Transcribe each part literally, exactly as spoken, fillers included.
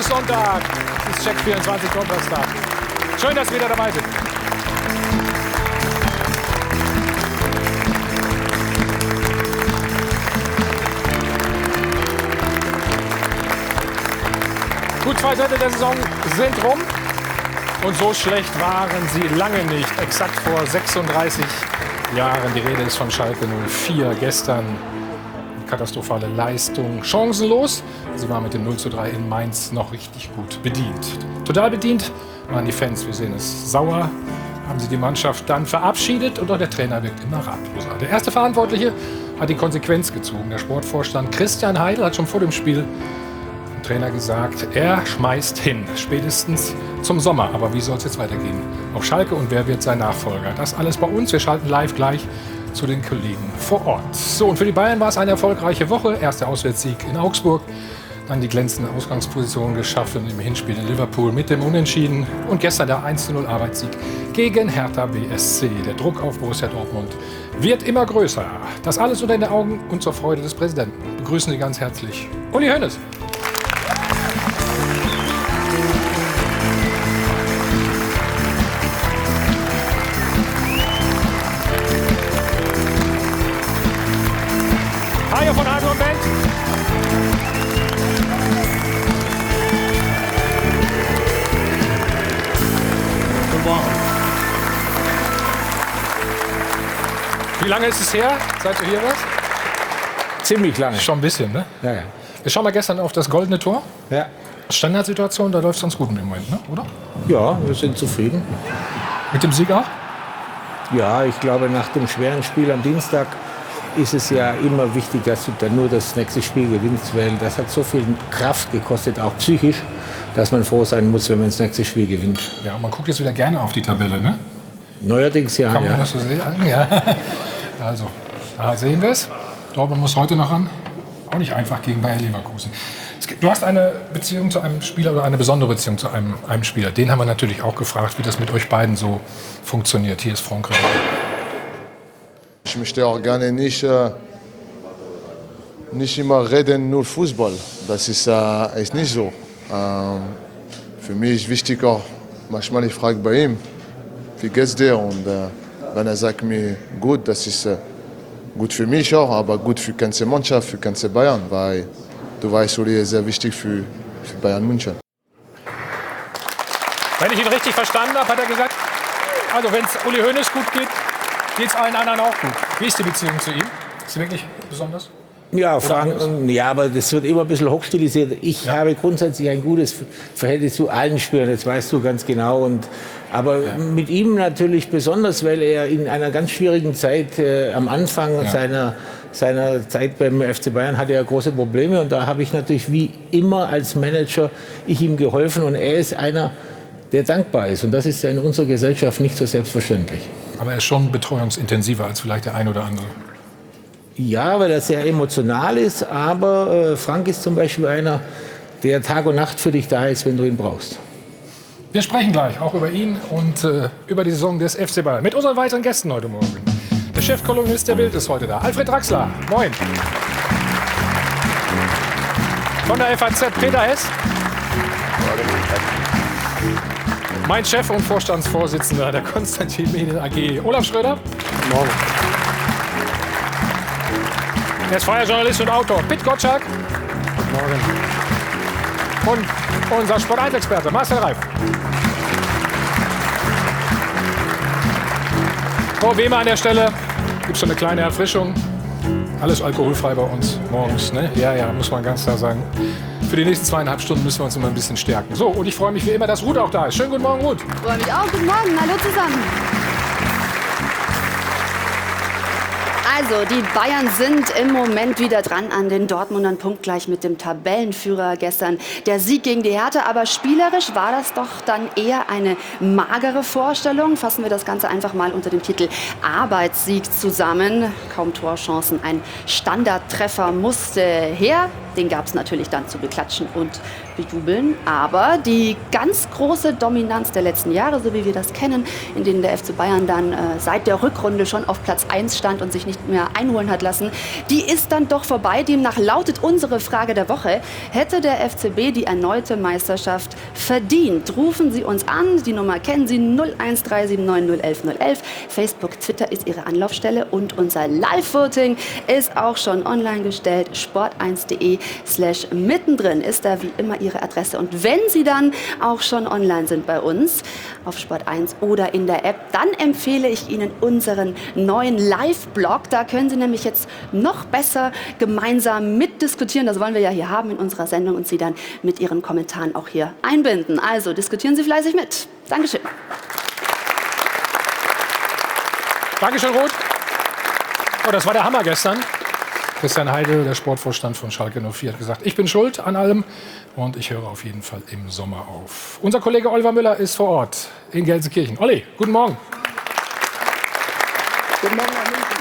Sonntag ist Check vierundzwanzig Donnerstag. Schön, dass ihr wieder dabei sind. Gut, zwei Drittel der Saison sind rum. Und so schlecht waren sie lange nicht. Exakt vor sechsunddreißig Jahren. Die Rede ist von Schalke null vier. Gestern katastrophale Leistung. Chancenlos. Sie waren mit dem null zu drei in Mainz noch richtig gut bedient. Total bedient waren die Fans. Wir sehen es. Sauer haben sie die Mannschaft dann verabschiedet. Und auch der Trainer wirkt immer ratloser. Der erste Verantwortliche hat die Konsequenz gezogen. Der Sportvorstand Christian Heidel hat schon vor dem Spiel Trainer gesagt, er schmeißt hin, spätestens zum Sommer. Aber wie soll es jetzt weitergehen auf Schalke und wer wird sein Nachfolger? Das alles bei uns. Wir schalten live gleich zu den Kollegen vor Ort. So, und für die Bayern war es eine erfolgreiche Woche. Erster Auswärtssieg in Augsburg, dann die glänzende Ausgangsposition geschaffen im Hinspiel in Liverpool mit dem Unentschieden und gestern der eins zu null Arbeitssieg gegen Hertha B S C. Der Druck auf Borussia Dortmund wird immer größer. Das alles unter den Augen und zur Freude des Präsidenten. Begrüßen Sie ganz herzlich Uli Hoeneß. Hajo von Adler und Band. Guten Morgen. Wie lange ist es her, seit du hier warst? Ziemlich lange. Schon ein bisschen, ne? Ja, ja. Wir schauen mal gestern auf das goldene Tor. Ja. Standardsituation, da läuft es ganz gut im Moment, ne? Oder? Ja, wir sind zufrieden. Mit dem Sieg auch? Ja, ich glaube, nach dem schweren Spiel am Dienstag ist es ja immer wichtig, dass du dann nur das nächste Spiel gewinnst, weil das hat so viel Kraft gekostet, auch psychisch, dass man froh sein muss, wenn man das nächste Spiel gewinnt. Ja, man guckt jetzt wieder gerne auf die Tabelle, ne? Neuerdings ja. Kann man ja. das so sehen? Ja. Also, da sehen wir es. Dortmund muss heute noch ran. Auch nicht einfach gegen Bayer Leverkusen. Es gibt, du hast eine Beziehung zu einem Spieler oder eine besondere Beziehung zu einem, einem Spieler. Den haben wir natürlich auch gefragt, wie das mit euch beiden so funktioniert. Hier ist Franck Ribéry. Ich möchte auch gerne nicht, äh, nicht immer reden, nur Fußball. Das ist, äh, ist nicht so. Ähm, für mich ist wichtig auch, manchmal ich frage bei ihm, wie geht's dir? Und äh, wenn er sagt mir gut, das ist äh, gut für mich auch, aber gut für die ganze Mannschaft, für die ganze Bayern, weil du weißt, Uli ist sehr wichtig für, für Bayern München. Wenn ich ihn richtig verstanden habe, hat er gesagt, also wenn es Uli Hoeneß gut geht, geht es allen anderen auch gut. Wie ist die Beziehung zu ihm? Ist sie wirklich besonders? Ja, Frank, ja, aber das wird immer ein bisschen hochstilisiert. Ich ja. habe grundsätzlich ein gutes Verhältnis zu allen Spielern, das weißt du ganz genau. Und, aber ja. mit ihm natürlich besonders, weil er in einer ganz schwierigen Zeit äh, am Anfang ja. seiner, seiner Zeit beim F C Bayern hatte er große Probleme. Und da habe ich natürlich wie immer als Manager ich ihm geholfen. Und er ist einer, der dankbar ist. Und das ist ja in unserer Gesellschaft nicht so selbstverständlich. Aber er ist schon betreuungsintensiver als vielleicht der ein oder andere. Ja, weil er sehr emotional ist. Aber äh, Frank ist zum Beispiel einer, der Tag und Nacht für dich da ist, wenn du ihn brauchst. Wir sprechen gleich auch über ihn und äh, über die Saison des F C Bayern. Mit unseren weiteren Gästen heute Morgen. Der Chefkolumnist der Bild ist heute da. Alfred Draxler. Moin. Von der F A Z Peter Hess. Mein Chef und Vorstandsvorsitzender der Konstantin Medien A G, Olaf Schröder. Morgen. Er ist freier Journalist und Autor, Pit Gottschalk. Morgen. Und unser Sport eins Experte, Marcel Reif. So, wie immer an der Stelle gibt es schon eine kleine Erfrischung. Alles alkoholfrei bei uns morgens. Ne? Ja, ja, muss man ganz klar sagen. Für die nächsten zweieinhalb Stunden müssen wir uns immer ein bisschen stärken. So, und ich freue mich wie immer, dass Ruth auch da ist. Schönen guten Morgen, Ruth. Ich freue mich auch. Guten Morgen. Hallo zusammen. Also, die Bayern sind im Moment wieder dran an den Dortmundern, punktgleich mit dem Tabellenführer gestern. Der Sieg gegen die Hertha, aber spielerisch war das doch dann eher eine magere Vorstellung. Fassen wir das Ganze einfach mal unter dem Titel Arbeitssieg zusammen. Kaum Torchancen, ein Standardtreffer musste her. den gab es natürlich dann zu beklatschen und bejubeln. Aber die ganz große Dominanz der letzten Jahre, so wie wir das kennen, in denen der F C Bayern dann äh, seit der Rückrunde schon auf Platz eins stand und sich nicht mehr einholen hat lassen, die ist dann doch vorbei. Demnach lautet unsere Frage der Woche: Hätte der F C B die erneute Meisterschaft verdient? Rufen Sie uns an, die Nummer kennen Sie, null eins drei sieben neun null eins null eins. Facebook, Twitter ist Ihre Anlaufstelle und unser Live-Voting ist auch schon online gestellt. sport eins punkt de slash mittendrin ist da wie immer Ihre Adresse. Und wenn Sie dann auch schon online sind bei uns auf Sport eins oder in der App, dann empfehle ich Ihnen unseren neuen Live-Blog. Da können Sie nämlich jetzt noch besser gemeinsam mitdiskutieren. Das wollen wir ja hier haben in unserer Sendung und Sie dann mit Ihren Kommentaren auch hier einbinden. Also diskutieren Sie fleißig mit. Dankeschön. Dankeschön, Ruth. Oh, das war der Hammer gestern. Christian Heidel, der Sportvorstand von Schalke null vier, hat gesagt, ich bin schuld an allem und ich höre auf jeden Fall im Sommer auf. Unser Kollege Oliver Müller ist vor Ort in Gelsenkirchen. Olli, guten Morgen. Guten Morgen nach München.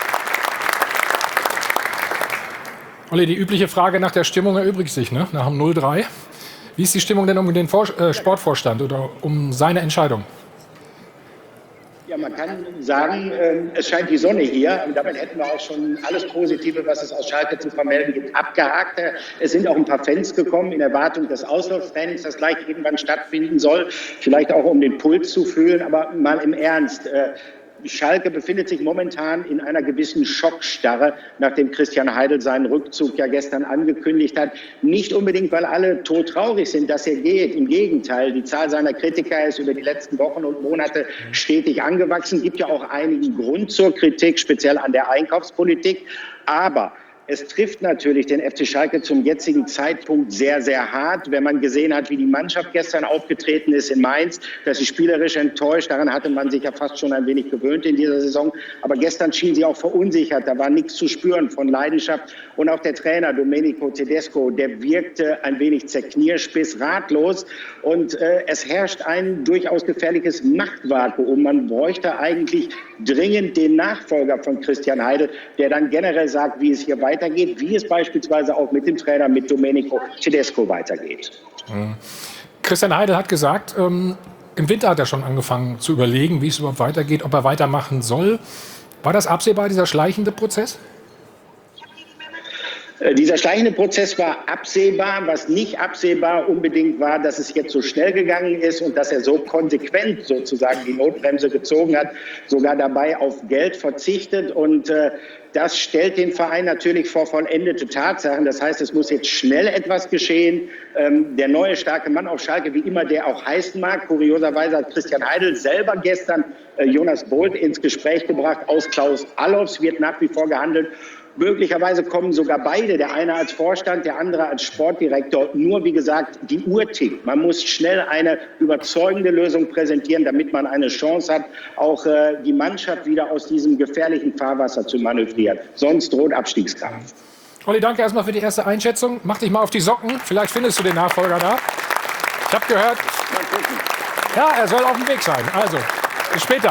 Olli, die übliche Frage nach der Stimmung erübrigt sich, ne? Nach dem null drei. Wie ist die Stimmung denn um den Vor- äh, Sportvorstand oder um seine Entscheidung? Ja, man kann sagen, äh, es scheint die Sonne hier. Und damit hätten wir auch schon alles Positive, was es aus Schalke zu vermelden gibt, abgehakt. Es sind auch ein paar Fans gekommen in Erwartung des Auslauftrainings, das gleich irgendwann stattfinden soll. Vielleicht auch, um den Puls zu fühlen. Aber mal im Ernst. Äh, Schalke befindet sich momentan in einer gewissen Schockstarre, nachdem Christian Heidel seinen Rückzug ja gestern angekündigt hat. Nicht unbedingt, weil alle todtraurig sind, dass er geht. Im Gegenteil, die Zahl seiner Kritiker ist über die letzten Wochen und Monate stetig angewachsen. Gibt ja auch einigen Grund zur Kritik, speziell an der Einkaufspolitik. Aber es trifft natürlich den F C Schalke zum jetzigen Zeitpunkt sehr, sehr hart. Wenn man gesehen hat, wie die Mannschaft gestern aufgetreten ist in Mainz, dass sie spielerisch enttäuscht, daran hatte man sich ja fast schon ein wenig gewöhnt in dieser Saison. Aber gestern schien sie auch verunsichert, da war nichts zu spüren von Leidenschaft. Und auch der Trainer Domenico Tedesco, der wirkte ein wenig zerknirschbiss, ratlos. Und äh, es herrscht ein durchaus gefährliches Machtvakuum. Man bräuchte eigentlich dringend den Nachfolger von Christian Heidel, der dann generell sagt, wie es hier weitergeht. weitergeht, wie es beispielsweise auch mit dem Trainer, mit Domenico Tedesco weitergeht. Mhm. Christian Heidel hat gesagt, ähm, im Winter hat er schon angefangen zu überlegen, wie es überhaupt weitergeht, ob er weitermachen soll. War das absehbar, dieser schleichende Prozess? Dieser schleichende Prozess war absehbar. Was nicht absehbar unbedingt war, dass es jetzt so schnell gegangen ist und dass er so konsequent sozusagen die Notbremse gezogen hat, sogar dabei auf Geld verzichtet. Und äh, das stellt den Verein natürlich vor vollendete Tatsachen. Das heißt, es muss jetzt schnell etwas geschehen. Ähm, der neue starke Mann auf Schalke, wie immer der auch heißen mag. Kurioserweise hat Christian Heidel selber gestern äh, Jonas Bolt ins Gespräch gebracht. Aus Klaus Allofs wird nach wie vor gehandelt. Möglicherweise kommen sogar beide, der eine als Vorstand, der andere als Sportdirektor. Nur, wie gesagt, die Uhr tickt. Man muss schnell eine überzeugende Lösung präsentieren, damit man eine Chance hat, auch äh, die Mannschaft wieder aus diesem gefährlichen Fahrwasser zu manövrieren. Sonst droht Abstiegskampf. Olli, danke erstmal für die erste Einschätzung. Mach dich mal auf die Socken. Vielleicht findest du den Nachfolger da. Ich habe gehört, ja, er soll auf dem Weg sein. Also, bis später.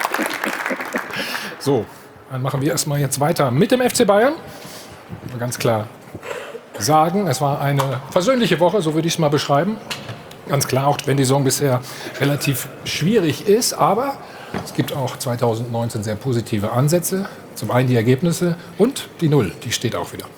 So. Dann machen wir erstmal jetzt weiter mit dem F C Bayern. Ganz klar sagen, es war eine versöhnliche Woche, so würde ich es mal beschreiben. Ganz klar, auch wenn die Saison bisher relativ schwierig ist, aber es gibt auch zweitausendneunzehn sehr positive Ansätze. Zum einen die Ergebnisse und die Null, die steht auch wieder.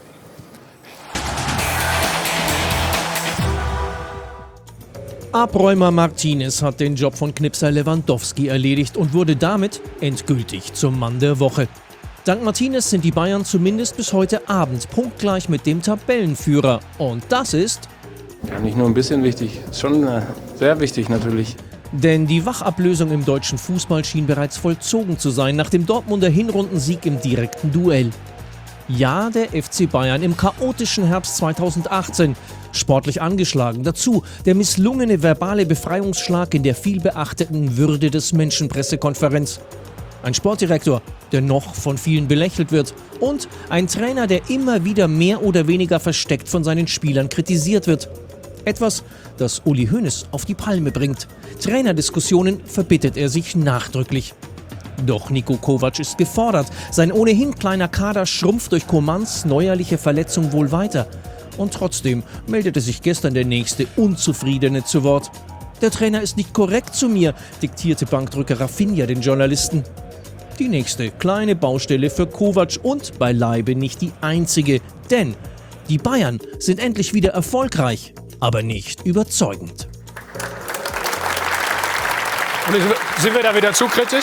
Abräumer Martinez hat den Job von Knipser Lewandowski erledigt und wurde damit endgültig zum Mann der Woche. Dank Martinez sind die Bayern zumindest bis heute Abend punktgleich mit dem Tabellenführer. Und das ist... Ja, nicht nur ein bisschen wichtig, schon äh, sehr wichtig natürlich. Denn die Wachablösung im deutschen Fußball schien bereits vollzogen zu sein nach dem Dortmunder Hinrundensieg im direkten Duell. Ja, der F C Bayern im chaotischen Herbst zweitausendachtzehn. Sportlich angeschlagen. Dazu der misslungene verbale Befreiungsschlag in der vielbeachteten Würde des Menschenpressekonferenz. Ein Sportdirektor, der noch von vielen belächelt wird. Und ein Trainer, der immer wieder mehr oder weniger versteckt von seinen Spielern kritisiert wird. Etwas, das Uli Hoeneß auf die Palme bringt. Trainerdiskussionen verbittet er sich nachdrücklich. Doch Niko Kovac ist gefordert. Sein ohnehin kleiner Kader schrumpft durch Comans neuerliche Verletzung wohl weiter. Und trotzdem meldete sich gestern der nächste Unzufriedene zu Wort. Der Trainer ist nicht korrekt zu mir, diktierte Bankdrücker Rafinha den Journalisten. Die nächste kleine Baustelle für Kovac und beileibe nicht die einzige. Denn die Bayern sind endlich wieder erfolgreich, aber nicht überzeugend. Und sind wir da wieder zu kritisch?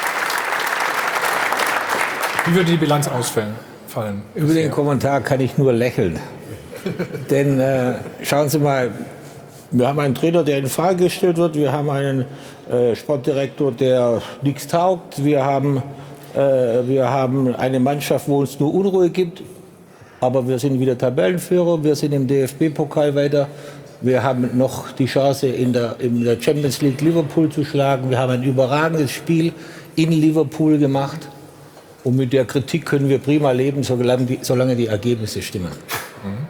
Wie würde die Bilanz ausfallen? Fallen? Über den Kommentar kann ich nur lächeln. Denn äh, schauen Sie mal, wir haben einen Trainer, der in Frage gestellt wird. Wir haben einen äh, Sportdirektor, der nichts taugt. Wir haben, äh, wir haben eine Mannschaft, wo es nur Unruhe gibt. Aber wir sind wieder Tabellenführer. Wir sind im D F B-Pokal weiter. Wir haben noch die Chance, in der, in der Champions League Liverpool zu schlagen. Wir haben ein überragendes Spiel in Liverpool gemacht. Und mit der Kritik können wir prima leben, solange die, solange die Ergebnisse stimmen. Mhm.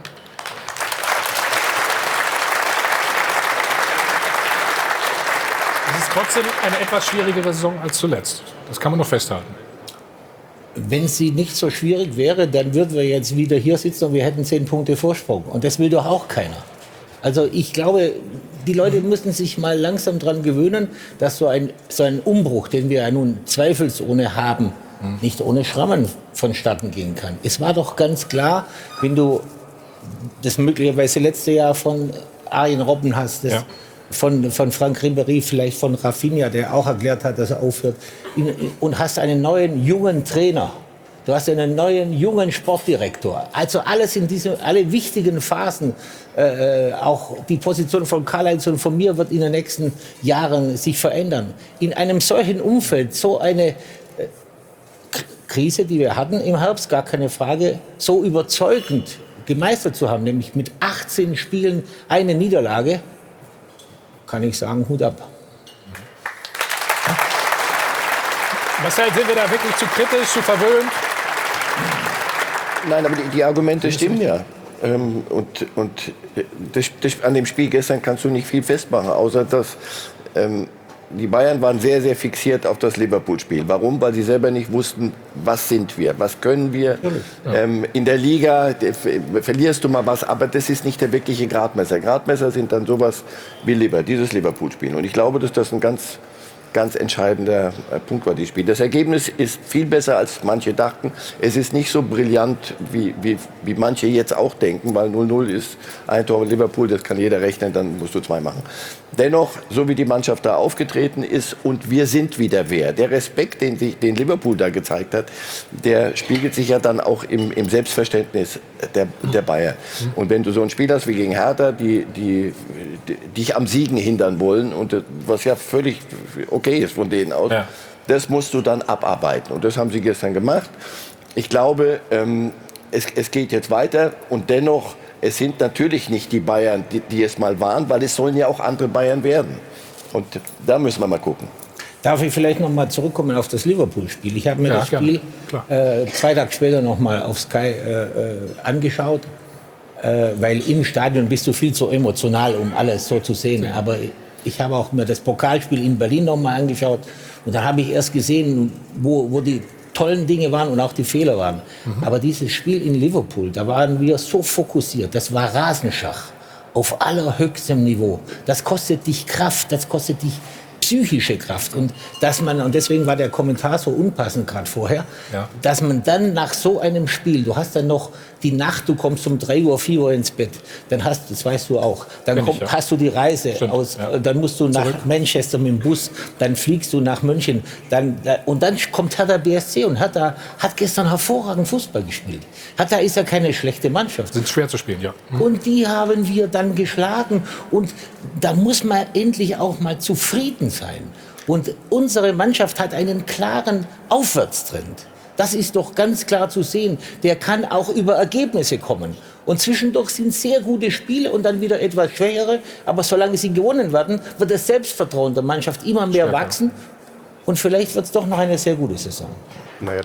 Es ist trotzdem eine etwas schwierigere Saison als zuletzt. Das kann man noch festhalten. Wenn sie nicht so schwierig wäre, dann würden wir jetzt wieder hier sitzen und wir hätten zehn Punkte Vorsprung. Und das will doch auch keiner. Also ich glaube, die Leute müssen sich mal langsam daran gewöhnen, dass so ein, so ein Umbruch, den wir ja nun zweifelsohne haben, nicht ohne Schrammen vonstatten gehen kann. Es war doch ganz klar, wenn du das möglicherweise letzte Jahr von Arjen Robben hast, das ja. von, von Franck Ribéry, vielleicht von Rafinha, der auch erklärt hat, dass er aufhört, und hast einen neuen, jungen Trainer. Du hast einen neuen, jungen Sportdirektor. Also alles in diesen, alle wichtigen Phasen, äh, auch die Position von Karl-Heinz und von mir wird in den nächsten Jahren sich verändern. In einem solchen Umfeld, so eine äh, Krise, die wir hatten im Herbst, gar keine Frage, so überzeugend gemeistert zu haben, nämlich mit achtzehn Spielen eine Niederlage, kann ich sagen, Hut ab. Marcel, sind wir da wirklich zu kritisch, zu verwöhnt? Nein, aber die, die Argumente stimmen ja. Ähm, und und das, das, an dem Spiel gestern kannst du nicht viel festmachen, außer dass ähm, die Bayern waren sehr, sehr fixiert auf das Liverpool-Spiel. Warum? Weil sie selber nicht wussten, was sind wir, was können wir. Ja. Ähm, in der Liga verlierst du mal was, aber das ist nicht der wirkliche Gradmesser. Gradmesser sind dann sowas wie Liverpool, dieses Liverpool-Spiel. Und ich glaube, dass das ein ganz ganz entscheidender Punkt war, dieses Spiel. Das Ergebnis ist viel besser, als manche dachten. Es ist nicht so brillant, wie, wie, wie manche jetzt auch denken, weil null null ist ein Tor mit Liverpool, das kann jeder rechnen, dann musst du zwei machen. Dennoch, so wie die Mannschaft da aufgetreten ist und wir sind wieder wer. Der Respekt, den, den Liverpool da gezeigt hat, der spiegelt sich ja dann auch im, im Selbstverständnis der, der Bayern. Und wenn du so ein Spiel hast wie gegen Hertha, die, die, die dich am Siegen hindern wollen, und was ja völlig okay ist von denen aus, ja. Das musst du dann abarbeiten. Und das haben sie gestern gemacht. Ich glaube, ähm, es, es geht jetzt weiter und dennoch, es sind natürlich nicht die Bayern, die, die es mal waren, weil es sollen ja auch andere Bayern werden. Und da müssen wir mal gucken. Darf ich vielleicht noch mal zurückkommen auf das Liverpool-Spiel? Ich habe mir ja, das Spiel äh, zwei Tage später noch mal auf Sky äh, äh, angeschaut, äh, weil im Stadion bist du viel zu emotional, um alles so zu sehen. Ja. Aber ich habe auch mir das Pokalspiel in Berlin noch mal angeschaut und da habe ich erst gesehen, wo, wo die tollen Dinge waren und auch die Fehler waren. Mhm. Aber dieses Spiel in Liverpool, da waren wir so fokussiert. Das war Rasenschach auf allerhöchstem Niveau. Das kostet dich Kraft, das kostet dich psychische Kraft. Und, dass man, und deswegen war der Kommentar so unpassend gerade vorher, ja. Dass man dann nach so einem Spiel, du hast dann noch die Nacht, du kommst um drei Uhr, vier Uhr ins Bett, dann hast, das weißt du auch, dann komm, ich, ja. hast du die Reise, aus, ja. Dann musst du nach Zurück. Manchester mit dem Bus, dann fliegst du nach München, dann, und dann kommt Hertha B S C und Hertha hat gestern hervorragend Fußball gespielt. Hertha ist ja keine schlechte Mannschaft. Sind schwer zu spielen, ja. Mhm. Und die haben wir dann geschlagen und da muss man endlich auch mal zufrieden sein. Und unsere Mannschaft hat einen klaren Aufwärtstrend. Das ist doch ganz klar zu sehen. Der kann auch über Ergebnisse kommen. Und zwischendurch sind sehr gute Spiele und dann wieder etwas schwächere. Aber solange sie gewonnen werden, wird das Selbstvertrauen der Mannschaft immer mehr Stärker. wachsen. Und vielleicht wird es doch noch eine sehr gute Saison. Naja.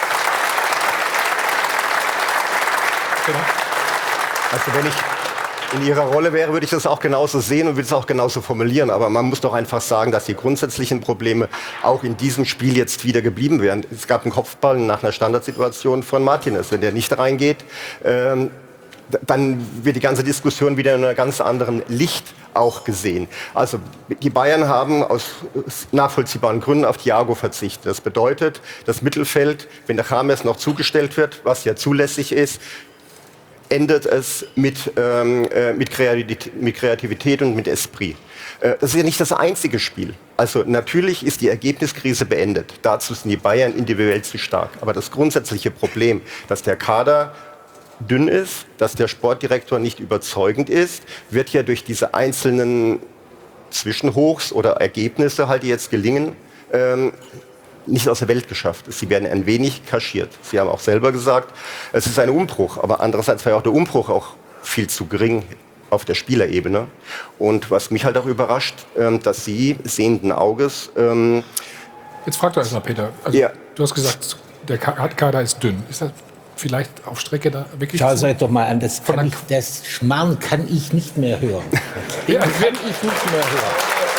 Also wenn ich in Ihrer Rolle wäre, würde ich das auch genauso sehen und würde es auch genauso formulieren. Aber man muss doch einfach sagen, dass die grundsätzlichen Probleme auch in diesem Spiel jetzt wieder geblieben wären. Es gab einen Kopfball nach einer Standardsituation von Martinez. Wenn der nicht reingeht, ähm, dann wird die ganze Diskussion wieder in einem ganz anderen Licht auch gesehen. Also die Bayern haben aus nachvollziehbaren Gründen auf Thiago verzichtet. Das bedeutet, das Mittelfeld, wenn der James noch zugestellt wird, was ja zulässig ist, endet es mit, ähm, äh, mit, Kreativität, mit Kreativität und mit Esprit. Äh, das ist ja nicht das einzige Spiel. Also natürlich ist die Ergebniskrise beendet. Dazu sind die Bayern individuell zu stark. Aber das grundsätzliche Problem, dass der Kader dünn ist, dass der Sportdirektor nicht überzeugend ist, wird ja durch diese einzelnen Zwischenhochs oder Ergebnisse halt, die jetzt gelingen, ähm, nicht aus der Welt geschafft. Sie werden ein wenig kaschiert. Sie haben auch selber gesagt, es ist ein Umbruch, aber andererseits war ja auch der Umbruch auch viel zu gering auf der Spielerebene. Und was mich halt auch überrascht, ähm, dass Sie sehenden Auges... Ähm, Jetzt frag doch erstmal, Peter. Also, ja. Du hast gesagt, der Kader ist dünn. Ist das vielleicht auf Strecke da wirklich? Schau euch doch mal an, das, kann ich, das Schmarrn kann ich nicht mehr hören. Den ja, kann ich nicht mehr hören.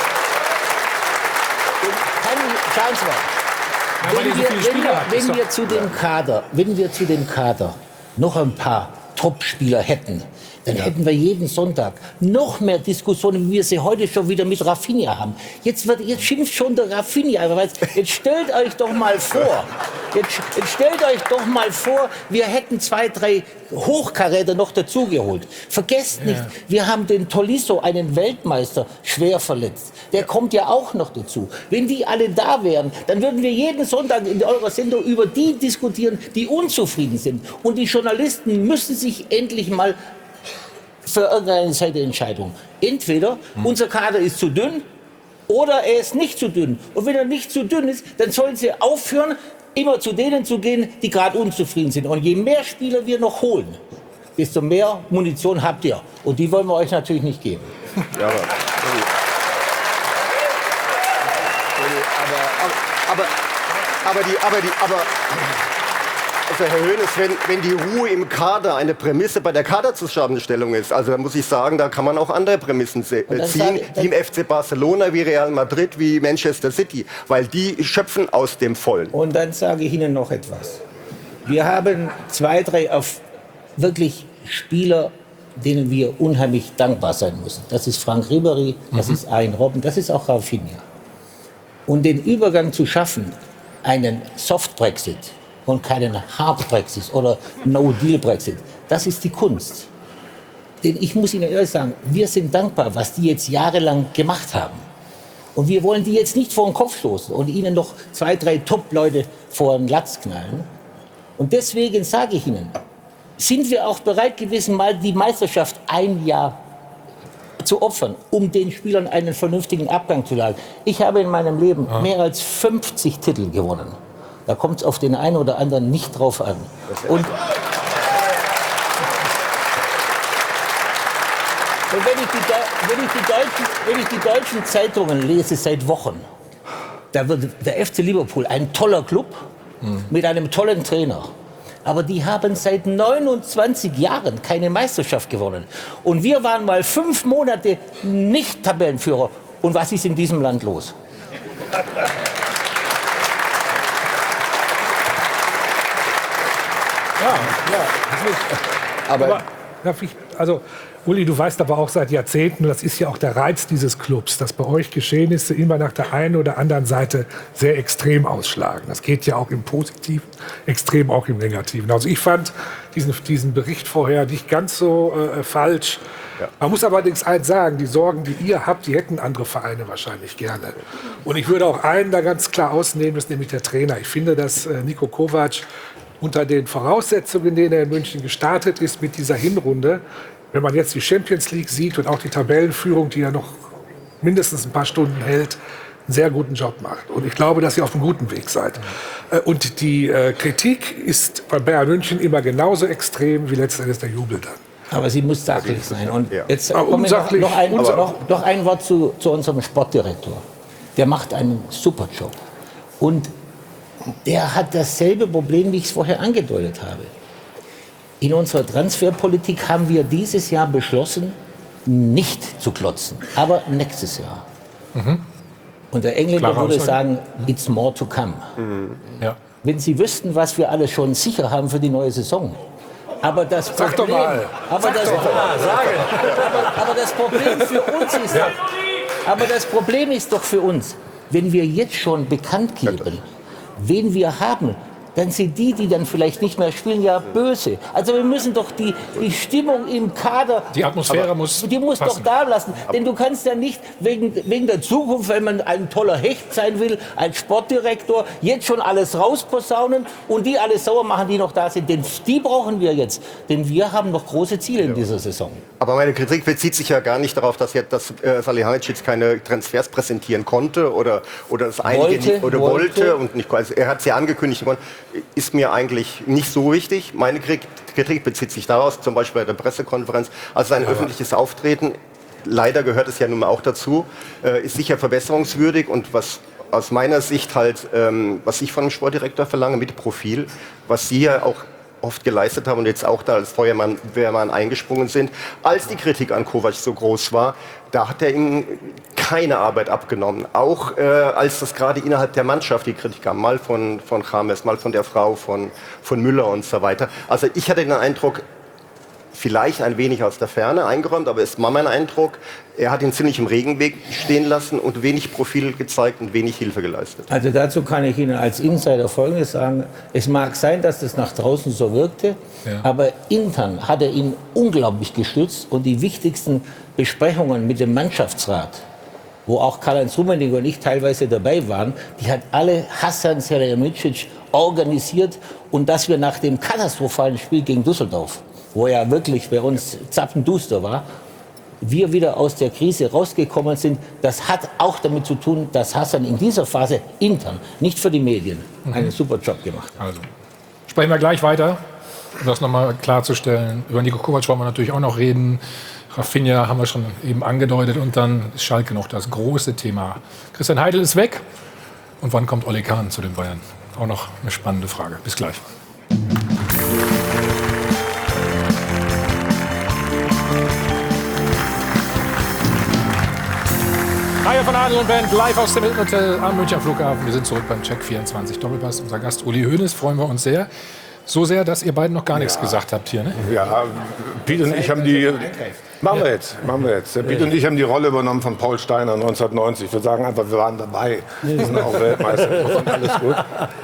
Kann ich, schauen Sie mal. Ja, wenn wir, so wenn, wir, wenn, wir zu dem Kader, wenn wir zu dem Kader noch ein paar Top-Spieler hätten, dann ja. hätten wir jeden Sonntag noch mehr Diskussionen, wie wir sie heute schon wieder mit Rafinha haben. Jetzt, wird, jetzt schimpft schon der Rafinha. Jetzt stellt euch doch mal vor, jetzt, jetzt stellt euch doch mal vor, wir hätten zwei, drei Hochkaräter noch dazugeholt. Vergesst ja. nicht, wir haben den Tolisso, einen Weltmeister, schwer verletzt. Der kommt ja auch noch dazu. Wenn die alle da wären, dann würden wir jeden Sonntag in eurer Sendung über die diskutieren, die unzufrieden sind. Und die Journalisten müssen sich endlich mal für irgendeine Seite Entscheidung. Entweder hm. unser Kader ist zu dünn oder er ist nicht zu dünn. Und wenn er nicht zu dünn ist, dann sollen sie aufhören, immer zu denen zu gehen, die gerade unzufrieden sind. Und je mehr Spieler wir noch holen, desto mehr Munition habt ihr. Und die wollen wir euch natürlich nicht geben. Ja, aber, aber, aber, aber, die, aber, die, aber also Herr Hoeneß, wenn, wenn die Ruhe im Kader eine Prämisse bei der Kaderzusammenstellung ist, also da muss ich sagen, da kann man auch andere Prämissen ziehen, wie im F C Barcelona, wie Real Madrid, wie Manchester City, weil die schöpfen aus dem Vollen. Und dann sage ich Ihnen noch etwas. Wir haben zwei, drei auf wirklich Spieler, denen wir unheimlich dankbar sein müssen. Das ist Franck Ribéry, das mhm. ist Arjen Robben, das ist auch Rafinha. Und den Übergang zu schaffen, einen Soft-Brexit, und keinen Hard-Brexit oder No-Deal-Brexit. Das ist die Kunst. Denn ich muss Ihnen ehrlich sagen, wir sind dankbar, was die jetzt jahrelang gemacht haben. Und wir wollen die jetzt nicht vor den Kopf stoßen und ihnen noch zwei, drei Top-Leute vor den Latz knallen. Und deswegen sage ich Ihnen, sind wir auch bereit gewesen, mal die Meisterschaft ein Jahr zu opfern, um den Spielern einen vernünftigen Abgang zu lassen. Ich habe in meinem Leben ja. mehr als fünfzig Titel gewonnen. Da kommt es auf den einen oder anderen nicht drauf an. Und, und wenn, ich die, wenn, ich die deutschen, wenn ich die deutschen Zeitungen lese seit Wochen, da wird der F C Liverpool ein toller Club mhm. mit einem tollen Trainer. Aber die haben seit neunundzwanzig Jahren keine Meisterschaft gewonnen. Und wir waren mal fünf Monate nicht Tabellenführer. Und was ist in diesem Land los? Ja, ja. Aber, aber darf ich, also Uli, du weißt aber auch seit Jahrzehnten, das ist ja auch der Reiz dieses Clubs, dass bei euch Geschehnisse immer nach der einen oder anderen Seite sehr extrem ausschlagen. Das geht ja auch im Positiven, extrem auch im Negativen. Also ich fand diesen, diesen Bericht vorher nicht ganz so äh, falsch. Ja. Man muss allerdings eins sagen, die Sorgen, die ihr habt, die hätten andere Vereine wahrscheinlich gerne. Und ich würde auch einen da ganz klar ausnehmen, das ist nämlich der Trainer. Ich finde, dass äh, Niko Kovac unter den Voraussetzungen, in denen er in München gestartet ist mit dieser Hinrunde, wenn man jetzt die Champions League sieht und auch die Tabellenführung, die ja noch mindestens ein paar Stunden hält, einen sehr guten Job macht. Und ich glaube, dass ihr auf einem guten Weg seid. Und die äh, Kritik ist bei Bayern München immer genauso extrem wie letztendlich der Jubel dann. Aber sie muss sachlich sein. Und jetzt kommen noch, noch, ein, noch, noch ein Wort zu, zu unserem Sportdirektor. Der macht einen super Job. Und der hat dasselbe Problem, wie ich es vorher angedeutet habe. In unserer Transferpolitik haben wir dieses Jahr beschlossen, nicht zu klotzen, aber nächstes Jahr. Mhm. Und der Engländer würde sagen, it's more to come. Mhm. Ja. Wenn Sie wüssten, was wir alles schon sicher haben für die neue Saison. Aber das Sag Problem, doch mal. Aber, Sag das, doch mal. aber, aber das Problem für uns ist, ja. aber das Problem ist doch für uns, wenn wir jetzt schon bekannt geben, wen wir haben, dann sind die, die dann vielleicht nicht mehr spielen, ja böse. Also wir müssen doch die, die Stimmung im Kader... Die Atmosphäre aber, muss Die muss passen. doch da lassen. Denn du kannst ja nicht wegen, wegen der Zukunft, wenn man ein toller Hecht sein will, ein Sportdirektor, jetzt schon alles rausposaunen und die alles sauer machen, die noch da sind. Denn die brauchen wir jetzt. Denn wir haben noch große Ziele in dieser Saison. Aber meine Kritik bezieht sich ja gar nicht darauf, dass, jetzt, dass äh, Salihamidzic keine Transfers präsentieren konnte oder, oder das einige Wollte, nicht, oder wollte. wollte. Und nicht, also er hat es ja angekündigt, ist mir eigentlich nicht so wichtig. Meine Kritik bezieht sich daraus, zum Beispiel bei der Pressekonferenz, also sein Aber. öffentliches Auftreten, leider gehört es ja nun mal auch dazu, äh, ist sicher verbesserungswürdig und was aus meiner Sicht halt, ähm, was ich von einem Sportdirektor verlange, mit Profil, was Sie ja auch oft geleistet haben und jetzt auch da als Feuerwehrmann Wehrmann eingesprungen sind. Als die Kritik an Kovac so groß war, da hat er ihm keine Arbeit abgenommen. Auch äh, als das gerade innerhalb der Mannschaft die Kritik kam, mal von, von James, mal von der Frau, von, von Müller und so weiter. Also ich hatte den Eindruck, vielleicht ein wenig aus der Ferne eingeräumt, aber es war mein Eindruck, er hat ihn ziemlich im Regenweg stehen lassen und wenig Profil gezeigt und wenig Hilfe geleistet. Also dazu kann ich Ihnen als Insider Folgendes sagen. Es mag sein, dass das nach draußen so wirkte, ja. aber intern hat er ihn unglaublich gestützt und die wichtigsten Besprechungen mit dem Mannschaftsrat, wo auch Karl-Heinz Rummenigge und ich teilweise dabei waren, die hat alle Hasan Salihamidzic organisiert und dass wir nach dem katastrophalen Spiel gegen Düsseldorf, wo er wirklich bei uns zappenduster war, wir wieder aus der Krise rausgekommen sind, das hat auch damit zu tun, dass Hasan in dieser Phase intern, nicht für die Medien, mhm. einen super Job gemacht hat. Also, sprechen wir gleich weiter, um das nochmal klarzustellen. Über Niko Kovac wollen wir natürlich auch noch reden. Rafinha haben wir schon eben angedeutet und dann ist Schalke noch das große Thema. Christian Heidel ist weg und wann kommt Oli Kahn zu den Bayern? Auch noch eine spannende Frage. Bis gleich. Hi von Adel und Band, live aus dem Hilton Hotel am Münchner Flughafen. Wir sind zurück beim Check vierundzwanzig Doppelpass. Unser Gast Uli Hoeneß, freuen wir uns sehr. So sehr, dass ihr beiden noch gar nichts ja. gesagt habt hier, ne? Ja, Piet und ich haben die... Machen wir jetzt, machen wir jetzt. Der Piet und ich haben die Rolle übernommen von Paul Steiner neunzehnhundertneunzig. Wir sagen einfach, wir waren dabei. Wir sind auch Weltmeister. Alles gut.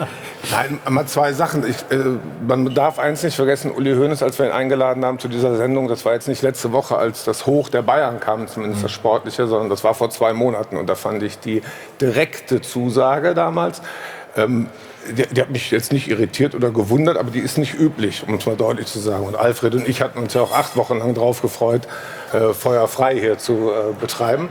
Nein, mal zwei Sachen. Ich, äh, man darf eins nicht vergessen, Uli Hoeneß, als wir ihn eingeladen haben zu dieser Sendung, das war jetzt nicht letzte Woche, als das Hoch der Bayern kam, zumindest das Sportliche, sondern das war vor zwei Monaten. Und da fand ich die direkte Zusage damals, ähm, Die, die hat mich jetzt nicht irritiert oder gewundert, aber die ist nicht üblich, um es mal deutlich zu sagen. Und Alfred und ich hatten uns ja auch acht Wochen lang drauf gefreut, äh, Feuer frei hier zu äh, betreiben.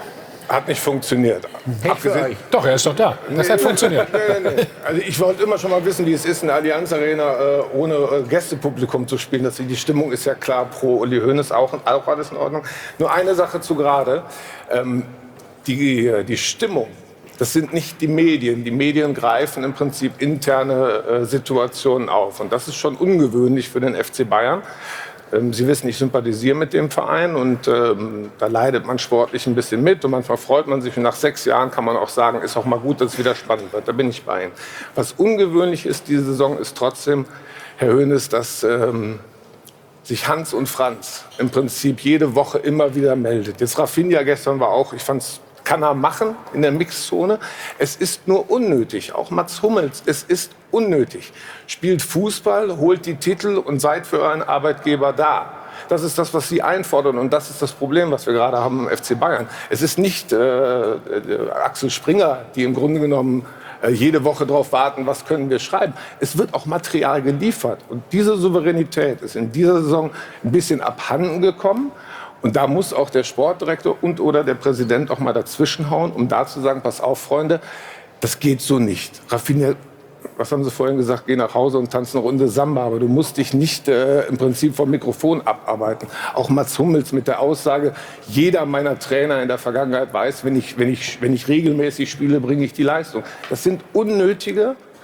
Hat nicht funktioniert. Abgesehen, doch, er ist doch da. Das nee, hat funktioniert. Nee, nee, nee. Also ich wollte immer schon mal wissen, wie es ist, in der Allianz Arena äh, ohne äh, Gästepublikum zu spielen. Das, die Stimmung ist ja klar pro Uli Hoeneß, auch, auch alles in Ordnung. Nur eine Sache zu gerade. Ähm, die, die Stimmung. Das sind nicht die Medien. Die Medien greifen im Prinzip interne äh, Situationen auf. Und das ist schon ungewöhnlich für den F C Bayern. Ähm, Sie wissen, ich sympathisiere mit dem Verein und ähm, da leidet man sportlich ein bisschen mit. Und manchmal freut man sich. Und nach sechs Jahren kann man auch sagen, ist auch mal gut, dass es wieder spannend wird. Da bin ich bei Ihnen. Was ungewöhnlich ist diese Saison, ist trotzdem, Herr Hoeneß, dass ähm, sich Hans und Franz im Prinzip jede Woche immer wieder meldet. Jetzt Rafinha gestern war auch, ich fand es, kann er machen in der Mixzone. Es ist nur unnötig. Auch Mats Hummels, es ist unnötig. Spielt Fußball, holt die Titel und seid für euren Arbeitgeber da. Das ist das, was Sie einfordern. Und das ist das Problem, was wir gerade haben im F C Bayern. Es ist nicht äh, äh, Axel Springer, die im Grunde genommen äh, jede Woche darauf warten, was können wir schreiben. Es wird auch Material geliefert. Und diese Souveränität ist in dieser Saison ein bisschen abhanden gekommen. Und da muss auch der Sportdirektor und oder der Präsident auch mal dazwischenhauen, um da zu sagen, pass auf, Freunde, das geht so nicht. Rafinha, was haben Sie vorhin gesagt, geh nach Hause und tanz eine Runde Samba, aber du musst dich nicht äh, im Prinzip vom Mikrofon abarbeiten. Auch Mats Hummels mit der Aussage, jeder meiner Trainer in der Vergangenheit weiß, wenn ich, wenn ich, wenn ich regelmäßig spiele, bringe ich die Leistung. Das sind unnötige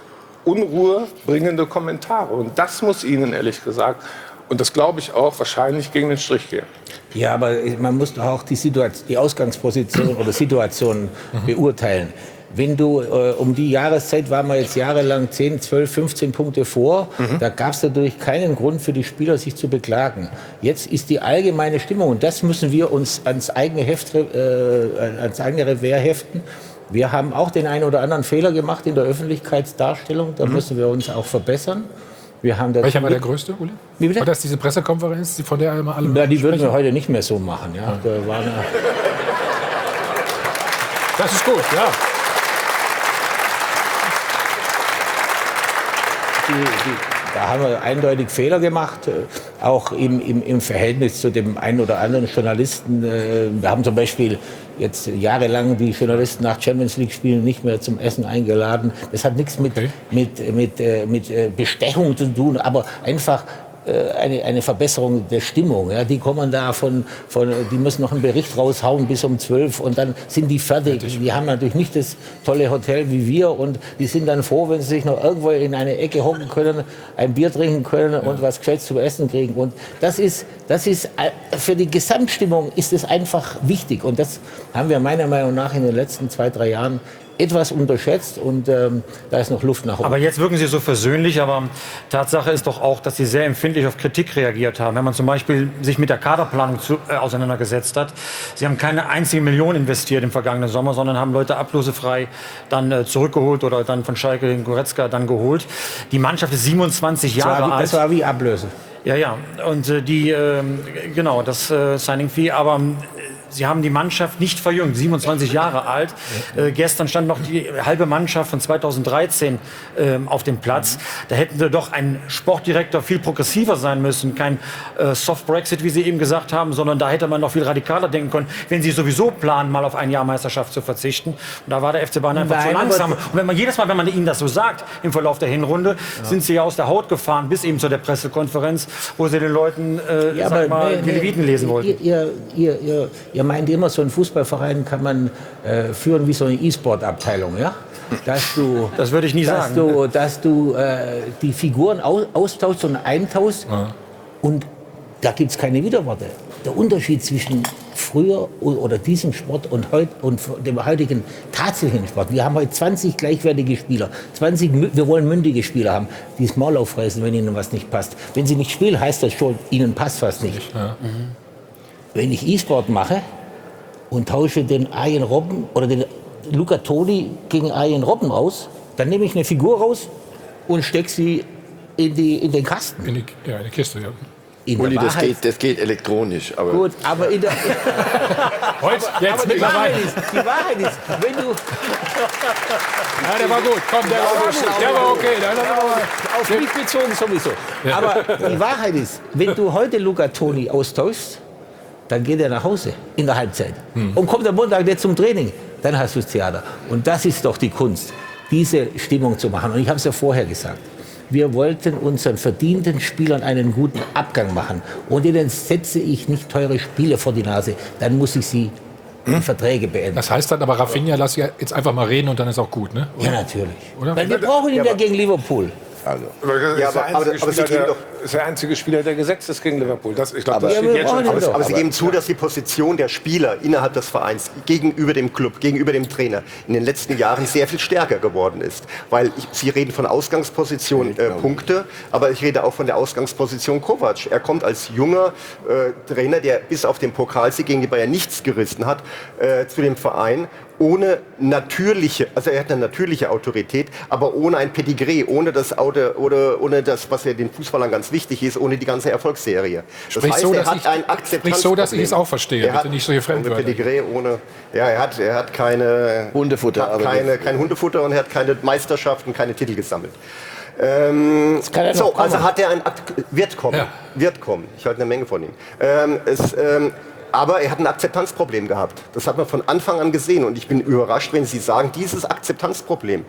Unruhe bringende Kommentare. Und das muss ihnen, ehrlich gesagt, und das glaube ich auch, wahrscheinlich gegen den Strich gehen. Ja, aber man muss doch auch die, Situation, die Ausgangsposition oder Situation mhm. beurteilen. Wenn du, äh, um die Jahreszeit waren wir jetzt jahrelang zehn, zwölf, fünfzehn Punkte vor, mhm. da gab es natürlich keinen Grund für die Spieler, sich zu beklagen. Jetzt ist die allgemeine Stimmung, und das müssen wir uns ans eigene, Heft, äh, ans eigene Revier heften. Wir haben auch den einen oder anderen Fehler gemacht in der Öffentlichkeitsdarstellung, da mhm. müssen wir uns auch verbessern. Wir haben Welcher war der größte, Uli? Wie bitte? War das diese Pressekonferenz, von der immer alle Na, die würden wir heute nicht mehr so machen. Ja. Da war eine das ist gut, ja. Die, die, da haben wir eindeutig Fehler gemacht, auch im, im, im Verhältnis zu dem einen oder anderen Journalisten. Wir haben zum Beispiel jetzt jahrelang die Journalisten nach Champions League Spielen nicht mehr zum Essen eingeladen. Das hat nichts mit, okay. mit, mit, mit Bestechung zu tun, aber einfach Eine, eine Verbesserung der Stimmung. Ja, die kommen da von, von, die müssen noch einen Bericht raushauen bis um zwölf und dann sind die fertig. fertig. Die haben natürlich nicht das tolle Hotel wie wir und die sind dann froh, wenn sie sich noch irgendwo in eine Ecke hocken können, ein Bier trinken können ja. und was Gescheites zum Essen kriegen. Und das ist, das ist für die Gesamtstimmung ist es einfach wichtig und das haben wir meiner Meinung nach in den letzten zwei, drei Jahren etwas unterschätzt und ähm, da ist noch Luft nach oben. Aber jetzt wirken Sie so versöhnlich, aber Tatsache ist doch auch, dass Sie sehr empfindlich auf Kritik reagiert haben. Wenn man zum Beispiel sich mit der Kaderplanung zu, äh, auseinandergesetzt hat. Sie haben keine einzige Million investiert im vergangenen Sommer, sondern haben Leute ablösefrei dann äh, zurückgeholt oder dann von Schalke den Goretzka dann geholt. Die Mannschaft ist siebenundzwanzig Jahre das war wie, alt. Das war wie Ablöse. Ja, ja. Und äh, die, äh, genau, das äh, Signing-Fee, aber Sie haben die Mannschaft nicht verjüngt, siebenundzwanzig Jahre alt. Äh, gestern stand noch die halbe Mannschaft von zweitausenddreizehn äh, auf dem Platz. Da hätten wir doch ein Sportdirektor viel progressiver sein müssen. Kein äh, Soft-Brexit, wie Sie eben gesagt haben, sondern da hätte man noch viel radikaler denken können, wenn Sie sowieso planen, mal auf ein Jahr Meisterschaft zu verzichten. Und da war der F C Bayern einfach Nein, zu langsam. Und wenn man jedes Mal, wenn man Ihnen das so sagt, im Verlauf der Hinrunde, ja. sind Sie ja aus der Haut gefahren, bis eben zu der Pressekonferenz, wo Sie den Leuten äh, ja, sag mal, nee, die Leviten nee, lesen wollten. Ihr, ihr, ihr, ihr meint immer, so einen Fußballverein kann man äh, führen wie so eine E-Sport-Abteilung, ja? Dass du, das würde ich nie dass sagen. Du, dass du äh, die Figuren aus, austauschst und eintauschst ja. und da gibt es keine Widerworte. Der Unterschied zwischen früher oder diesem Sport und, heut, und dem heutigen tatsächlichen Sport. Wir haben heute zwanzig gleichwertige Spieler. zwanzig, wir wollen mündige Spieler haben, die das Maul aufreißen, wenn ihnen was nicht passt. Wenn sie nicht spielen, heißt das schon, ihnen passt was nicht. Ja. Mhm. Wenn ich E-Sport mache und tausche den Arjen Robben oder den Luca Toni gegen Arjen Robben raus, dann nehme ich eine Figur raus und stecke sie in, die, in den Kasten. In die, ja, in die Kiste, ja. In Uli, das geht, das geht elektronisch. Aber gut, aber in der... Heute, jetzt aber die, Wahrheit ist, die Wahrheit ist, wenn du... Ja, der war gut. Komm, der, der war gut. Der war okay. Der war auf mich bezogen sowieso. Ja. Aber die Wahrheit ist, wenn du heute Luca Toni austauschst, dann geht er nach Hause in der Halbzeit. Hm. Und kommt am Montag nicht zum Training. Dann hast du das Theater. Und das ist doch die Kunst, diese Stimmung zu machen. Und ich habe es ja vorher gesagt. Wir wollten unseren verdienten Spielern einen guten Abgang machen. Und denen setze ich nicht teure Spiele vor die Nase. Dann muss ich sie hm? Verträge beenden. Das heißt dann aber, Rafinha, lass ja jetzt einfach mal reden und dann ist auch gut, ne? Oder? Ja, natürlich. Oder? Weil wir brauchen ihn ja, ja gegen Liverpool. Also. Aber, ja, aber, aber, aber Sie geben doch, ist der einzige Spieler, der gesetzt ist gegen Liverpool. Das, ich glaub, aber, das steht jetzt schon aber, aber Sie geben zu, dass die Position der Spieler innerhalb des Vereins gegenüber dem Club, gegenüber dem Trainer in den letzten Jahren sehr viel stärker geworden ist. Weil ich, Sie reden von Ausgangsposition äh, Punkte, aber ich rede auch von der Ausgangsposition Kovac. Er kommt als junger äh, Trainer, der bis auf den Pokalsieg gegen die Bayern nichts gerissen hat, äh, zu dem Verein. Ohne natürliche, also er hat eine natürliche Autorität, aber ohne ein Pedigree, ohne das Auto, oder ohne das, was ja den Fußballern ganz wichtig ist, ohne die ganze Erfolgsserie. Das sprich heißt, so, er hat ich, ein Akzeptanzproblem. so, dass ich es auch verstehe. Er hat nicht solche ohne Pedigree, ohne, ja, er hat, er hat keine Hundefutter, hat keine, kein Hundefutter und er hat keine Meisterschaften, keine Titel gesammelt. Ähm, so, kommen. Also hat er ein Akt, wird kommen, ja. wird kommen. Ich halte eine Menge von ihm. Ähm, es, ähm, Aber er hat ein Akzeptanzproblem gehabt. Das hat man von Anfang an gesehen. Und ich bin überrascht, wenn Sie sagen, dieses Akzeptanzproblem,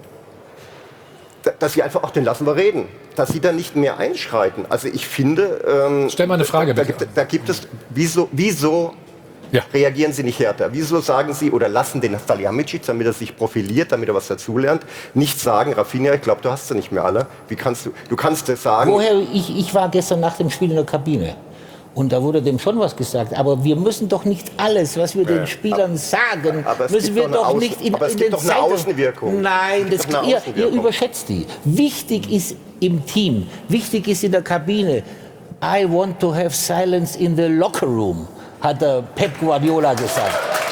dass Sie einfach, auch den lassen wir reden, dass Sie da nicht mehr einschreiten. Also ich finde... Ähm, Stell mal eine Frage, da, bitte. da, gibt, da gibt es, wieso, wieso Ja. Reagieren Sie nicht härter? Wieso sagen Sie oder lassen den Salihamidzic, damit er sich profiliert, damit er was dazulernt, nicht sagen, Rafinha, ich glaube, du hast sie nicht mehr alle. Wie kannst du, du kannst das sagen. Woher, ich, ich war gestern nach dem Spiel in der Kabine. Und da wurde dem schon was gesagt. Aber wir müssen doch nicht alles, was wir den Spielern sagen, aber müssen wir doch Außen, nicht in, aber es in gibt den doch eine Zeitungen. Außenwirkung. Nein, das, eine ihr, Außenwirkung. ihr überschätzt die. Wichtig ist im Team, wichtig ist in der Kabine. I want to have silence in the locker room, hat der Pep Guardiola gesagt.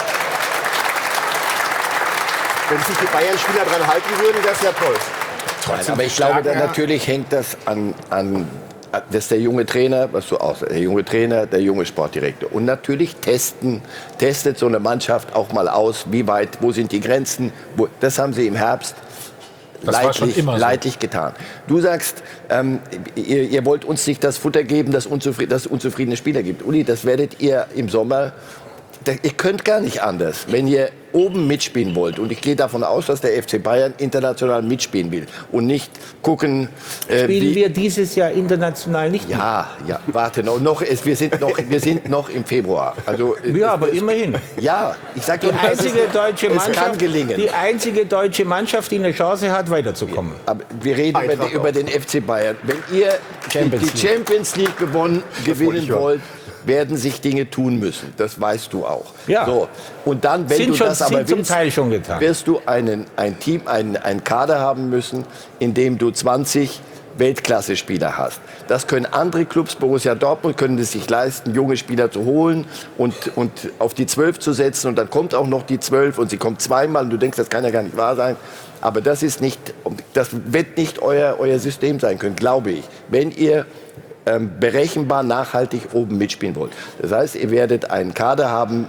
Wenn sich die Bayern-Spieler daran halten würden, wäre es ja toll. Nein, aber ich glaube, da natürlich hängt das an, an das ist der junge Trainer, was du auch sagst, der junge Trainer, der junge Sportdirektor. Und natürlich testen, testet so eine Mannschaft auch mal aus, wie weit, wo sind die Grenzen. Wo, das haben sie im Herbst Das war schon leidlich, immer so. leidlich getan. Du sagst, ähm, ihr, ihr wollt uns nicht das Futter geben, das, unzufrieden, das unzufriedene Spieler gibt. Uli, das werdet ihr im Sommer, da, ihr könnt gar nicht anders, wenn ihr oben mitspielen wollt. Und ich gehe davon aus, dass der F C Bayern international mitspielen will und nicht gucken, äh, Spielen wie, wir dieses Jahr international nicht mehr? ja, ja, warte noch, noch ist, wir sind noch, wir sind noch im Februar. Also, Ja, aber immerhin. Ja, ich sage Die einzige deutsche es kann Mannschaft, gelingen. die einzige deutsche Mannschaft, die eine Chance hat, weiterzukommen. Aber wir reden über, Eintracht den- über den F C Bayern. Wenn ihr Champions die Champions League gewonnen, gewinnen wollt, werden sich Dinge tun müssen. Das weißt du auch. Ja. So. Und dann, wenn Sind du schon- das aber sind zum willst, Teil schon getan. wirst du einen, ein Team, einen, einen Kader haben müssen, in dem du zwanzig Weltklasse-Spieler hast. Das können andere Clubs, Borussia Dortmund, können es sich leisten, junge Spieler zu holen und, und auf die zwölf zu setzen. Und dann kommt auch noch die zwölf und sie kommt zweimal und du denkst, das kann ja gar nicht wahr sein. Aber das ist nicht, das wird nicht euer, euer System sein können, glaube ich. Wenn ihr ähm, berechenbar nachhaltig oben mitspielen wollt. Das heißt, ihr werdet einen Kader haben,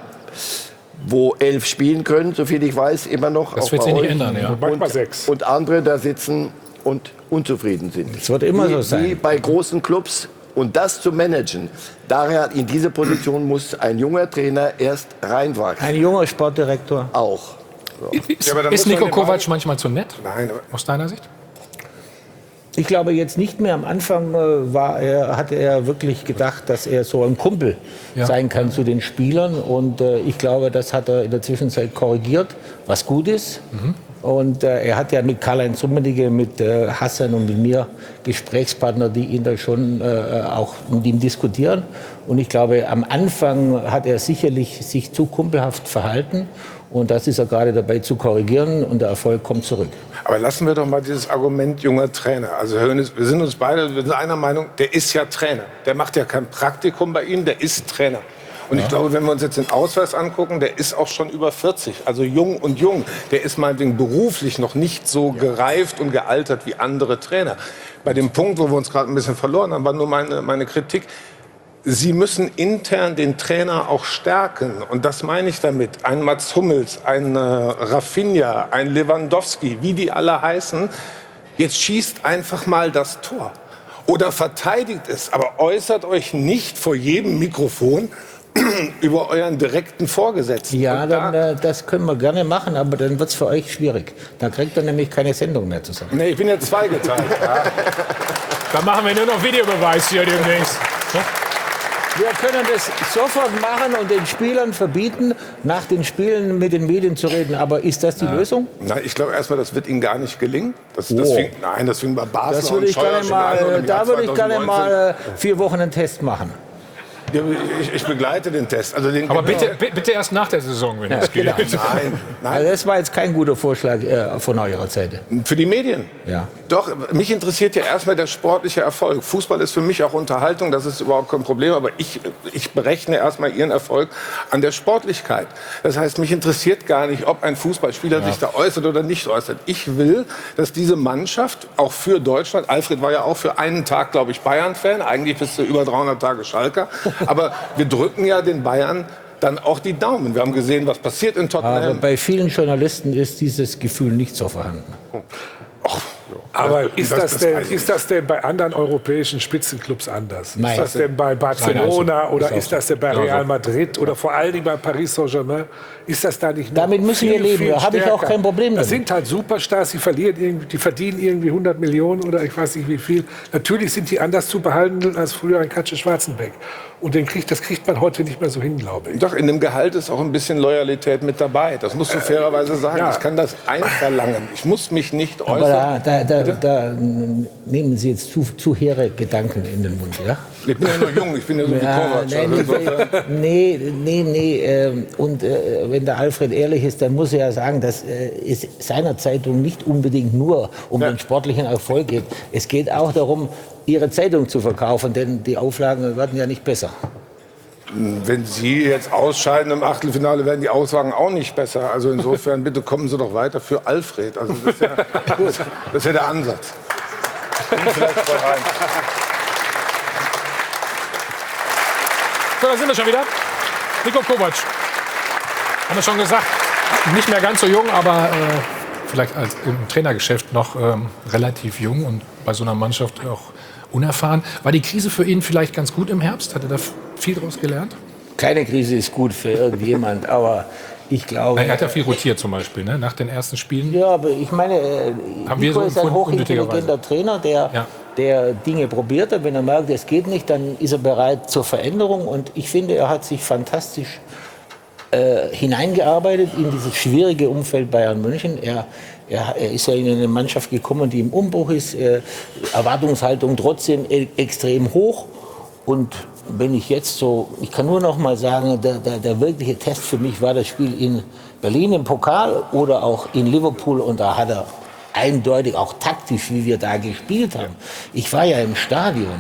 wo elf spielen können, soviel ich weiß, immer noch. Das auch wird bei sich nicht euch. ändern, ja. Manchmal sechs. Und andere da sitzen und unzufrieden sind. Das wird immer wie, so sein. Wie bei großen Clubs. Und das zu managen, daher in diese Position muss ein junger Trainer erst reinwachsen. Ein junger Sportdirektor. Auch. So. Ist, Ja, aber dann ist muss man Nico den Kovac Ball- manchmal zu nett, Nein, aber aus deiner Sicht? Ich glaube jetzt nicht mehr. Am Anfang äh, war er, hatte er wirklich gedacht, dass er so ein Kumpel Ja. sein kann zu den Spielern. Und äh, ich glaube, das hat er in der Zwischenzeit korrigiert, was gut ist. Mhm. Und äh, er hat ja mit Karl-Heinz Rummenigge, mit äh, Hassan und mit mir Gesprächspartner, die ihn da schon äh, auch mit ihm diskutieren. Und ich glaube, am Anfang hat er sicherlich sich zu kumpelhaft verhalten. Und das ist er gerade dabei zu korrigieren und der Erfolg kommt zurück. Aber lassen wir doch mal dieses Argument junger Trainer. Also Herr Hoeneß, wir sind uns beide wir sind einer Meinung, der ist ja Trainer. Der macht ja kein Praktikum bei Ihnen, der ist Trainer. Und ich glaube, wenn wir uns jetzt den Ausweis angucken, der ist auch schon über vierzig, also jung und jung. Der ist meinetwegen beruflich noch nicht so gereift und gealtert wie andere Trainer. Bei dem Punkt, wo wir uns gerade ein bisschen verloren haben, war nur meine, meine Kritik. Sie müssen intern den Trainer auch stärken. Und das meine ich damit. Ein Mats Hummels, ein äh, Rafinha, ein Lewandowski, wie die alle heißen. Jetzt schießt einfach mal das Tor. Oder verteidigt es. Aber äußert euch nicht vor jedem Mikrofon über euren direkten Vorgesetzten. Ja, Und da, dann, äh, das können wir gerne machen, aber dann wird es für euch schwierig. Dann kriegt ihr nämlich keine Sendung mehr zusammen. nee, ich bin ja zweigeteilt. Ja. Dann machen wir nur noch Videobeweis hier demnächst. Wir können das sofort machen und den Spielern verbieten, nach den Spielen mit den Medien zu reden. Aber ist das die Lösung? Nein, ich glaube erstmal, das wird Ihnen gar nicht gelingen. Das, Oh. das fing, nein, das fing bei Basel Das würde und ich gerne Scheuer schon an und mal, im Jahr da würde ich gerne zweitausendneunzehn. mal äh, vier Wochen einen Test machen. Ja, ich, ich begleite den Test. Also den Aber genau. bitte, bi- bitte erst nach der Saison, wenn das geht. Nein, nein. Also das war jetzt kein guter Vorschlag äh, von eurer Seite. Für die Medien? Ja. Doch, mich interessiert ja erstmal der sportliche Erfolg. Fußball ist für mich auch Unterhaltung, das ist überhaupt kein Problem. Aber ich, ich berechne erstmal Ihren Erfolg an der Sportlichkeit. Das heißt, mich interessiert gar nicht, ob ein Fußballspieler sich da äußert oder nicht äußert. Ich will, dass diese Mannschaft auch für Deutschland, Alfred war ja auch für einen Tag, glaube ich, Bayern-Fan, eigentlich bist du über dreihundert Tage Schalker. Aber wir drücken ja den Bayern dann auch die Daumen. Wir haben gesehen, was passiert in Aber Tottenham. bei vielen Journalisten ist dieses Gefühl nicht so vorhanden. Och, Aber ja, ist das- das, das denn, weiß ich ist das denn bei anderen europäischen Spitzenclubs anders? Nein. Ist das denn bei Barcelona Nein, oder ist auch ist das denn bei so. Real Madrid oder vor allen Dingen bei Paris Saint-Germain? Ist das da nicht noch Damit müssen viel, wir leben. viel Da habe ich auch stärker? kein Problem Das damit. sind halt Superstars, die, verlieren irgendwie, die verdienen irgendwie hundert Millionen oder ich weiß nicht wie viel. Natürlich sind die anders zu behandeln als früher ein Katze Schwarzenbeck. Und den kriegt, das kriegt man heute nicht mehr so hin, glaube ich. Doch, in dem Gehalt ist auch ein bisschen Loyalität mit dabei. Das musst du fairerweise sagen. Ja. Ich kann das einverlangen. Ich muss mich nicht äußern. Aber da, da, da, da nehmen Sie jetzt zu, zu hehre Gedanken in den Mund, ja? Ich bin ja noch jung, ich bin ja so wie Ja, Kovac. nee, nee, nee, nee. ähm, Und äh, wenn der Alfred ehrlich ist, dann muss er ja sagen, dass äh, es seiner Zeitung nicht unbedingt nur um den sportlichen Erfolg geht. Es geht auch darum, Ihre Zeitung zu verkaufen, denn die Auflagen werden ja nicht besser. Wenn Sie jetzt ausscheiden im Achtelfinale, werden die Aussagen auch nicht besser. Also insofern, bitte kommen Sie doch weiter für Alfred. Also das ist ja, das ist ja der Ansatz. Vielleicht voll rein. So, da sind wir schon wieder. Niko Kovac. Haben wir schon gesagt. Nicht mehr ganz so jung, aber äh, vielleicht als im Trainergeschäft noch ähm, relativ jung und bei so einer Mannschaft auch unerfahren. War die Krise für ihn vielleicht ganz gut im Herbst? Hat er da viel daraus gelernt? Keine Krise ist gut für irgendjemand, aber ich glaube... Er hat ja viel rotiert zum Beispiel, ne? Nach den ersten Spielen. Ja, aber ich meine, äh, Haben wir Nico so ist ein empfunden, hochintelligenter Trainer, der, Ja. der Dinge probiert hat. Wenn er merkt, es geht nicht, dann ist er bereit zur Veränderung. Und ich finde, er hat sich fantastisch äh, hineingearbeitet in dieses schwierige Umfeld Bayern München. Er, er, er ist ja in eine Mannschaft gekommen, die im Umbruch ist. Äh, Erwartungshaltung trotzdem e extrem hoch. Und wenn ich jetzt so, ich kann nur noch mal sagen, der, der, der wirkliche Test für mich war das Spiel in Berlin im Pokal oder auch in Liverpool. Und da hat er eindeutig, auch taktisch, wie wir da gespielt haben. Ich war ja im Stadion.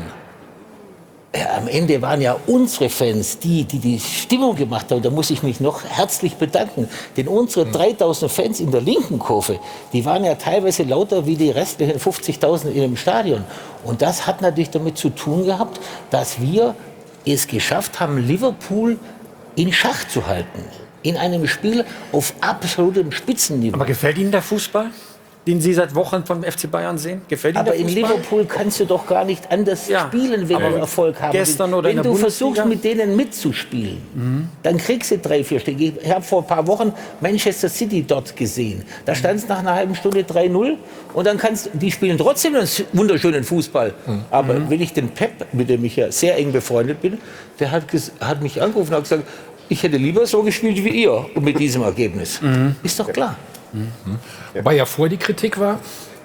Ja, am Ende waren ja unsere Fans die, die die Stimmung gemacht haben. Da muss ich mich noch herzlich bedanken. Denn unsere dreitausend Fans in der linken Kurve, die waren ja teilweise lauter wie die restlichen fünfzigtausend in dem Stadion. Und das hat natürlich damit zu tun gehabt, dass wir es geschafft haben, Liverpool in Schach zu halten. In einem Spiel auf absolutem Spitzenniveau. Aber gefällt Ihnen der Fußball, den Sie seit Wochen vom F C Bayern sehen? Gefällt Ihnen Aber der in Fußball? Liverpool kannst du doch gar nicht anders Ja, spielen, wenn aber du Erfolg haben gestern willst. oder in Wenn der du Bundesliga? versuchst, mit denen mitzuspielen, mhm. dann kriegst du drei, vier Stück. Ich habe vor ein paar Wochen Manchester City dort gesehen. Da stand es nach einer halben Stunde drei null und dann kannst die spielen trotzdem einen wunderschönen Fußball. Mhm. Aber mhm. wenn ich den Pep, mit dem ich ja sehr eng befreundet bin, der hat, hat mich angerufen und hat gesagt, ich hätte lieber so gespielt wie ihr und mit diesem Ergebnis. Mhm. Ist doch klar. Mhm. Wobei ja vorher die Kritik war,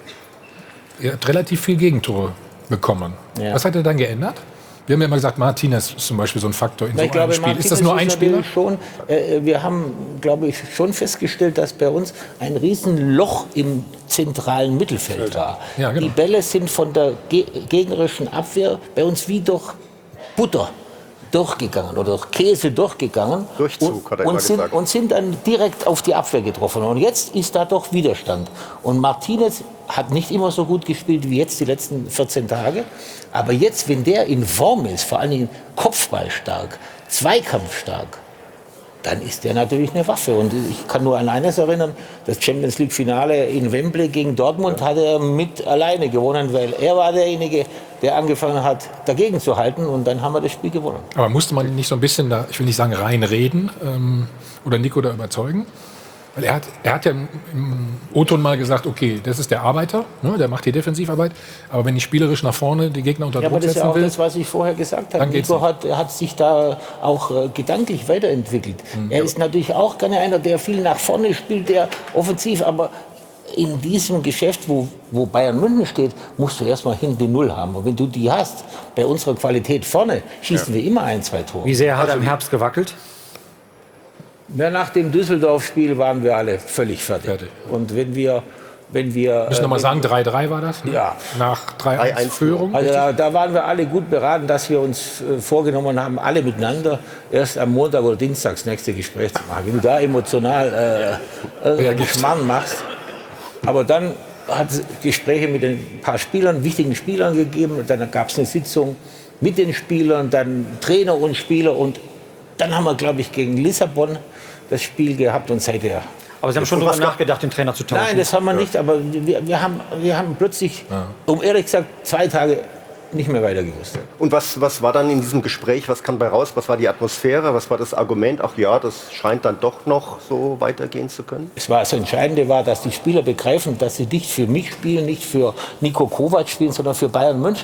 er hat relativ viel Gegentore bekommen. Ja. Was hat er dann geändert? Wir haben ja immer gesagt, Martinez ist zum Beispiel so ein Faktor in so ich einem glaube, Spiel. Martinez ist das nur ein Spieler? Schon, äh, wir haben, glaube ich, schon festgestellt, dass bei uns ein Riesenloch im zentralen Mittelfeld war. Ja, genau. Die Bälle sind von der ge gegnerischen Abwehr bei uns wie durch Butter durchgegangen oder durch Käse durchgegangen. Durchzug, und, hat er und, immer sind, gesagt. und sind dann direkt auf die Abwehr getroffen. Und jetzt ist da doch Widerstand. Und Martinez hat nicht immer so gut gespielt wie jetzt die letzten vierzehn Tage. Aber jetzt, wenn der in Form ist, vor allen Dingen kopfballstark, zweikampfstark, dann ist der natürlich eine Waffe. Und ich kann nur an eines erinnern, das Champions League Finale in Wembley gegen Dortmund hat er mit alleine gewonnen, weil er war derjenige, der angefangen hat, dagegen zu halten. Und dann haben wir das Spiel gewonnen. Aber musste man nicht so ein bisschen da, ich will nicht sagen reinreden ähm, oder Nico da überzeugen? Weil er hat, er hat ja im, im O-Ton mal gesagt, okay, das ist der Arbeiter, ne, der macht die Defensivarbeit. Aber wenn ich spielerisch nach vorne die Gegner unter Ja, Druck aber das ist setzen ja auch will, das, was ich vorher gesagt habe. dann geht's Nico hat, hat sich da auch äh, gedanklich weiterentwickelt. Mhm. Er ist natürlich auch gerne einer, der viel nach vorne spielt, der offensiv, aber in diesem Geschäft, wo, wo Bayern München steht, musst du erstmal hinten die Null haben. Und wenn du die hast, bei unserer Qualität vorne, schießen ja. wir immer ein, zwei Tore. Wie sehr hat er im Herbst gewackelt? Ja, nach dem Düsseldorf-Spiel waren wir alle völlig fertig. fertig. Und wenn wir... Wenn wir müssen wir mal sagen, drei drei war das? Ne? Ja. Nach drei eins Führung? Also da, da waren wir alle gut beraten, dass wir uns äh, vorgenommen haben, alle miteinander erst am Montag oder Dienstag das nächste Gespräch zu machen. Wenn du da emotional äh, äh, Schmarrn machst. Aber dann hat es Gespräche mit ein paar Spielern, wichtigen Spielern gegeben. Dann gab es eine Sitzung mit den Spielern, dann Trainer und Spieler. Und dann haben wir, glaube ich, gegen Lissabon das Spiel gehabt und seither. Aber Sie haben schon darüber nachgedacht, den Trainer zu tauschen? Nein, das haben wir nicht, aber wir, wir, haben, wir haben plötzlich, ja. um ehrlich gesagt, zwei Tage nicht mehr weiter gewusst. Und was, was war dann in diesem Gespräch, was kam bei raus, was war die Atmosphäre, was war das Argument, ach ja, das scheint dann doch noch so weitergehen zu können? Es war, das Entscheidende war, dass die Spieler begreifen, dass sie nicht für mich spielen, nicht für Niko Kovac spielen, sondern für Bayern München.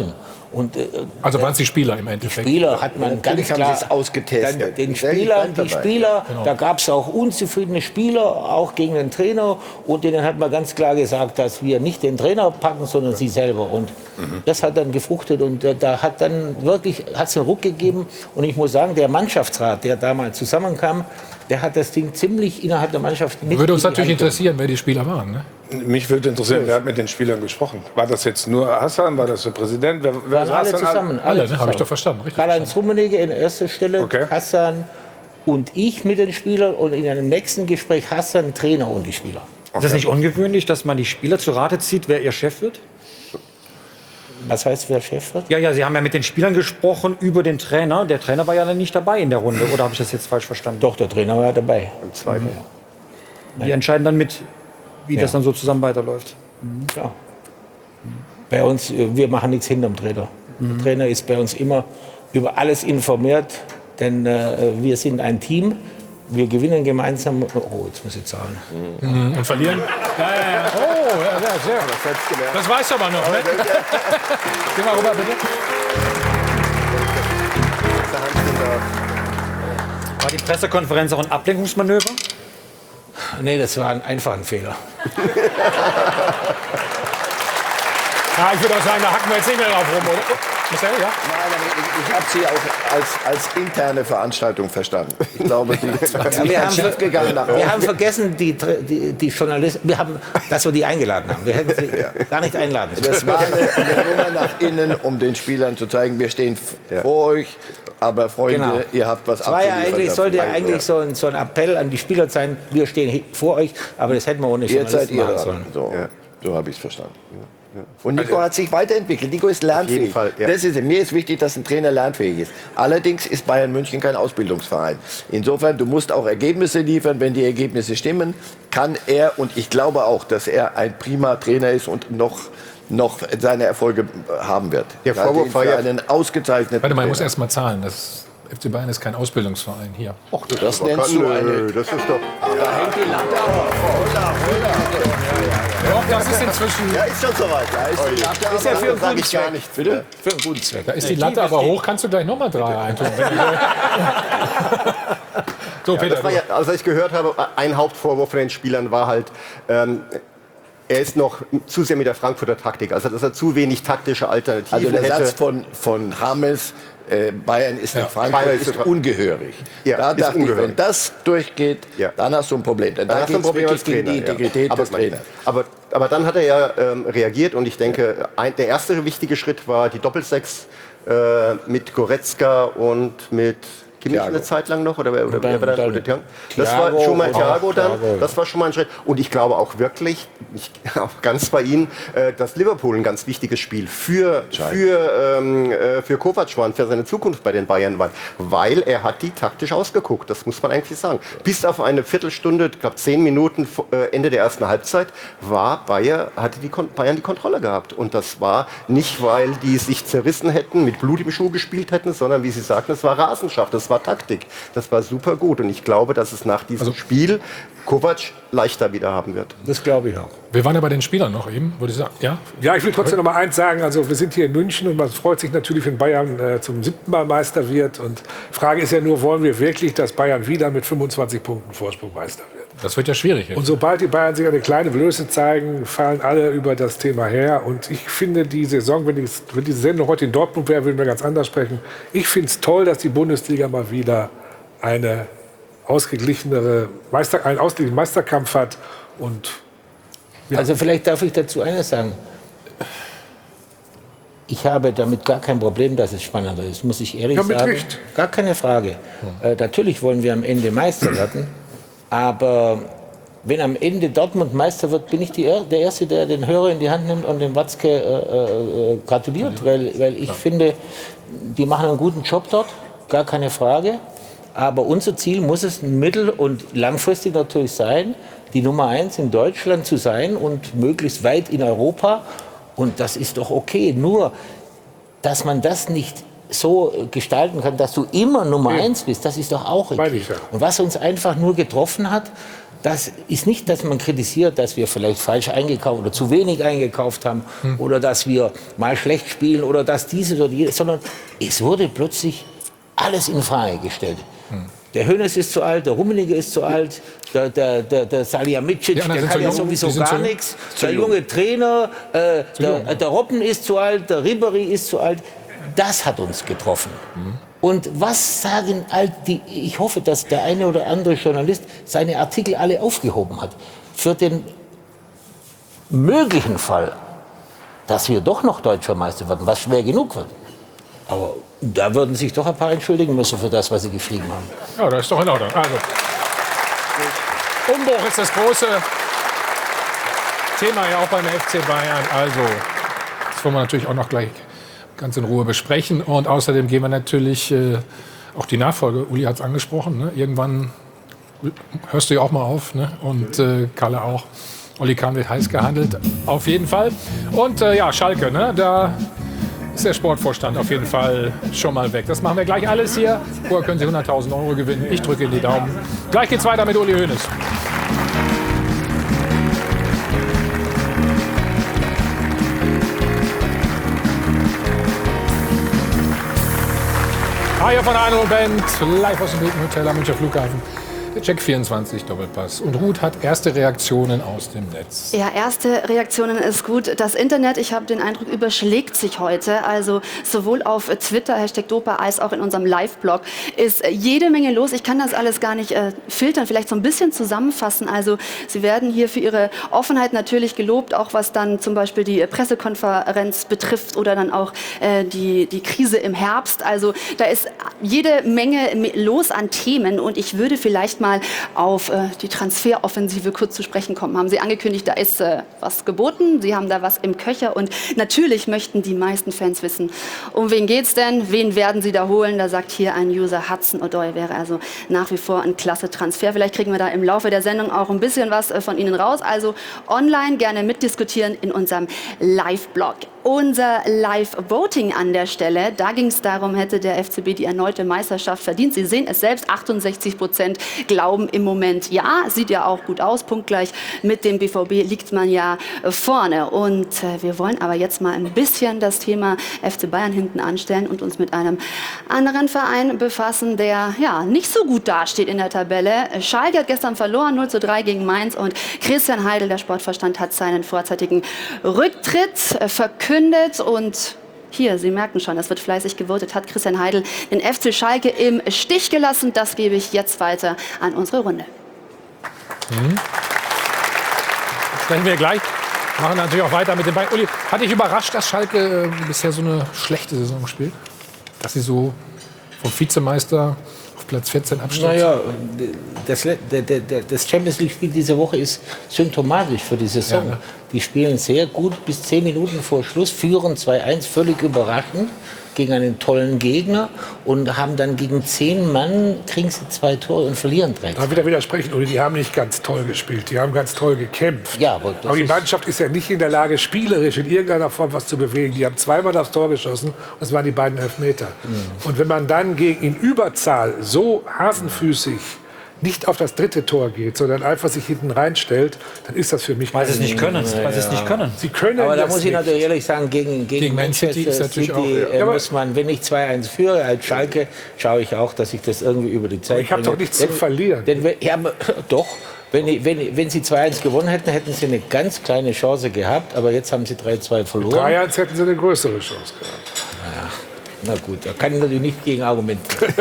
Und, äh, also waren es die Spieler im Endeffekt? Die Spieler hat man ganz haben klar sie es ausgetestet. Dann, den Sehr Spieler, gut die dabei. Spieler, Genau. da gab es auch unzufriedene Spieler, auch gegen den Trainer. Und denen hat man ganz klar gesagt, dass wir nicht den Trainer packen, sondern sie selber. Und mhm. das hat dann gefruchtet und äh, da hat dann wirklich hat's einen Ruck gegeben. Und ich muss sagen, der Mannschaftsrat, der damals zusammenkam, der hat das Ding ziemlich innerhalb der Mannschaft mit. Würde uns natürlich interessieren, wer die Spieler waren. Ne? Mich würde interessieren, wer hat mit den Spielern gesprochen? War das jetzt nur Hassan? War das der Präsident? Wer, wer Waren alle dann zusammen. Alle, ne? zusammen. Habe ich doch verstanden. Richtig Karl-Heinz Rummenigge in erster Stelle, Okay. Hassan und ich mit den Spielern und in einem nächsten Gespräch Hassan, Trainer und die Spieler. Ist das nicht ungewöhnlich, dass man die Spieler zu Rate zieht, wer ihr Chef wird? Was heißt, wer Chef wird? Ja, ja, Sie haben ja mit den Spielern gesprochen über den Trainer. Der Trainer war ja dann nicht dabei in der Runde. Oder habe ich das jetzt falsch verstanden? Doch, der Trainer war dabei. Im Zweifel. Die entscheiden dann mit, wie Ja. das dann so zusammen weiterläuft. Ja. Bei uns, äh, wir machen nichts hinterm Trainer. Der Trainer ist bei uns immer über alles informiert, denn äh, wir sind ein Team. Wir gewinnen gemeinsam. Oh, jetzt muss ich zahlen. Mhm. Und verlieren? Ja, ja, ja. Oh, ja, ja, sehr. Das weißt du aber noch, ne? Geh mal rüber, bitte. War die Pressekonferenz auch ein Ablenkungsmanöver? Nee, das war ein einfacher Fehler. Ja, ich würde auch sagen, da hacken wir jetzt nicht mehr drauf rum, oder? Marcel, ja? Nein, aber ich, ich habe sie auch als, als interne Veranstaltung verstanden. Ich glaube, die Ja, wir, haben, schief gegangen nach wir haben vergessen, die, die, die Journalisten, wir haben, dass wir die eingeladen haben. Wir hätten sie gar nicht einladen sollen. Das war eine, eine Nummer nach innen, um den Spielern zu zeigen, wir stehen f- vor euch, aber Freunde, Genau. ihr habt was Es war ja abzuliefern eigentlich, dafür. sollte ja eigentlich so ein, so ein Appell an die Spieler sein, wir stehen hi- vor euch, aber das hätten wir ohne Jetzt seid Journalisten ihr machen dran. sollen. So, so habe ich es verstanden. Und Nico hat sich weiterentwickelt. Nico ist lernfähig. jeden Fall, ja. Das ist, mir ist wichtig, dass ein Trainer lernfähig ist. Allerdings ist Bayern München kein Ausbildungsverein. Insofern, du musst auch Ergebnisse liefern. Wenn die Ergebnisse stimmen, kann er, und ich glaube auch, dass er ein prima Trainer ist und noch, noch seine Erfolge haben wird. Der Vorwurf war für ja- einen ausgezeichneten Warte mal, ich muss Trainer. erst mal zahlen. Das F C Bayern ist kein Ausbildungsverein hier. Och, das nennst du eine... Das ist doch. Da hängt die Latte auf. Holla, holla. Doch, das ist inzwischen. Ja, ist schon soweit. Da ist die Latte Ist ja für einen sag guten ich gar Zweck. nicht. Bitte? Für einen guten Zweck. Da ist die Latte aber hoch. Kannst du gleich nochmal drei eintun? wenn du willst. So, Peter. Das war ja, also ich gehört habe, ein Hauptvorwurf von den Spielern war halt, ähm, er ist noch zu sehr mit der Frankfurter Taktik, also dass er zu wenig taktische Alternativen Also der hätte. Satz von, von James, äh, Bayern ist in Frankfurt, Bayern ist ist in Fra- ungehörig. Ja, da ist dachte ich, ungehörig. wenn das durchgeht, Ja. dann hast du ein Problem. Denn Dann da hast du ein geht es Problem wirklich als gegen Trainer. die Integrität ja. aber, des Trainers. aber, aber dann hat er ja ähm, reagiert und ich denke, ein, der erste wichtige Schritt war die Doppelsechs äh, mit Goretzka und mit Kimmich Thiago. eine Zeit lang noch oder wer, oder dann- wer war das? dann Oder Thiago? Das war Thiago schon mal auch, Thiago dann. Thiago, ja. Das war schon mal ein Schritt. Und ich glaube auch wirklich, ich, auch ganz bei Ihnen, äh, dass Liverpool ein ganz wichtiges Spiel für für ähm, äh, für Kovac war und für seine Zukunft bei den Bayern war, weil er hat die taktisch ausgeguckt. Das muss man eigentlich sagen. Bis auf eine Viertelstunde, ich glaube zehn Minuten vor- äh, Ende der ersten Halbzeit war Bayern hatte die Kon Bayern die Kontrolle gehabt. Und das war nicht, weil die sich zerrissen hätten, mit Blut im Schuh gespielt hätten, sondern wie Sie sagten, es war Rasenschaft, das war Taktik. Das war super gut. Und ich glaube, dass es nach diesem Spiel Kovac leichter wieder haben wird. Das glaube ich auch. Wir waren ja bei den Spielern noch eben, würde ich sagen. Ja? Ja, ich will trotzdem noch mal eins sagen. Also wir sind hier in München und man freut sich natürlich, wenn Bayern äh, zum siebten Mal Meister wird. Und Frage ist ja nur, wollen wir wirklich, dass Bayern wieder mit fünfundzwanzig Punkten Vorsprung Meister wird? Das wird ja schwierig. Jetzt. Und sobald die Bayern sich eine kleine Blöße zeigen, fallen alle über das Thema her. Und ich finde die Saison, wenn, die, wenn diese Sendung heute in Dortmund wäre, würden wir ganz anders sprechen. Ich finde es toll, dass die Bundesliga mal wieder eine ausgeglichenere Meister, einen ausgeglichenen Meisterkampf hat. Und Also vielleicht darf ich dazu eines sagen. Ich habe damit gar kein Problem, dass es spannender ist, muss ich ehrlich Ja, mit sagen. Recht. Gar keine Frage. Äh, natürlich wollen wir am Ende Meister werden, aber wenn am Ende Dortmund Meister wird, bin ich die, Er- der Erste, der den Hörer in die Hand nimmt und dem Watzke äh, äh, gratuliert, weil, weil ich finde, die machen einen guten Job dort, gar keine Frage. Aber unser Ziel muss es mittel- und langfristig natürlich sein, die Nummer eins in Deutschland zu sein und möglichst weit in Europa. Und das ist doch okay. Nur, dass man das nicht so gestalten kann, dass du immer Nummer eins bist, das ist doch auch Meine okay. ich ja. Und was uns einfach nur getroffen hat, das ist nicht, dass man kritisiert, dass wir vielleicht falsch eingekauft oder zu wenig eingekauft haben hm. oder dass wir mal schlecht spielen oder dass dieses oder jenes, sondern es wurde plötzlich alles in Frage gestellt. Hm. Der Hoeneß ist zu alt, der Rummenigge ist zu alt, der, der, der, der Salihamidzic, der kann ja sowieso gar nichts, der junge Trainer, äh, der, der Robben ist zu alt, der Ribéry ist zu alt. Das hat uns getroffen. Hm. Und was sagen all die, ich hoffe, dass der eine oder andere Journalist seine Artikel alle aufgehoben hat, für den möglichen Fall, dass wir doch noch Deutscher Meister werden, was schwer genug wird. Aber da würden sich doch ein paar entschuldigen müssen für das, was sie geschrieben haben. Ja, das ist doch in Ordnung. Also, Umbruch ist das große Thema ja auch beim F C Bayern. Also, das wollen wir natürlich auch noch gleich ganz in Ruhe besprechen. Und außerdem gehen wir natürlich äh, auch die Nachfolge. Uli hat es angesprochen. Ne? Irgendwann hörst du ja auch mal auf. Ne? Und äh, Kalle auch. Oli Kahn wird heiß gehandelt. Auf jeden Fall. Und äh, ja, Schalke. Ne? Da ist der Sportvorstand auf jeden Fall schon mal weg. Das machen wir gleich alles hier. Vorher können Sie hunderttausend Euro gewinnen. Ich drücke in die Daumen. Gleich geht's weiter mit Uli Hoeneß. Ah, hier von Arno Band, live aus dem Hilton Hotel am Münchner Flughafen. Der Check vierundzwanzig Doppelpass. Und Ruth hat erste Reaktionen aus dem Netz. Ja, erste Reaktionen ist gut. Das Internet, ich habe den Eindruck, überschlägt sich heute. Also sowohl auf Twitter, Hashtag Dopa, als auch in unserem Live-Blog ist jede Menge los. Ich kann das alles gar nicht äh, filtern, vielleicht so ein bisschen zusammenfassen. Also Sie werden hier für Ihre Offenheit natürlich gelobt, auch was dann zum Beispiel die Pressekonferenz betrifft oder dann auch äh, die, die Krise im Herbst. Also da ist jede Menge los an Themen und ich würde vielleicht mal auf äh, die Transferoffensive kurz zu sprechen kommen. Haben Sie angekündigt, da ist äh, was geboten, Sie haben da was im Köcher und natürlich möchten die meisten Fans wissen, um wen geht's denn, wen werden Sie da holen? Da sagt hier ein User, Hudson-Odoi wäre also nach wie vor ein klasse Transfer. Vielleicht kriegen wir da im Laufe der Sendung auch ein bisschen was äh, von Ihnen raus. Also online gerne mitdiskutieren in unserem Live-Blog. Unser Live-Voting an der Stelle, da ging es darum, hätte der F C B die erneute Meisterschaft verdient. Sie sehen es selbst, achtundsechzig Prozent glauben im Moment ja, sieht ja auch gut aus, punktgleich mit dem B V B liegt man ja vorne. Und äh, wir wollen aber jetzt mal ein bisschen das Thema F C Bayern hinten anstellen und uns mit einem anderen Verein befassen, der ja nicht so gut dasteht in der Tabelle. Schalke hat gestern verloren, null zu drei gegen Mainz und Christian Heidel, der Sportvorstand, hat seinen vorzeitigen Rücktritt äh, verkündet. Und hier, Sie merken schon, es wird fleißig gewotet, hat Christian Heidel den F C Schalke im Stich gelassen. Das gebe ich jetzt weiter an unsere Runde. Mhm. Sprechen wir gleich. Machen natürlich auch weiter mit den beiden. Uli, hat dich überrascht, dass Schalke äh, bisher so eine schlechte Saison spielt? Dass sie so vom Vizemeister auf Platz vierzehn abstürzen? Naja, das, das Champions League-Spiel diese Woche ist symptomatisch für die Saison. Ja, ne? Die spielen sehr gut bis zehn Minuten vor Schluss, führen zwei eins, völlig überraschend gegen einen tollen Gegner und haben dann gegen zehn Mann, kriegen sie zwei Tore und verlieren drei. Da wieder widersprechen, oder die haben nicht ganz toll gespielt, die haben ganz toll gekämpft. Ja, aber, aber die Mannschaft ist ja nicht in der Lage, spielerisch in irgendeiner Form was zu bewegen. Die haben zweimal aufs Tor geschossen und das waren die beiden Elfmeter. Mhm. Und wenn man dann gegen in Überzahl so hasenfüßig nicht auf das dritte Tor geht, sondern einfach sich hinten reinstellt, dann ist das für mich... Weil sie es nicht können. Ja, weil sie es nicht können. Sie können aber da muss ich natürlich ehrlich sagen, gegen, gegen, gegen Manchester City, ist natürlich City auch, ja. äh, muss man, wenn ich zwei eins führe als Schalke, schaue ich auch, dass ich das irgendwie über die Zeit aber ich habe doch nichts denn, zu verlieren. Denn, ja, doch. Wenn, wenn, wenn sie zwei eins gewonnen hätten, hätten sie eine ganz kleine Chance gehabt, aber jetzt haben sie drei zwei verloren. drei eins hätten sie eine größere Chance gehabt. Ja, na gut, da kann ich natürlich nicht gegen argumentieren.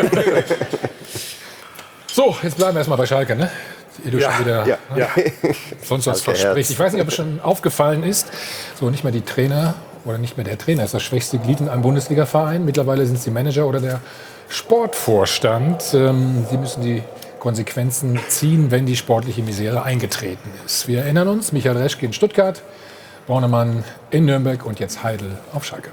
So, jetzt bleiben wir erstmal bei Schalke, ne? Ihr ja, schon wieder, ja, ne? ja. Sonst was verspricht. Ich weiß nicht, ob es schon aufgefallen ist, so nicht mehr die Trainer oder nicht mehr der Trainer ist das schwächste Glied in einem Bundesliga-Verein. Mittlerweile sind es die Manager oder der Sportvorstand. Ähm, die müssen die Konsequenzen ziehen, wenn die sportliche Misere eingetreten ist. Wir erinnern uns, Michael Reschke in Stuttgart, Bornemann in Nürnberg und jetzt Heidel auf Schalke.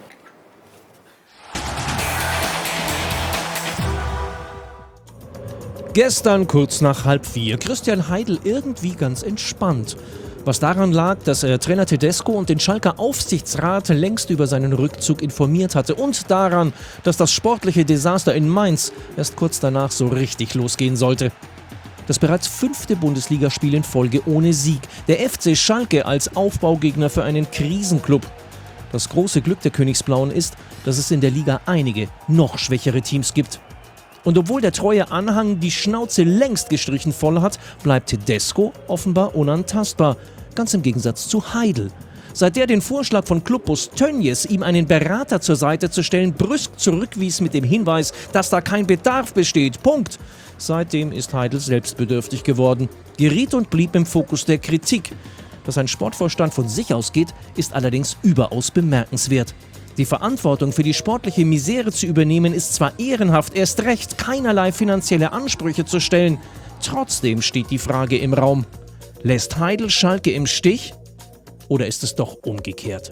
Gestern kurz nach halb vier. Christian Heidel irgendwie ganz entspannt. Was daran lag, dass er Trainer Tedesco und den Schalker Aufsichtsrat längst über seinen Rückzug informiert hatte. Und daran, dass das sportliche Desaster in Mainz erst kurz danach so richtig losgehen sollte. Das bereits fünfte Bundesligaspiel in Folge ohne Sieg. Der F C Schalke als Aufbaugegner für einen Krisenklub. Das große Glück der Königsblauen ist, dass es in der Liga einige noch schwächere Teams gibt. Und obwohl der treue Anhang die Schnauze längst gestrichen voll hat, bleibt Tedesco offenbar unantastbar. Ganz im Gegensatz zu Heidel. Seit der den Vorschlag von Clubbus Tönnies, ihm einen Berater zur Seite zu stellen, brüsk zurückwies mit dem Hinweis, dass da kein Bedarf besteht. Punkt. Seitdem ist Heidel selbstbedürftig geworden, geriet und blieb im Fokus der Kritik. Dass ein Sportvorstand von sich ausgeht, ist allerdings überaus bemerkenswert. Die Verantwortung für die sportliche Misere zu übernehmen, ist zwar ehrenhaft, erst recht keinerlei finanzielle Ansprüche zu stellen. Trotzdem steht die Frage im Raum: Lässt Heidel Schalke im Stich? Oder ist es doch umgekehrt?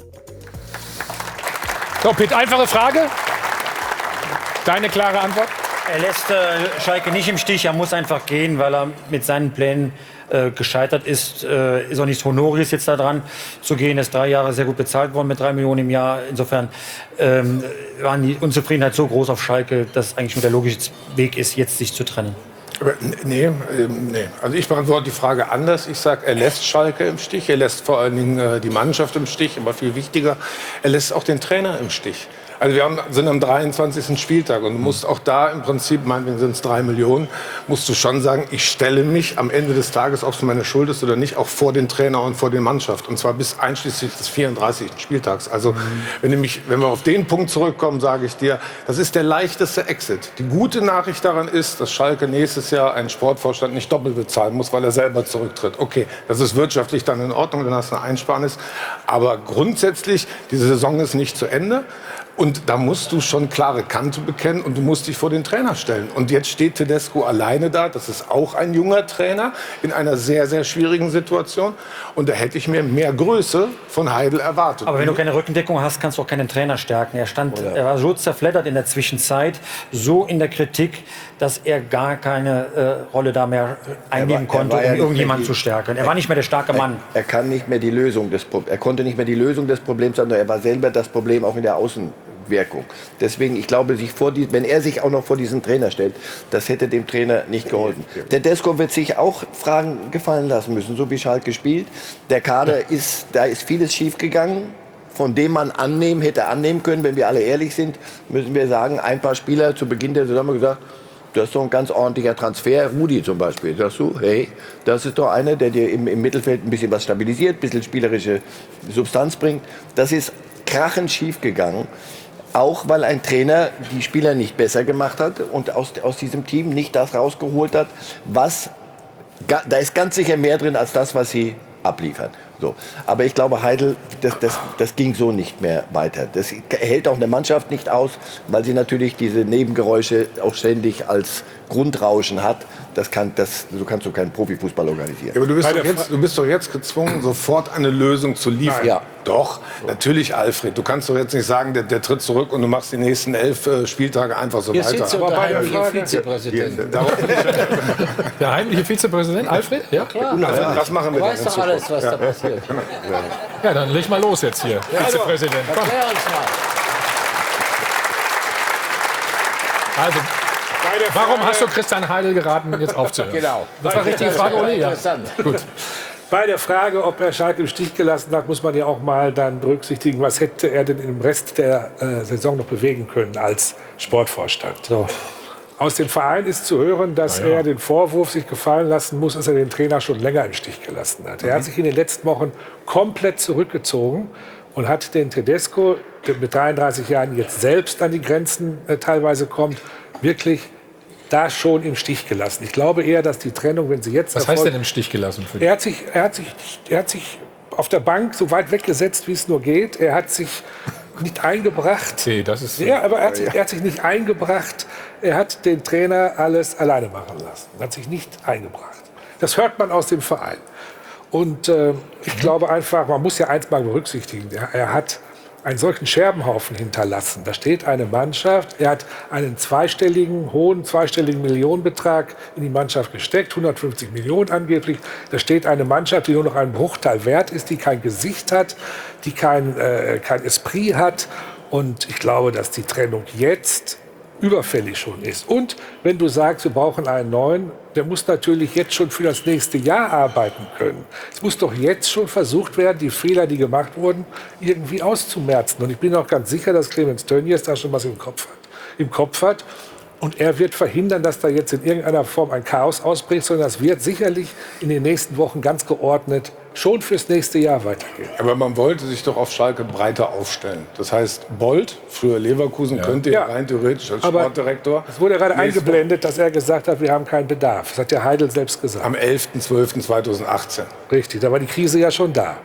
So, Pitt, einfache Frage. Deine klare Antwort? Er lässt äh, Schalke nicht im Stich. Er muss einfach gehen, weil er mit seinen Plänen äh, gescheitert ist. Äh, ist auch nichts Honoriges jetzt da dran zu gehen. Er ist drei Jahre sehr gut bezahlt worden mit drei Millionen im Jahr. Insofern ähm, war die Unzufriedenheit so groß auf Schalke, dass eigentlich nur der logische Weg ist, jetzt sich zu trennen. Aber nee, nee. Also ich beantworte die Frage anders. Ich sage, er lässt Schalke im Stich. Er lässt vor allen Dingen äh, die Mannschaft im Stich. Aber viel wichtiger, er lässt auch den Trainer im Stich. Also wir haben, sind am dreiundzwanzigsten Spieltag und du musst auch da im Prinzip, meinetwegen sind es drei Millionen, musst du schon sagen, ich stelle mich am Ende des Tages, ob es meine Schuld ist oder nicht, auch vor den Trainer und vor die Mannschaft. Und zwar bis einschließlich des vierunddreißigsten Spieltags. Also mhm. wenn, du mich, wenn wir auf den Punkt zurückkommen, sage ich dir, das ist der leichteste Exit. Die gute Nachricht daran ist, dass Schalke nächstes Jahr einen Sportvorstand nicht doppelt bezahlen muss, weil er selber zurücktritt. Okay, das ist wirtschaftlich dann in Ordnung, dann hast du eine Einsparnis. Aber grundsätzlich, diese Saison ist nicht zu Ende. Und da musst du schon klare Kante bekennen und du musst dich vor den Trainer stellen. Und jetzt steht Tedesco alleine da. Das ist auch ein junger Trainer in einer sehr, sehr schwierigen Situation. Und da hätte ich mir mehr Größe von Heidel erwartet. Aber wenn du keine Rückendeckung hast, kannst du auch keinen Trainer stärken. Er stand, Oder? er war so zerfleddert in der Zwischenzeit, so in der Kritik, dass er gar keine äh, Rolle da mehr einnehmen war, konnte, um ja irgendjemanden zu stärken. Er war nicht mehr der starke Mann. Er, er kann nicht mehr die Lösung des Pro er konnte nicht mehr die Lösung des Problems sein, sondern er war selber das Problem auch in der Außenwirkung. Deswegen, ich glaube, sich vor die, wenn er sich auch noch vor diesen Trainer stellt, das hätte dem Trainer nicht geholfen. Der Tedesco wird sich auch Fragen gefallen lassen müssen, so wie Schalke gespielt. Der Kader ist, da ist vieles schiefgegangen, von dem man annehmen, hätte annehmen können. Wenn wir alle ehrlich sind, müssen wir sagen, ein paar Spieler zu Beginn der Saison haben gesagt, das ist doch ein ganz ordentlicher Transfer. Rudi zum Beispiel. Sagst du, hey, das ist doch einer, der dir im, im Mittelfeld ein bisschen was stabilisiert, ein bisschen spielerische Substanz bringt. Das ist krachend schief gegangen. Auch weil ein Trainer die Spieler nicht besser gemacht hat und aus, aus diesem Team nicht das rausgeholt hat, was, da ist ganz sicher mehr drin als das, was sie abliefern. So. Aber ich glaube, Heidel, das, das, das ging so nicht mehr weiter. Das hält auch eine Mannschaft nicht aus, weil sie natürlich diese Nebengeräusche auch ständig als Grundrauschen hat. Das kann, das, so kannst du keinen Profifußball organisieren. Ja, aber du bist, doch jetzt, du bist doch jetzt gezwungen, sofort eine Lösung zu liefern. Ja. Doch, so. Natürlich, Alfred. Du kannst doch jetzt nicht sagen, der, der tritt zurück und du machst die nächsten elf äh, Spieltage einfach so Hier weiter. Aber bei der Frage, Vizepräsident. Der heimliche Vizepräsident, Alfred? Ja, klar. Also, das machen wir du weißt doch alles, was ja. da passiert. Ja. ja, dann leg mal los jetzt hier, ja, Vizepräsident. Komm. Erklär uns mal. Also, warum hast du Christian Heidel geraten, jetzt aufzuhören? Genau. Das war eine richtige Frage, Uli. Ja. Gut. Bei der Frage, ob er Schalke im Stich gelassen hat, muss man ja auch mal dann berücksichtigen, was hätte er denn im Rest der äh, Saison noch bewegen können als Sportvorstand. So. Aus dem Verein ist zu hören, dass ja. er den Vorwurf sich gefallen lassen muss, dass er den Trainer schon länger im Stich gelassen hat. Mhm. Er hat sich in den letzten Wochen komplett zurückgezogen und hat den Tedesco, der mit dreiunddreißig Jahren jetzt selbst an die Grenzen äh, teilweise kommt, wirklich da schon im Stich gelassen. Ich glaube eher, dass die Trennung, wenn sie jetzt Was heißt denn im Stich gelassen? Für er, hat sich, er, hat sich, er hat sich auf der Bank so weit weggesetzt, wie es nur geht. Er hat sich nicht eingebracht. Okay, das ist ja, aber er hat, sich, er hat sich nicht eingebracht. Er hat den Trainer alles alleine machen lassen. Er hat sich nicht eingebracht. Das hört man aus dem Verein. Und äh, ich mhm. glaube einfach, man muss ja eins mal berücksichtigen. Er, er hat einen solchen Scherbenhaufen hinterlassen. Da steht eine Mannschaft, er hat einen zweistelligen, hohen zweistelligen Millionenbetrag in die Mannschaft gesteckt, hundertfünfzig Millionen angeblich. Da steht eine Mannschaft, die nur noch einen Bruchteil wert ist, die kein Gesicht hat, die kein, äh, kein Esprit hat. Und ich glaube, dass die Trennung jetzt überfällig schon ist. Und wenn du sagst, wir brauchen einen neuen, der muss natürlich jetzt schon für das nächste Jahr arbeiten können. Es muss doch jetzt schon versucht werden, die Fehler, die gemacht wurden, irgendwie auszumerzen. Und ich bin auch ganz sicher, dass Clemens Tönnies da schon was im Kopf hat. Im Kopf hat. Und er wird verhindern, dass da jetzt in irgendeiner Form ein Chaos ausbricht, sondern das wird sicherlich in den nächsten Wochen ganz geordnet schon fürs nächste Jahr weitergehen. Aber man wollte sich doch auf Schalke breiter aufstellen. Das heißt, Bolt, früher Leverkusen, ja. könnte ja rein theoretisch als Aber Sportdirektor... Es wurde gerade eingeblendet, dass er gesagt hat, wir haben keinen Bedarf. Das hat der Heidel selbst gesagt. Am elften zwölften zweitausendachtzehn. Richtig, da war die Krise ja schon da.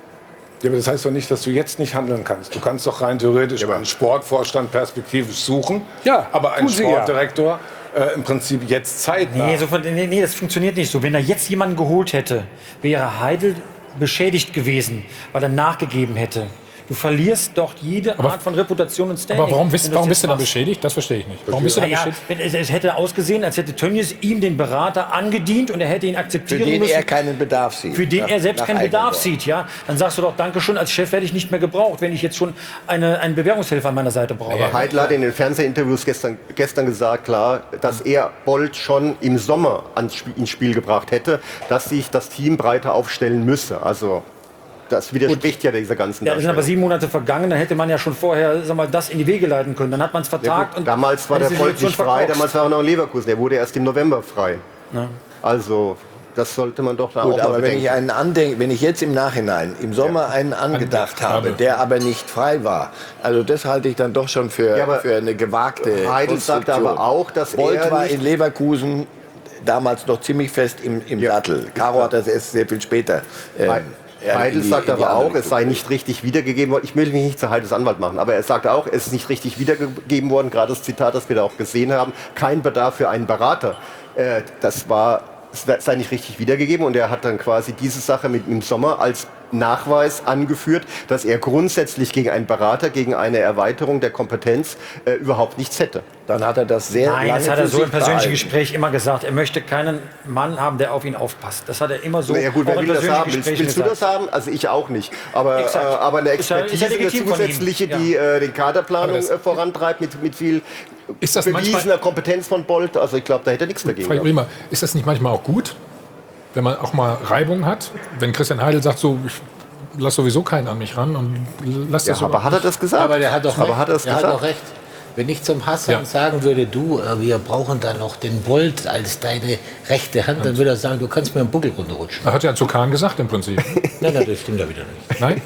Ja, aber das heißt doch nicht, dass du jetzt nicht handeln kannst. Du kannst doch rein theoretisch ja, einen Sportvorstand perspektivisch suchen, ja, aber ein Sportdirektor ja. äh, im Prinzip jetzt zeitnah. Nee, so, nee, nee, das funktioniert nicht so. Wenn er jetzt jemanden geholt hätte, wäre Heidel beschädigt gewesen, weil er nachgegeben hätte. Du verlierst doch jede aber, Art von Reputation und Standing. Aber warum bist, warum bist du dann beschädigt? Das verstehe ich nicht. Warum bist du dann naja, beschädigt? Es, es hätte ausgesehen, als hätte Tönnies ihm den Berater angedient und er hätte ihn akzeptieren müssen. Für den er keinen Bedarf sieht. Für den nach, er selbst keinen Bedarf sieht, ja. Dann sagst du doch, danke schön, als Chef werde ich nicht mehr gebraucht, wenn ich jetzt schon eine, einen Bewährungshelfer an meiner Seite brauche. Aber Heidel hat in den Fernsehinterviews gestern, gestern gesagt, klar, dass er Bolt schon im Sommer ans Spiel, ins Spiel gebracht hätte, dass sich das Team breiter aufstellen müsse. Also das widerspricht Gut. ja dieser ganzen Ja, da sind aber sieben Monate vergangen, dann hätte man ja schon vorher sag mal, das in die Wege leiten können. Dann hat man es vertagt. Ja, und damals war der Bolt nicht frei, damals war er noch in Leverkusen. Der wurde erst im November frei. Ja. Also das sollte man doch da Gut, auch aber mal wenn ich einen andenke, wenn ich jetzt im Nachhinein im Sommer ja. einen angedacht habe, der aber nicht frei war, also das halte ich dann doch schon für, ja, für eine gewagte Heidel sagt aber auch, dass Bolt er war in Leverkusen damals noch ziemlich fest im, im ja. Sattel. Caro hat das erst sehr viel später. Ähm, Heidel die, sagt aber auch, es sei nicht richtig wiedergegeben worden. Ich will mich nicht zu Heidels Anwalt machen, aber er sagt auch, es ist nicht richtig wiedergegeben worden. Gerade das Zitat, das wir da auch gesehen haben, kein Bedarf für einen Berater. Äh, das war, es sei nicht richtig wiedergegeben und er hat dann quasi diese Sache mit im Sommer als Nachweis angeführt, dass er grundsätzlich gegen einen Berater, gegen eine Erweiterung der Kompetenz äh, überhaupt nichts hätte. Dann hat er das sehr Nein, lange das hat er so im persönlichen behalten. Gespräch immer gesagt. Er möchte keinen Mann haben, der auf ihn aufpasst. Das hat er immer so. Ja gut, wer will das haben? Willst, willst du das haben? Also ich auch nicht. Aber, äh, aber eine Expertise, eine zusätzliche, die ja. äh, die Kaderplanung äh, vorantreibt mit, mit viel ist das bewiesener Kompetenz von Bolt. Also ich glaube, da hätte er nichts dagegen. Frau Riemer, ist das nicht manchmal auch gut, wenn man auch mal Reibung hat? Wenn Christian Heidel sagt, so, ich lass sowieso keinen an mich ran und lass das ja, so. Aber hat er das gesagt? Aber der hat doch aber recht. Hat er er hat doch recht. Wenn ich zum Hassan ja. sagen würde, du, wir brauchen da noch den Bolt als deine rechte Hand, dann würde er sagen, du kannst mir einen Buckel runterrutschen. Er hat ja zu Kahn gesagt im Prinzip. Nein, nein, das stimmt ja wieder nicht. Nein?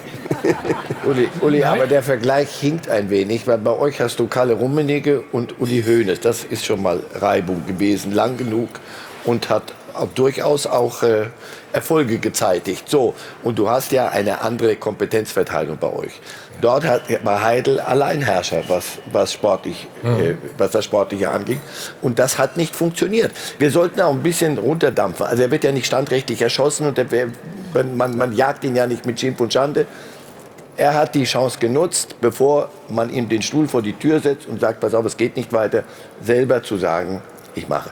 Uli, Uli aber der Vergleich hinkt ein wenig, weil bei euch hast du Kalle Rummenigge und Uli Hoeneß. Das ist schon mal Reibung gewesen, lang genug und hat auch durchaus auch äh, Erfolge gezeitigt. So, und du hast ja eine andere Kompetenzverteilung bei euch. Dort hat, war Heidel Alleinherrscher, was, was, sportlich, mhm. äh, was das Sportliche anging. Und das hat nicht funktioniert. Wir sollten auch ein bisschen runterdampfen. Also er wird ja nicht standrechtlich erschossen und der, man, man jagt ihn ja nicht mit Schimpf und Schande. Er hat die Chance genutzt, bevor man ihm den Stuhl vor die Tür setzt und sagt, pass auf, es geht nicht weiter, selber zu sagen, ich mache.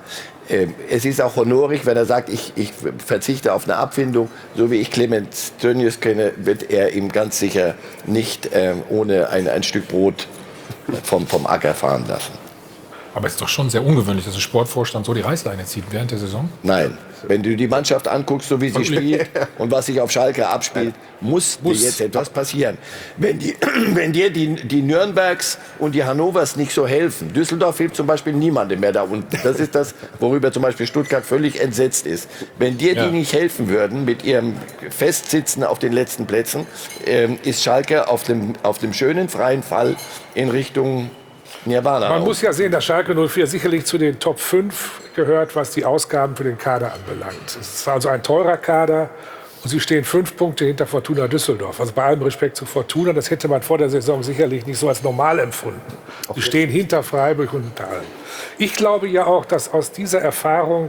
Es ist auch honorig, wenn er sagt, ich, ich verzichte auf eine Abfindung. So wie ich Clemens Tönnies kenne, wird er ihm ganz sicher nicht ähm, ohne ein, ein Stück Brot vom, vom Acker fahren lassen. Aber es ist doch schon sehr ungewöhnlich, dass der Sportvorstand so die Reißleine zieht während der Saison. Nein, wenn du die Mannschaft anguckst, so wie sie spielt und was sich auf Schalke abspielt, muss, muss dir jetzt etwas passieren. Wenn, die, wenn dir die, die Nürnbergs und die Hannovers nicht so helfen, Düsseldorf hilft zum Beispiel niemandem mehr da unten. Das ist das, worüber zum Beispiel Stuttgart völlig entsetzt ist. Wenn dir ja. die nicht helfen würden mit ihrem Festsitzen auf den letzten Plätzen, äh, ist Schalke auf dem, auf dem schönen freien Fall in Richtung Nirvana. Man muss ja sehen, dass Schalke null vier sicherlich zu den Top fünf gehört, was die Ausgaben für den Kader anbelangt. Es ist also ein teurer Kader und sie stehen fünf Punkte hinter Fortuna Düsseldorf. Also bei allem Respekt zu Fortuna, das hätte man vor der Saison sicherlich nicht so als normal empfunden. Sie stehen hinter Freiburg und hinter allem. Ich glaube ja auch, dass aus dieser Erfahrung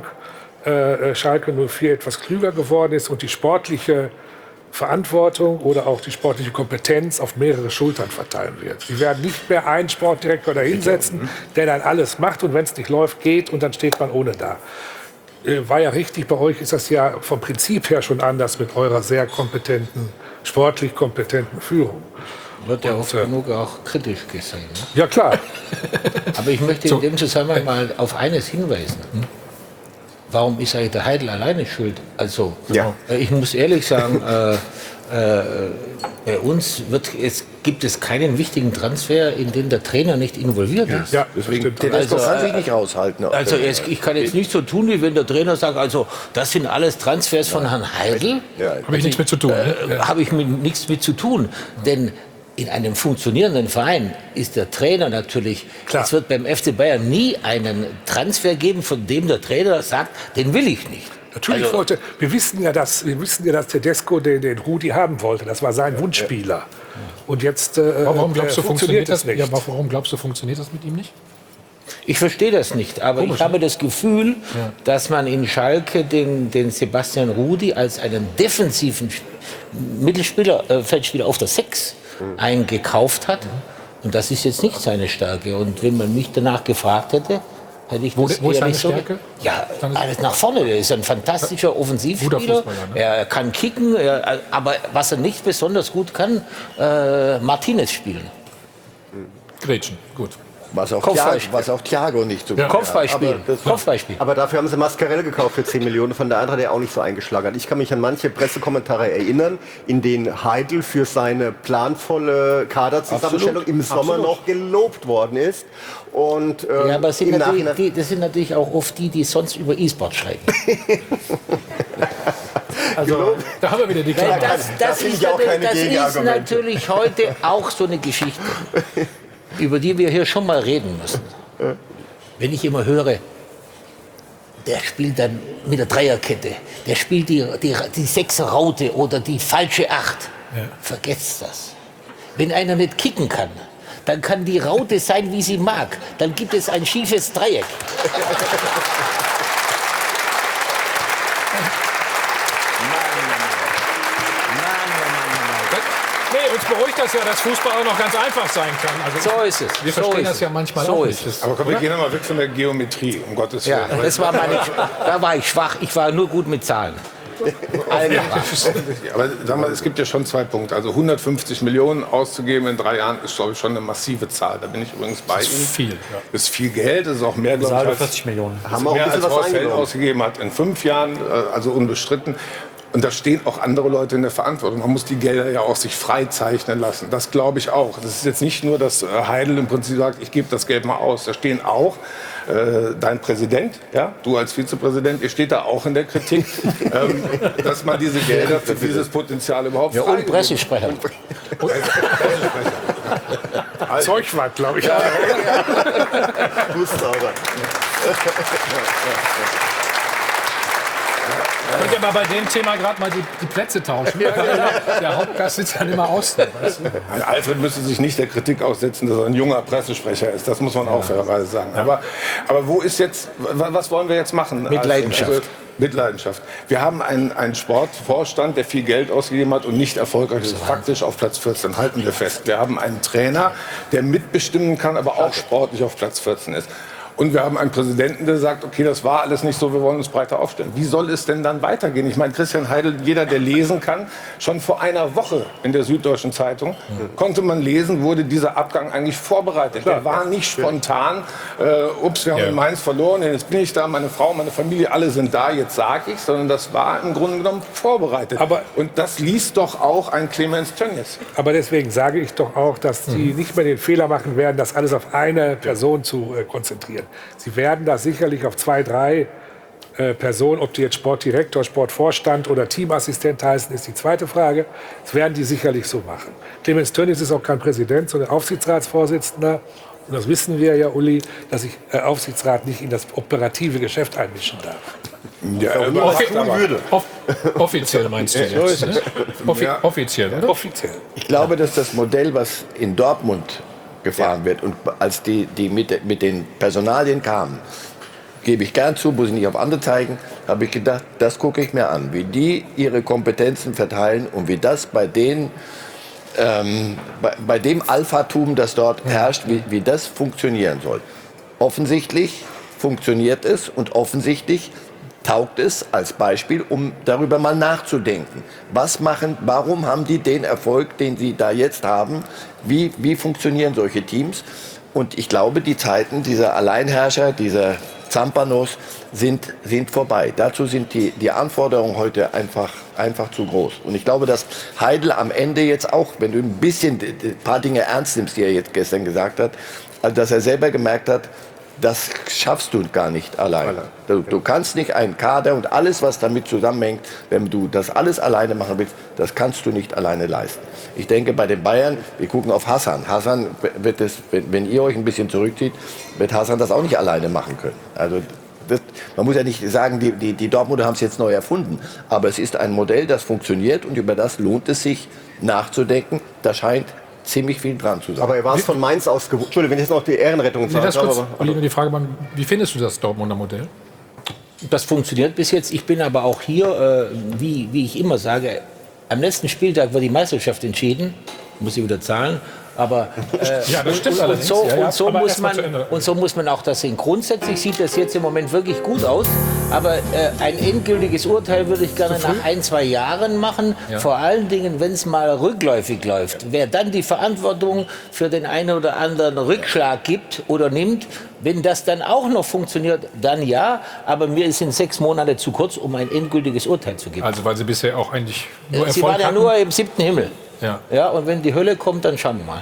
äh, Schalke null vier etwas klüger geworden ist und die sportliche Verantwortung oder auch die sportliche Kompetenz auf mehrere Schultern verteilen wird. Sie werden nicht mehr einen Sportdirektor da hinsetzen, der dann alles macht und wenn es nicht läuft, geht und dann steht man ohne da. War ja richtig, bei euch ist das ja vom Prinzip her schon anders mit eurer sehr kompetenten, sportlich kompetenten Führung. Wird ja oft genug auch kritisch gesehen. Ne? Ja, klar. Aber ich möchte in dem Zusammenhang mal auf eines hinweisen. Warum ist eigentlich der Heidel alleine schuld? Also, Ja. äh, ich muss ehrlich sagen, äh, äh, bei uns wird, es, gibt es keinen wichtigen Transfer, in den der Trainer nicht involviert ist. Ja, Deswegen, stimmt. der also, kann sich äh, nicht raushalten. Also es, ich kann jetzt nicht so tun, wie wenn der Trainer sagt, also das sind alles Transfers von Herrn Heidel. Ja, Habe ich nichts mit zu tun. Ne? Äh, Habe ich mit, nichts mit zu tun. Denn in einem funktionierenden Verein ist der Trainer natürlich, Klar. es wird beim F C Bayern nie einen Transfer geben, von dem der Trainer sagt, den will ich nicht. Natürlich Also- wollte, wir wissen ja, dass, wir wissen ja, dass Tedesco den, den Rudi haben wollte. Das war sein Wunschspieler. Und jetzt äh, Warum glaubst du, äh, funktioniert das nicht. Ja, aber warum glaubst du, funktioniert das mit ihm nicht? Ich verstehe das nicht, aber Komisch, ich habe das Gefühl, Ja. dass man in Schalke den, den Sebastian Rudi als einen defensiven Sch- Mittelspieler, äh, Feldspieler auf der Sechs eingekauft hat. Und das ist jetzt nicht seine Stärke. Und wenn man mich danach gefragt hätte, hätte ich Wo- das wo ist eher seine nicht so. Stärke? Ja, Seine- alles nach vorne. Er ist ein fantastischer Offensivspieler. Guter Fußballer, ne? Er kann kicken, er, aber was er nicht besonders gut kann, äh, Martinez spielen. Gretchen, gut. Was auch, Kopfballspiel. Thiago, was auch Thiago nicht so gut kann. Kopfballspiel. Aber das- Kopfballspiel. Aber dafür haben sie Mascarell gekauft für zehn Millionen von der anderen, der auch nicht so eingeschlagen hat. Ich kann mich an manche Pressekommentare erinnern, in denen Heidel für seine planvolle Kaderzusammenstellung Absolut. im Sommer Absolut. noch gelobt worden ist. Und ähm, Ja, aber es sind im natürlich, Nachhinein... die, das sind natürlich auch oft die, die sonst über E-Sport schreiben. Also, da haben wir wieder die Weil Klammer. das, das, finde ist, ich auch natürlich- keine das ist Gegenargumente. natürlich heute auch so eine Geschichte, über die wir hier schon mal reden müssen. Wenn ich immer höre, der spielt dann mit der Dreierkette, der spielt die, die, die Sechser-Raute oder die falsche Acht. Vergesst das. Wenn einer nicht kicken kann, dann kann die Raute sein, wie sie mag. Dann gibt es ein schiefes Dreieck. Nee, uns beruhigt das ja, dass Fußball auch noch ganz einfach sein kann. Also, So ist es. wir so verstehen ist das es. ja manchmal so auch ist nicht. es. Aber komm, wir gehen mal weg von der Geometrie, um Gottes Willen. Ja, das war meine, da war ich schwach. Ich war nur gut mit Zahlen. Allgemein. Aber sag mal, es gibt ja schon zwei Punkte. Also hundertfünfzig Millionen auszugeben in drei Jahren ist, glaube ich, schon eine massive Zahl. Da bin ich übrigens bei Das ist Ihnen. viel, ja. Das ist viel Geld, das ist auch mehr, glaube ich, als, vierzig Millionen. das Haben ist wir auch ein mehr bisschen als was Horst Held eingenommen. ausgegeben hat in fünf Jahren, äh, also unbestritten. Und da stehen auch andere Leute in der Verantwortung. Man muss die Gelder ja auch sich freizeichnen lassen. Das glaube ich auch. Das ist jetzt nicht nur, dass äh, Heidel im Prinzip sagt, ich gebe das Geld mal aus. Da stehen auch äh, dein Präsident, ja, du als Vizepräsident, ihr steht da auch in der Kritik, ähm, dass man diese Gelder für dieses Potenzial überhaupt Ja, und freigeben Pressesprecher. Zeugwart, glaube ich. Könnt ihr mal bei dem Thema gerade mal die, die Plätze tauschen? Der Hauptgast sitzt dann immer außen. Weißt du? Alfred müsste sich nicht der Kritik aussetzen, dass er ein junger Pressesprecher ist. Das muss man auch fairerweise sagen. Aber, aber wo ist jetzt, wa- was wollen wir jetzt machen? Mit Leidenschaft. Also, mit Leidenschaft. Wir haben einen, einen Sportvorstand, der viel Geld ausgegeben hat und nicht erfolgreich ist. Faktisch auf Platz vierzehn, halten wir fest. Wir haben einen Trainer, der mitbestimmen kann, aber auch sportlich auf Platz vierzehn ist. Und wir haben einen Präsidenten, der sagt, okay, das war alles nicht so, wir wollen uns breiter aufstellen. Wie soll es denn dann weitergehen? Ich meine, Christian Heidel, jeder, der lesen kann, schon vor einer Woche in der Süddeutschen Zeitung konnte man lesen, wurde dieser Abgang eigentlich vorbereitet. Der war nicht spontan, äh, ups, wir haben Ja. in Mainz verloren, jetzt bin ich da, meine Frau, meine Familie, alle sind da, jetzt sage ich, sondern das war im Grunde genommen vorbereitet. Aber- Und das liest doch auch ein Clemens Tönnies. Aber deswegen sage ich doch auch, dass die nicht mehr den Fehler machen werden, das alles auf eine Person zu äh, konzentrieren. Sie werden das sicherlich auf zwei, drei äh, Personen, ob die jetzt Sportdirektor, Sportvorstand oder Teamassistent heißen, ist die zweite Frage. Das werden die sicherlich so machen. Clemens Tönnies ist auch kein Präsident, sondern Aufsichtsratsvorsitzender. Und das wissen wir ja, Uli, dass sich äh, Aufsichtsrat nicht in das operative Geschäft einmischen darf. Ja, er Offi überrascht aber. off offiziell meinst du jetzt? Ne? Offi Ja. Offiziell, oder? Offiziell. Ich glaube, dass das Modell, was in Dortmund gefahren wird und als die, die mit, mit den Personalien kamen, gebe ich gern zu, muss ich nicht auf andere zeigen, habe ich gedacht, das gucke ich mir an, wie die ihre Kompetenzen verteilen und wie das bei den ähm, bei, bei dem Alphatum, das dort herrscht, wie, wie das funktionieren soll. Offensichtlich funktioniert es und offensichtlich taugt es als Beispiel, um darüber mal nachzudenken. Was machen, warum haben die den Erfolg, den sie da jetzt haben? Wie, wie funktionieren solche Teams? Und ich glaube, die Zeiten dieser Alleinherrscher, dieser Zampanos sind, sind vorbei. Dazu sind die, die Anforderungen heute einfach, einfach zu groß. Und ich glaube, dass Heidel am Ende jetzt auch, wenn du ein bisschen ein paar Dinge ernst nimmst, die er jetzt gestern gesagt hat, also dass er selber gemerkt hat, das schaffst du gar nicht alleine. Du, du kannst nicht einen Kader und alles, was damit zusammenhängt, wenn du das alles alleine machen willst, das kannst du nicht alleine leisten. Ich denke, bei den Bayern, wir gucken auf Hassan. Hassan wird es, wenn, wenn ihr euch ein bisschen zurückzieht, wird Hassan das auch nicht alleine machen können. Also das, man muss ja nicht sagen, die, die, die Dortmunder haben es jetzt neu erfunden. Aber es ist ein Modell, das funktioniert und über das lohnt es sich nachzudenken. Da scheint ziemlich viel dran zu sein. Aber er war es von Mainz aus gewohnt. Entschuldigung, wenn ich jetzt noch die Ehrenrettung Nee, das sage. kurz, aber- Oliver, die Frage, wie findest du das Dortmunder Modell? Das funktioniert bis jetzt. Ich bin aber auch hier, äh, wie, wie ich immer sage, am letzten Spieltag wird die Meisterschaft entschieden. Muss ich wieder zahlen. Aber äh, Ja, das stimmt und, und allerdings. so, Ja, ja. und, so Aber muss erst mal man, zu Ende. und so muss man auch das sehen. Grundsätzlich sieht das jetzt im Moment wirklich gut aus. Aber äh, ein endgültiges Urteil würde ich gerne nach ein, zwei Jahren machen. Ja. Vor allen Dingen, wenn es mal rückläufig läuft. Wer dann die Verantwortung für den einen oder anderen Rückschlag gibt oder nimmt, wenn das dann auch noch funktioniert, dann ja. Aber mir sind sechs Monate zu kurz, um ein endgültiges Urteil zu geben. Also weil sie bisher auch eigentlich nur Sie Erfolg waren ja hatten. nur im siebten Himmel. Ja. Ja, und wenn die Hölle kommt, dann schauen wir mal.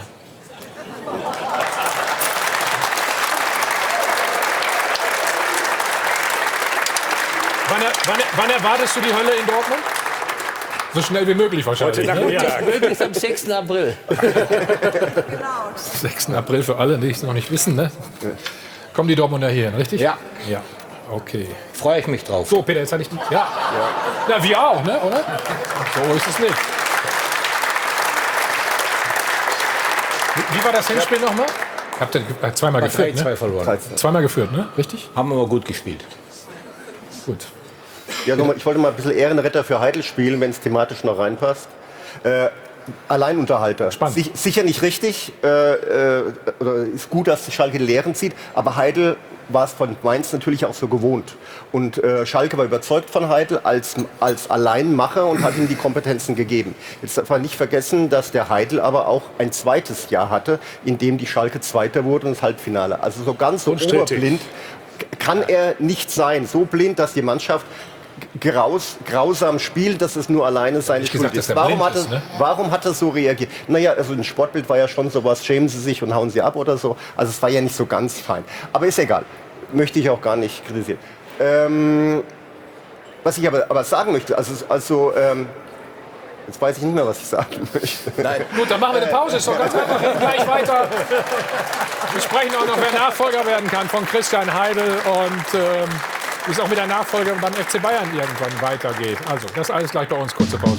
Wann, er, wann, er, wann erwartest du die Hölle in Dortmund? So schnell wie möglich wahrscheinlich. Heute Ne? Nachmittag. Möglichst am sechsten April. sechsten April für alle, die es noch nicht wissen. Ne? Kommen die Dortmunder hier hin, richtig? Ja. Ja, okay. Freue ich mich drauf. So, Peter, jetzt hatte ich die... Ja. Ja, wir auch, ne? Oder? So ist es nicht. Wie, wie war das Hinspiel nochmal? Habt ihr äh, zweimal Bei geführt, drei zwei ne? verloren. Zweimal geführt, ne? Richtig? Haben wir aber gut gespielt. Gut. Ja, nochmal, ich wollte mal ein bisschen Ehrenretter für Heidel spielen, wenn es thematisch noch reinpasst. Äh, Alleinunterhalter. Spannend. Sich, sicher nicht richtig. Äh, äh, oder ist gut, dass Schalke die Lehren zieht. Aber Heidel war es von Mainz natürlich auch so gewohnt. Und äh, Schalke war überzeugt von Heidel als, als Alleinmacher und hat ihm die Kompetenzen gegeben. Jetzt darf man nicht vergessen, dass der Heidel aber auch ein zweites Jahr hatte, in dem die Schalke Zweiter wurde und das Halbfinale. Also so ganz so Unstrittig. oberblind kann er nicht sein. So blind, dass die Mannschaft graus, grausam spielt, dass es nur alleine seine Nicht Schuld gesagt, ist. dass er Warum blind hat, er, ist, ne? warum hat er so reagiert? Naja, also ein Sportbild war ja schon sowas, schämen Sie sich und hauen Sie ab oder so. Also es war ja nicht so ganz fein. Aber ist egal. Möchte ich auch gar nicht kritisieren. Ähm, was ich aber, aber sagen möchte, also, also ähm, jetzt weiß ich nicht mehr, was ich sagen möchte. Nein. Gut, dann machen wir eine Pause. Ist doch ganz einfach. Wir gehen gleich weiter. Wir sprechen auch noch, wer Nachfolger werden kann von Christian Heidel und ähm, wie es auch mit der Nachfolge beim F C Bayern irgendwann weitergeht. Also, das alles gleich bei uns. Kurze Pause.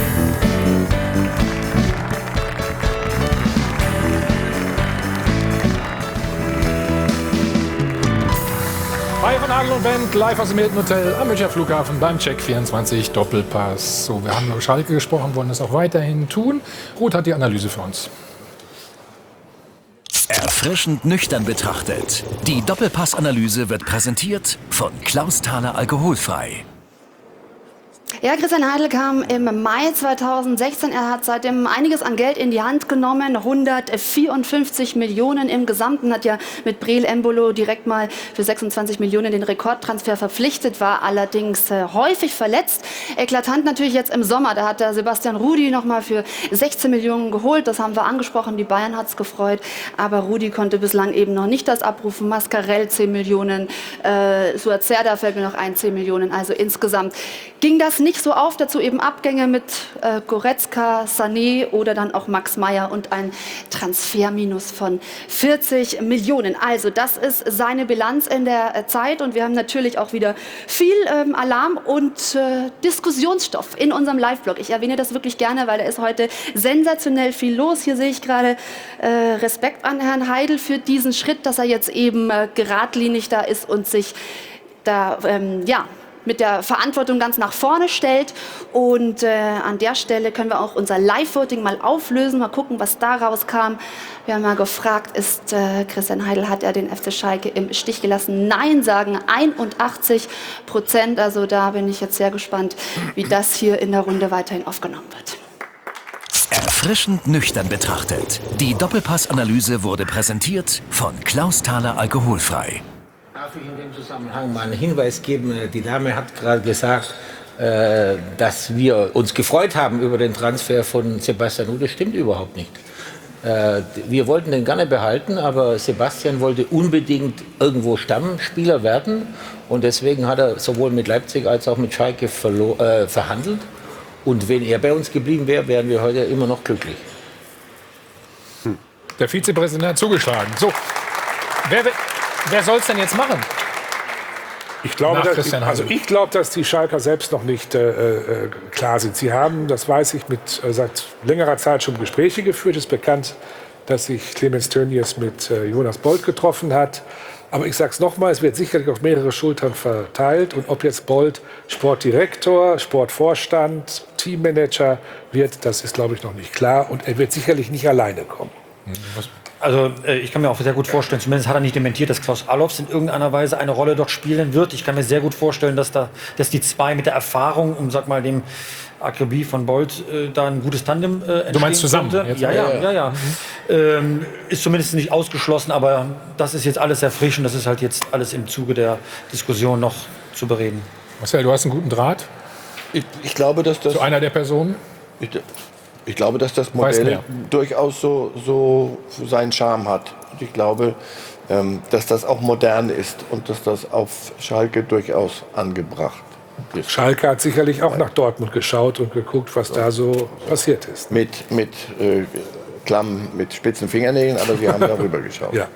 Hi von Adel und Wendt, live aus dem Hilton Hotel am Münchner Flughafen beim Check vierundzwanzig Doppelpass. So, wir haben über Schalke gesprochen, wollen das auch weiterhin tun. Ruth hat die Analyse für uns. Erfrischend nüchtern betrachtet. Die Doppelpass-Analyse wird präsentiert von Klaus Thaler Alkoholfrei. Ja, Christian Heidel kam im Mai zweitausendsechzehn. Er hat seitdem einiges an Geld in die Hand genommen. hundertvierundfünfzig Millionen im Gesamten. Hat ja mit Breel Embolo direkt mal für sechsundzwanzig Millionen den Rekordtransfer verpflichtet. War allerdings äh, häufig verletzt. Eklatant natürlich jetzt im Sommer. Da hat der Sebastian Rudi noch mal für sechzehn Millionen geholt. Das haben wir angesprochen. Die Bayern hat es gefreut. Aber Rudi konnte bislang eben noch nicht das abrufen. Mascarell zehn Millionen. Äh, Suazerda fällt mir noch ein, zehn Millionen. Also insgesamt ging das nicht so auf, dazu eben Abgänge mit äh, Goretzka, Sané oder dann auch Max Meyer und ein Transferminus von vierzig Millionen. Also das ist seine Bilanz in der äh, Zeit und wir haben natürlich auch wieder viel ähm, Alarm und äh, Diskussionsstoff in unserem Live-Blog. Ich erwähne das wirklich gerne, weil da ist heute sensationell viel los. Hier sehe ich gerade äh, Respekt an Herrn Heidel für diesen Schritt, dass er jetzt eben äh, geradlinig da ist und sich da, ähm, ja, mit der Verantwortung ganz nach vorne stellt. Und äh, an der Stelle können wir auch unser Live-Voting mal auflösen, mal gucken, was da rauskam. Wir haben mal gefragt, ist äh, Christian Heidel, hat er den F C Schalke im Stich gelassen? Nein, sagen einundachtzig Prozent. Also da bin ich jetzt sehr gespannt, wie das hier in der Runde weiterhin aufgenommen wird. Erfrischend nüchtern betrachtet. Die Doppelpass-Analyse wurde präsentiert von Klaus Thaler Alkoholfrei. Darf ich in dem Zusammenhang mal einen Hinweis geben? Die Dame hat gerade gesagt, äh, dass wir uns gefreut haben über den Transfer von Sebastian Uhl. Das stimmt überhaupt nicht. Äh, wir wollten den gerne behalten, aber Sebastian wollte unbedingt irgendwo Stammspieler werden. Und deswegen hat er sowohl mit Leipzig als auch mit Schalke verlo- äh, verhandelt. Und wenn er bei uns geblieben wäre, wären wir heute immer noch glücklich. Hm. Der Vizepräsident hat zugeschlagen. So, wer, wer soll es denn jetzt machen? Ich glaube, dass, ich, also ich glaube, dass die Schalker selbst noch nicht äh, äh, klar sind. Sie haben, das weiß ich, mit, äh, seit längerer Zeit schon Gespräche geführt. Es ist bekannt, dass sich Clemens Tönnies mit äh, Jonas Bolt getroffen hat. Aber ich sage es nochmal, es wird sicherlich auf mehrere Schultern verteilt. Und ob jetzt Bolt Sportdirektor, Sportvorstand, Teammanager wird, das ist, glaube ich, noch nicht klar. Und er wird sicherlich nicht alleine kommen. Was? Also äh, ich kann mir auch sehr gut vorstellen, zumindest hat er nicht dementiert, dass Klaus Allofs in irgendeiner Weise eine Rolle dort spielen wird. Ich kann mir sehr gut vorstellen, dass, da, dass die zwei mit der Erfahrung, um sag mal dem Akribie von Bolt, äh, da ein gutes Tandem äh, entstehen. Du meinst zusammen? Jetzt, ja, ja, ja, ja. Mhm. Ähm, ist zumindest nicht ausgeschlossen, aber das ist jetzt alles sehr frisch und das ist halt jetzt alles im Zuge der Diskussion noch zu bereden. Marcel, du hast einen guten Draht? Ich, ich glaube, dass das... Zu einer der Personen? Ich, Ich glaube, dass das Modell durchaus so, so seinen Charme hat. Und ich glaube, ähm, dass das auch modern ist und dass das auf Schalke durchaus angebracht ist. Schalke hat sicherlich auch nach Dortmund geschaut und geguckt, was da so passiert ist. Mit, mit äh, Klamm, mit spitzen Fingernägeln, aber wir haben darüber geschaut. Ja.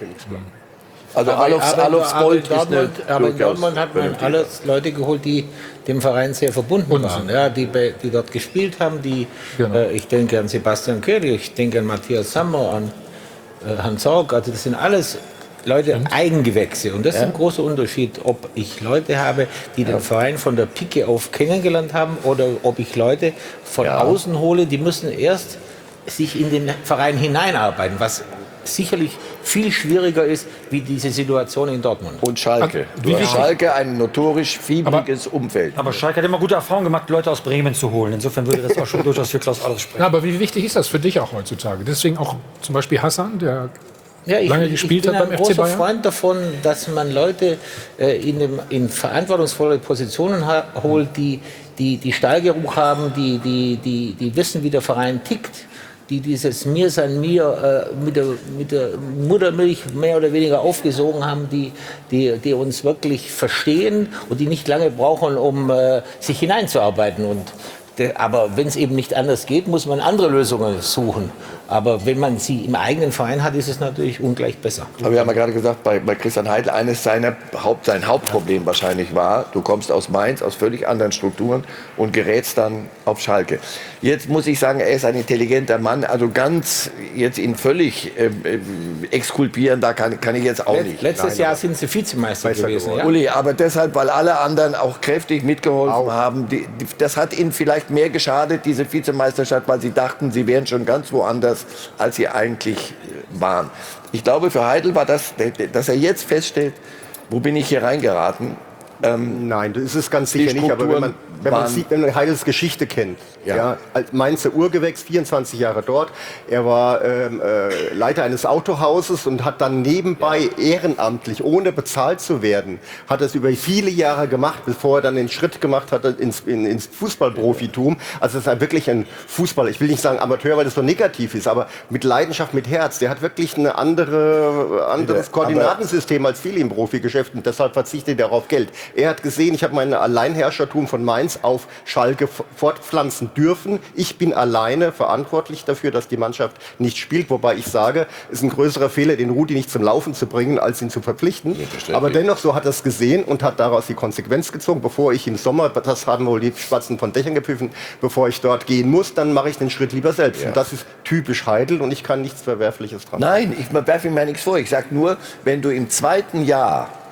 Also aber, Alofs, aber, Alofs aber, Bolt aber, ist eine aber in Dortmund hat man alles Leute geholt, die dem Verein sehr verbunden Und waren, ja, die, die dort gespielt haben. Die, genau. äh, ich denke an Sebastian Köhler, ich denke an Matthias Sammer, an äh, Hans Sorg. Also das sind alles Leute, Und? Eigengewächse. Und das Ja. ist ein großer Unterschied, ob ich Leute habe, die den Verein von der Pike auf kennengelernt haben, oder ob ich Leute von Ja. außen hole, die müssen erst sich in den Verein hineinarbeiten, was sicherlich viel schwieriger ist, wie diese Situation in Dortmund. Und Schalke. Wie Du hast wichtig- Schalke ein notorisch fiebriges Umfeld. Aber Schalke hat immer gute Erfahrungen gemacht, Leute aus Bremen zu holen. Insofern würde das auch schon durchaus für Klaus Allofs sprechen. Ja, aber wie wichtig ist das für dich auch heutzutage? Deswegen auch zum Beispiel Hassan, der Ja, ich, lange gespielt ich bin hat ein beim F C großer Bayern? Freund davon, dass man Leute äh, in, dem, in verantwortungsvolle Positionen ha holt, die, die, die Stallgeruch haben, die, die, die, die wissen, wie der Verein tickt, die dieses Mir sein Mir äh, mit, der, mit der Muttermilch mehr oder weniger aufgesogen haben, die, die, die uns wirklich verstehen und die nicht lange brauchen, um äh, sich hineinzuarbeiten. Und aber wenn es eben nicht anders geht, muss man andere Lösungen suchen. Aber wenn man sie im eigenen Verein hat, ist es natürlich ungleich besser. Aber wir haben ja gerade gesagt, bei, bei Christian Heidel, eines seiner Haupt, sein Hauptproblem wahrscheinlich war, du kommst aus Mainz, aus völlig anderen Strukturen und gerätst dann auf Schalke. Jetzt muss ich sagen, er ist ein intelligenter Mann, also ganz jetzt ihn völlig äh, äh, exkulpieren, da kann, kann ich jetzt auch Let, nicht. Letztes Nein, Jahr sind sie Vizemeister gewesen. Ja? Uli, aber deshalb, weil alle anderen auch kräftig mitgeholfen auch. haben, die, die, das hat ihnen vielleicht mehr geschadet, diese Vizemeisterschaft, weil sie dachten, sie wären schon ganz woanders, als sie eigentlich waren. Ich glaube, für Heidel war das, dass er jetzt feststellt, wo bin ich hier reingeraten? Ähm, Nein, das ist ganz sicher nicht. Aber wenn man, wenn man sieht, wenn man Heidels Geschichte kennt, ja. Ja, als Mainzer Urgewächs, vierundzwanzig Jahre dort. Er war ähm, äh, Leiter eines Autohauses und hat dann nebenbei ja. ehrenamtlich, ohne bezahlt zu werden, hat das über viele Jahre gemacht, bevor er dann den Schritt gemacht hat ins, in, ins Fußballprofitum. Also es ist wirklich ein Fußballer, ich will nicht sagen Amateur, weil das so negativ ist, aber mit Leidenschaft, mit Herz. Der hat wirklich ein andere, anderes Koordinatensystem als viele im Profigeschäft und deshalb verzichtet er auf Geld. Er hat gesehen, ich habe mein Alleinherrschertum von Mainz auf Schalke fortpflanzen dürfen. Ich bin alleine verantwortlich dafür, dass die Mannschaft nicht spielt. Wobei ich sage, es ist ein größerer Fehler, den Rudi nicht zum Laufen zu bringen, als ihn zu verpflichten. Aber dennoch, so hat er es gesehen und hat daraus die Konsequenz gezogen. Bevor ich im Sommer, das haben wohl die Spatzen von Dächern gepfiffen, bevor ich dort gehen muss, dann mache ich den Schritt lieber selbst. Ja. Und das ist typisch Heidel und ich kann nichts Verwerfliches dran. Nein, ich werfe ihm ja nichts vor. Ich sage nur, wenn du im zweiten Jahr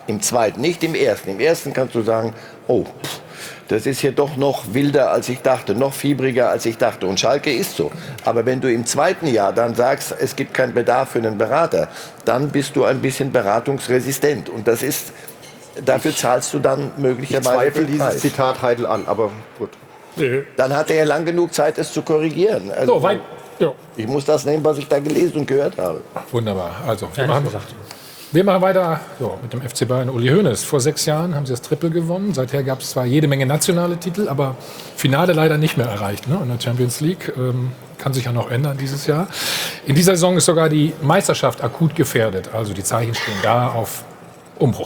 Im zweiten, nicht im ersten. Im ersten kannst du sagen, oh, pff, das ist hier doch noch wilder, als ich dachte, noch fiebriger, als ich dachte. Und Schalke ist so. Aber wenn du im zweiten Jahr dann sagst, es gibt keinen Bedarf für einen Berater, dann bist du ein bisschen beratungsresistent. Und das ist, dafür zahlst du dann möglicherweise Ich zweifle den dieses Preis. Zitat Heidel an, aber gut. Dann hatte er lang genug Zeit, es zu korrigieren. Also, So, weit, ja. Ich muss das nehmen, was ich da gelesen und gehört habe. Wunderbar. Also, wir machen, wir machen weiter so, mit dem F C Bayern. Uli Hoeneß. Vor sechs Jahren haben sie das Triple gewonnen. Seither gab es zwar jede Menge nationale Titel, aber Finale leider nicht mehr erreicht. Ne? In der Champions League ähm, kann sich ja noch ändern dieses Jahr. In dieser Saison ist sogar die Meisterschaft akut gefährdet. Also die Zeichen stehen da auf Umbruch.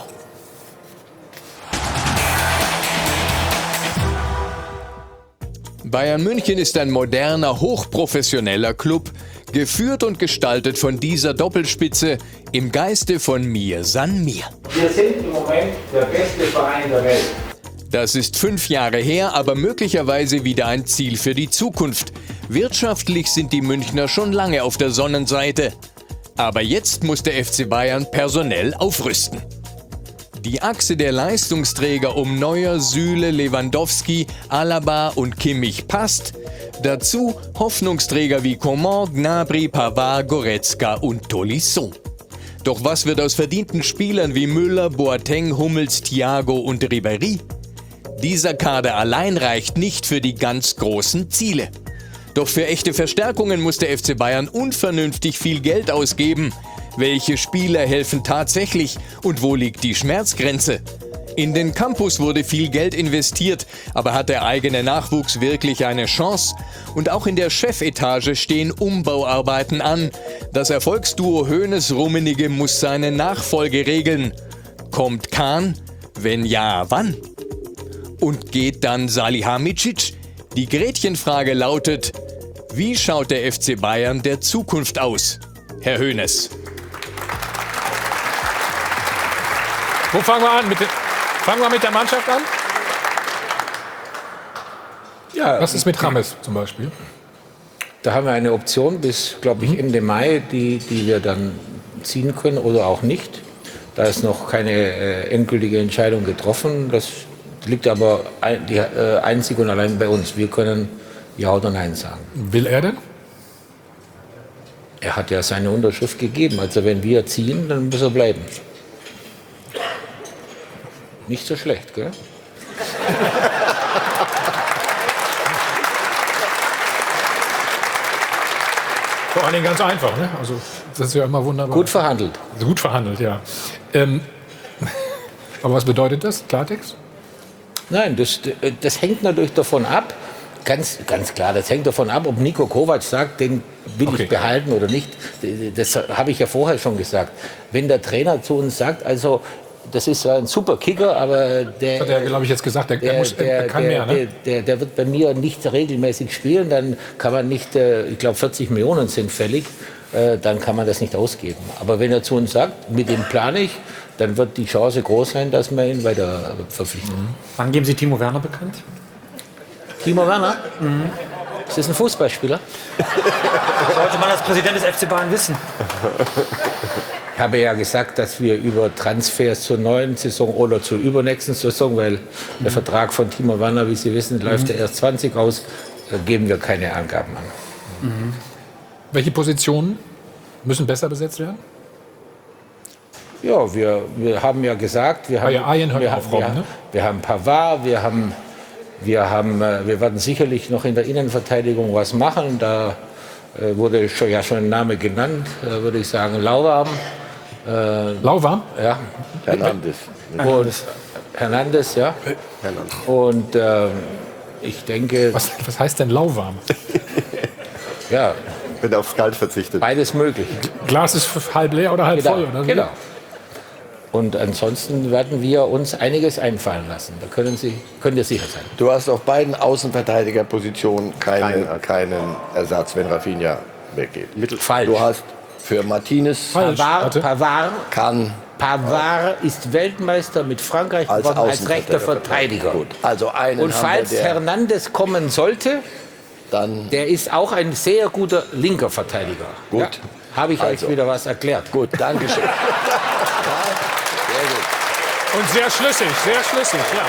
Bayern München ist ein moderner, hochprofessioneller Club, geführt und gestaltet von dieser Doppelspitze im Geiste von Mir San Mir. Wir sind im Moment der beste Verein der Welt. Das ist fünf Jahre her, aber möglicherweise wieder ein Ziel für die Zukunft. Wirtschaftlich sind die Münchner schon lange auf der Sonnenseite. Aber jetzt muss der F C Bayern personell aufrüsten. Die Achse der Leistungsträger um Neuer, Süle, Lewandowski, Alaba und Kimmich passt. Dazu Hoffnungsträger wie Coman, Gnabry, Pavard, Goretzka und Tolisso. Doch was wird aus verdienten Spielern wie Müller, Boateng, Hummels, Thiago und Ribéry? Dieser Kader allein reicht nicht für die ganz großen Ziele. Doch für echte Verstärkungen muss der F C Bayern unvernünftig viel Geld ausgeben. Welche Spieler helfen tatsächlich und wo liegt die Schmerzgrenze? In den Campus wurde viel Geld investiert, aber hat der eigene Nachwuchs wirklich eine Chance? Und auch in der Chefetage stehen Umbauarbeiten an. Das Erfolgsduo Hoeneß-Rummenigge muss seine Nachfolge regeln. Kommt Kahn? Wenn ja, wann? Und geht dann Salihamidzic? Die Gretchenfrage lautet: Wie schaut der F C Bayern der Zukunft aus? Herr Hoeneß. Wo fangen wir an? Mit den, fangen wir mit der Mannschaft an? Ja, Was ist mit Rames zum Beispiel? Da haben wir eine Option bis, glaube ich, Ende Mai, die, die wir dann ziehen können oder auch nicht. Da ist noch keine äh, endgültige Entscheidung getroffen. Das liegt aber ein, die, äh, einzig und allein bei uns. Wir können Ja oder Nein sagen. Will er denn? Er hat ja seine Unterschrift gegeben. Also wenn wir ziehen, dann muss er bleiben. Nicht so schlecht, gell? Vor allen Dingen ganz einfach, ne? Also das ist ja immer wunderbar. Gut verhandelt. Gut verhandelt, ja. Ähm, aber was bedeutet das, Klartext? Nein, das, das hängt natürlich davon ab, ganz, ganz klar, das hängt davon ab, ob Niko Kovac sagt, den will Okay. ich behalten oder nicht. Das habe ich ja vorher schon gesagt. Wenn der Trainer zu uns sagt, also das ist zwar ein super Kicker, aber der, Hat er, glaube ich, jetzt gesagt, der, der, er muss, er der, kann der, mehr, ne? der, der, der wird bei mir nicht regelmäßig spielen, dann kann man nicht, äh, ich glaube vierzig Millionen sind fällig, äh, dann kann man das nicht ausgeben. Aber wenn er zu uns sagt, mit dem plane ich, dann wird die Chance groß sein, dass wir ihn weiter verpflichten. Mhm. Wann geben Sie Timo Werner bekannt? Timo Werner? Mhm. Ist das ein Fußballspieler? Sollte man als Präsident des F C Bayern wissen. Ich habe ja gesagt, dass wir über Transfers zur neuen Saison oder zur übernächsten Saison, weil der Vertrag von Timo Werner, wie Sie wissen, läuft ja erst zwanzig aus, da geben wir keine Angaben an. Mhm. Welche Positionen müssen besser besetzt werden? Ja, wir, wir haben ja gesagt, wir haben, Bei Ayen hört wir, auf, haben, Robben, wir, ne? wir haben Pavard, wir haben, wir haben, äh, wir werden sicherlich noch in der Innenverteidigung was machen. Da äh, wurde schon, ja schon ein Name genannt, äh, würde ich sagen, Lauwarm. Äh, Lauwarm? Ja. Hernandez. Und Hernandez, ja. Und äh, ich denke. Was, was heißt denn lauwarm? Ja. Wenn er aufs Gehalt verzichtet. Beides möglich. Glas ist halb leer oder halb Genau, voll? Oder wie? genau. Und ansonsten werden wir uns einiges einfallen lassen. Da können Sie, können ihr sicher sein. Du hast auf beiden Außenverteidigerpositionen keine, keinen Ersatz, wenn Rafinha weggeht. Falsch. Du hast für Martinez Pavard, Pavard, kann Pavard ist Weltmeister mit Frankreich als, geworden als rechter Verteidiger. Gut. Also einen Und haben falls wir, der Hernandez kommen sollte, dann der ist auch ein sehr guter linker Verteidiger. Gut. Ja, habe ich Also. euch wieder was erklärt. Gut, danke schön. Ja, sehr gut. Und sehr schlüssig, sehr schlüssig, ja.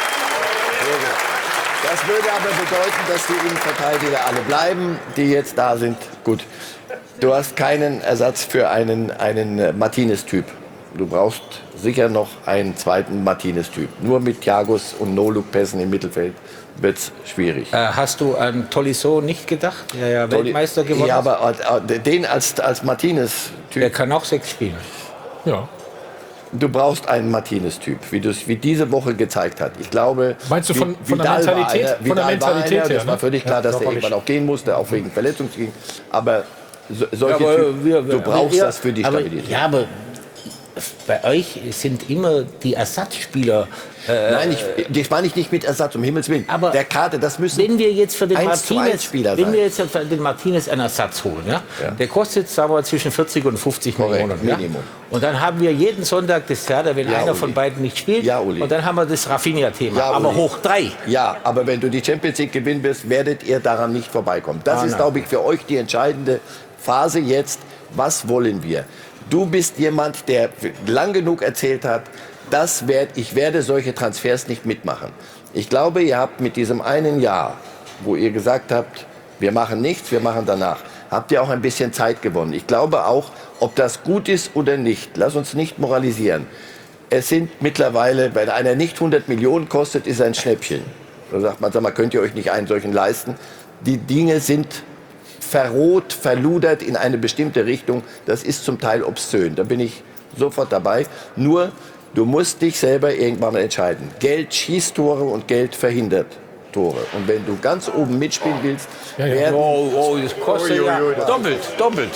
Das würde aber bedeuten, dass die Innenverteidiger alle bleiben, die jetzt da sind. Gut, du hast keinen Ersatz für einen, einen Martinez-Typ. Du brauchst sicher noch einen zweiten Martinez-Typ. Nur mit Thiagos und No-Look-Pässen im Mittelfeld wird es schwierig. Äh, hast du an Tolisso nicht gedacht, der ja Toli- Weltmeister geworden ist? Ja, aber äh, den als, als Martinez-Typ. Der kann auch sechs spielen. Ja. Du brauchst einen Martinez-Typ, wie es wie diese Woche gezeigt hat. Ich glaube, Meinst du von, von der Vidal war Mentalität? einer, von der Vidal war Mentalität einer, her, das war ne? völlig klar, Ja, dass der körperlich. irgendwann auch gehen musste, auch wegen Verletzung ging. Aber so, solche Ja, aber Typen, wir- du wir- brauchst wir- das für die aber, Stabilität. Ja, aber bei euch sind immer die Ersatzspieler. Äh, Nein, ich, das meine ich nicht mit Ersatz, um Himmels Willen. Aber der Kader, das müssen wenn wir jetzt für den eins zu eins Martinez, Spieler wenn sein. wir jetzt für den Martinez einen Ersatz holen, ja? Ja. Der kostet, sagen wir, zwischen vierzig und fünfzig Korrekt, Millionen. Ja? Minimum. Und dann haben wir jeden Sonntag das Theater, wenn Ja, einer Uli. von beiden nicht spielt. Ja, Uli. Und dann haben wir das Rafinha-Thema. Ja, aber Uli. hoch drei. Ja, aber wenn du die Champions League gewinnen wirst, werdet ihr daran nicht vorbeikommen. Das Ah, ist, nein. glaube ich, für euch die entscheidende Phase jetzt. Was wollen wir? Du bist jemand, der lang genug erzählt hat, das werd, ich werde solche Transfers nicht mitmachen. Ich glaube, ihr habt mit diesem einen Jahr, wo ihr gesagt habt, wir machen nichts, wir machen danach, habt ihr auch ein bisschen Zeit gewonnen. Ich glaube auch, ob das gut ist oder nicht, lass uns nicht moralisieren. Es sind mittlerweile, wenn einer nicht hundert Millionen kostet, ist er ein Schnäppchen. Da sagt man, sag mal, könnt ihr euch nicht einen solchen leisten? Die Dinge sind verroht, verludert in eine bestimmte Richtung. Das ist zum Teil obszön. Da bin ich sofort dabei. Nur, du musst dich selber irgendwann mal entscheiden. Geld schießt Tore und Geld verhindert Tore. Und wenn du ganz oben mitspielen willst, Ja, ja. werden... Oh, oh, das kostet ja doppelt, doppelt.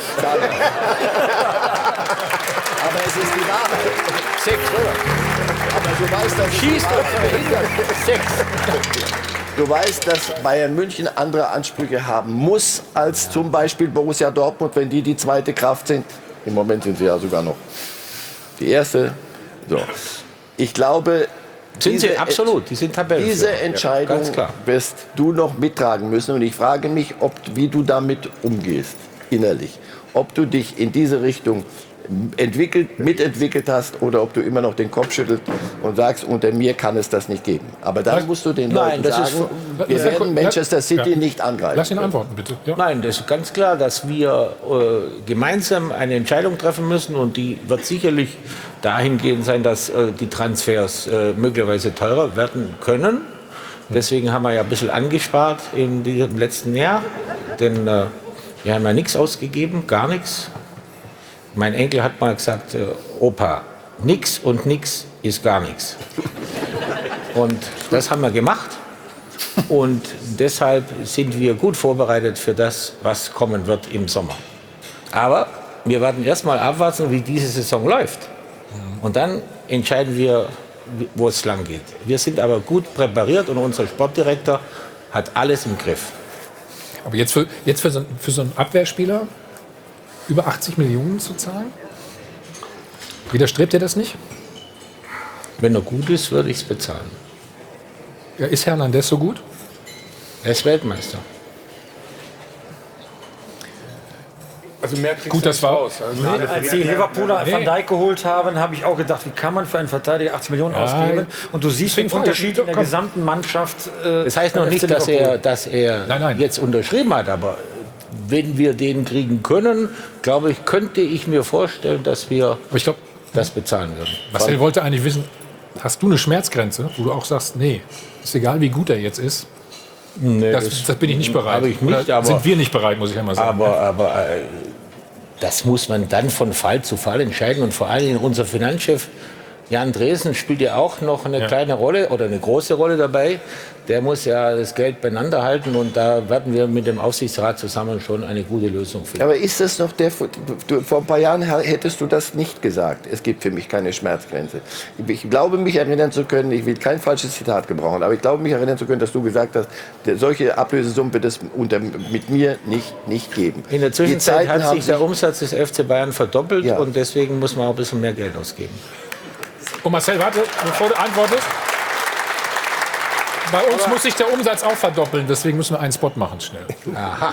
Aber es ist die Wahrheit. Sechs, oder? Aber du weißt, dass schießt und verhindert. Sechs. Du weißt, dass Bayern München andere Ansprüche haben muss als zum Beispiel Borussia Dortmund, wenn die die zweite Kraft sind. Im Moment sind sie ja sogar noch die erste. So. Ich glaube, Sind sie diese- absolut, die sind Tabellenführer. diese Ja, Entscheidung ganz klar. wirst du noch mittragen müssen. Und ich frage mich, ob, wie du damit umgehst, innerlich. Ob du dich in diese Richtung entwickelt, mitentwickelt hast oder ob du immer noch den Kopf schüttelst und sagst, unter mir kann es das nicht geben. Aber dann musst du den Nein, Leuten das ist- sagen, Lass- wir lass- werden Manchester City Ja. nicht angreifen. Lass ihn antworten, bitte. Ja. Nein, das ist ganz klar, dass wir äh, gemeinsam eine Entscheidung treffen müssen und die wird sicherlich dahingehend sein, dass äh, die Transfers äh, möglicherweise teurer werden können. Deswegen haben wir ja ein bisschen angespart in diesem letzten Jahr, denn äh, wir haben ja nichts ausgegeben, gar nichts. Mein Enkel hat mal gesagt, äh, Opa, nix und nix ist gar nichts. Und das haben wir gemacht. Und deshalb sind wir gut vorbereitet für das, was kommen wird im Sommer. Aber wir werden erst mal abwarten, wie diese Saison läuft. Und dann entscheiden wir, wie- wo es lang geht. Wir sind aber gut präpariert und unser Sportdirektor hat alles im Griff. Aber jetzt für, jetzt für, so, einen- für so einen Abwehrspieler über achtzig Millionen zu zahlen? Widerstrebt ihr das nicht? Wenn er gut ist, würde ich es bezahlen. Ja, ist Hernandez so gut? Er ist Weltmeister. Also mehr kriegst Gut, du das nicht war- raus. Also Nee, alle als die mehr- Liverpooler Nee. Van Dijk geholt haben, habe ich auch gedacht, wie kann man für einen Verteidiger achtzig Millionen Ja, ausgeben? Und du siehst den deswegen frage ich, Unterschied in der komm. gesamten Mannschaft. Äh, Das heißt noch beim F C nicht, dass Liverpool. er, dass er Nein, nein. jetzt unterschrieben hat, aber wenn wir den kriegen können, glaube ich, könnte ich mir vorstellen, dass wir Aber ich glaube, das bezahlen würden. Marcel wollte eigentlich wissen, hast du eine Schmerzgrenze, wo du auch sagst, nee, ist egal, wie gut er jetzt ist? Nee, Das, das bin ich nicht bereit. habe ich nicht, Oder aber- sind wir nicht bereit, muss ich einmal sagen. Aber, aber äh, das muss man dann von Fall zu Fall entscheiden. Und vor allen Dingen unser Finanzchef Jan Dresen spielt ja auch noch eine Ja. kleine Rolle oder eine große Rolle dabei. Der muss ja das Geld beieinander halten und da werden wir mit dem Aufsichtsrat zusammen schon eine gute Lösung finden. Aber ist das noch der, du, vor ein paar Jahren hättest du das nicht gesagt. Es gibt für mich keine Schmerzgrenze. Ich glaube, mich erinnern zu können, ich will kein falsches Zitat gebrauchen, aber ich glaube, mich erinnern zu können, dass du gesagt hast, der, solche Ablösesummen wird es unter, mit mir nicht, nicht geben. In der Die Zwischenzeit Zeiten hat haben sich der Umsatz des F C Bayern verdoppelt Ja. und deswegen muss man auch ein bisschen mehr Geld ausgeben. Und Marcel, warte, bevor du antwortest. Bei uns muss sich der Umsatz auch verdoppeln, deswegen müssen wir einen Spot machen schnell. Aha.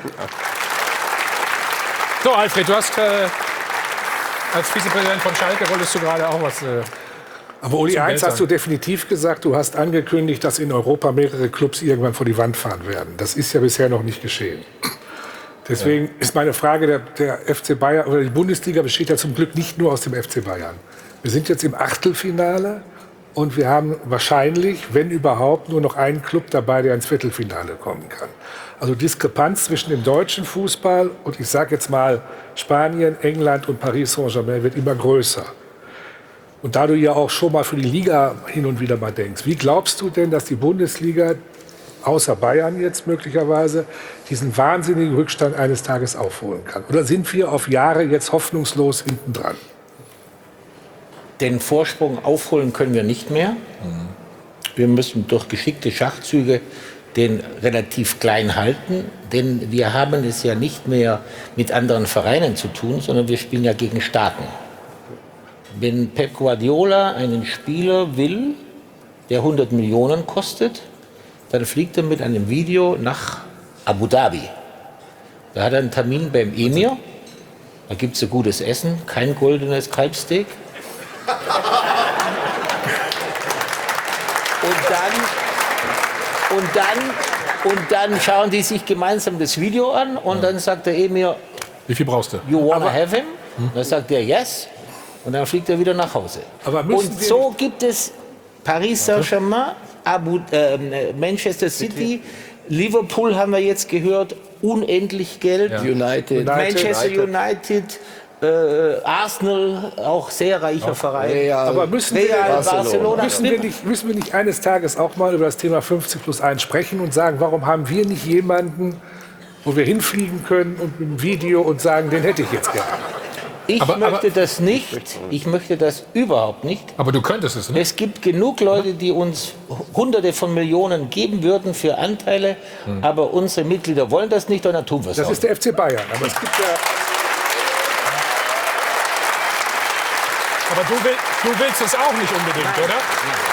So, Alfred, du hast äh, als Vizepräsident von Schalke wolltest du gerade auch was. Äh, Aber Uli, zum eins Geld hast du sein. definitiv gesagt, du hast angekündigt, dass in Europa mehrere Clubs irgendwann vor die Wand fahren werden. Das ist ja bisher noch nicht geschehen. Deswegen ja. ist meine Frage, der, der F C Bayern oder die Bundesliga besteht ja zum Glück nicht nur aus dem F C Bayern. Wir sind jetzt im Achtelfinale und wir haben wahrscheinlich, wenn überhaupt, nur noch einen Club dabei, der ins Viertelfinale kommen kann. Also Diskrepanz zwischen dem deutschen Fußball und ich sage jetzt mal Spanien, England und Paris Saint-Germain wird immer größer. Und da du ja auch schon mal für die Liga hin und wieder mal denkst, wie glaubst du denn, dass die Bundesliga, außer Bayern jetzt möglicherweise, diesen wahnsinnigen Rückstand eines Tages aufholen kann? Oder sind wir auf Jahre jetzt hoffnungslos hinten dran? Den Vorsprung aufholen können wir nicht mehr. Wir müssen durch geschickte Schachzüge den relativ klein halten, denn wir haben es ja nicht mehr mit anderen Vereinen zu tun, sondern wir spielen ja gegen Staaten. Wenn Pep Guardiola einen Spieler will, der hundert Millionen kostet, dann fliegt er mit einem Video nach Abu Dhabi. Da hat er einen Termin beim Emir, da gibt es so gutes Essen, kein goldenes Kalbsteak. Und dann, und, dann, und dann schauen die sich gemeinsam das Video an und ja. dann sagt der Emir, wie viel brauchst du? You wanna Aber, have him? Hm? Dann sagt er yes und dann fliegt er wieder nach Hause. Aber und so gibt es Paris Saint-Germain, Abu, äh, Manchester City, Liverpool haben wir jetzt gehört, unendlich Geld, ja. United, Manchester United, United Äh, Arsenal, auch sehr reicher auch Verein. Real, Aber müssen, Real, wir, Barcelona. Barcelona. Müssen, wir nicht, müssen wir nicht eines Tages auch mal über das Thema fünfzig plus eins sprechen und sagen, warum haben wir nicht jemanden, wo wir hinfliegen können und mit einem Video und sagen, den hätte ich jetzt gerne. Ich aber, möchte aber, das nicht. Ich möchte das überhaupt nicht. Aber du könntest es, ne? Es gibt genug Leute, die uns Hunderte von Millionen geben würden für Anteile, hm. aber unsere Mitglieder wollen das nicht und dann tun wir es Das auch. ist der F C Bayern. Aber es gibt ja Aber du, will, du willst es auch nicht unbedingt, Nein. oder?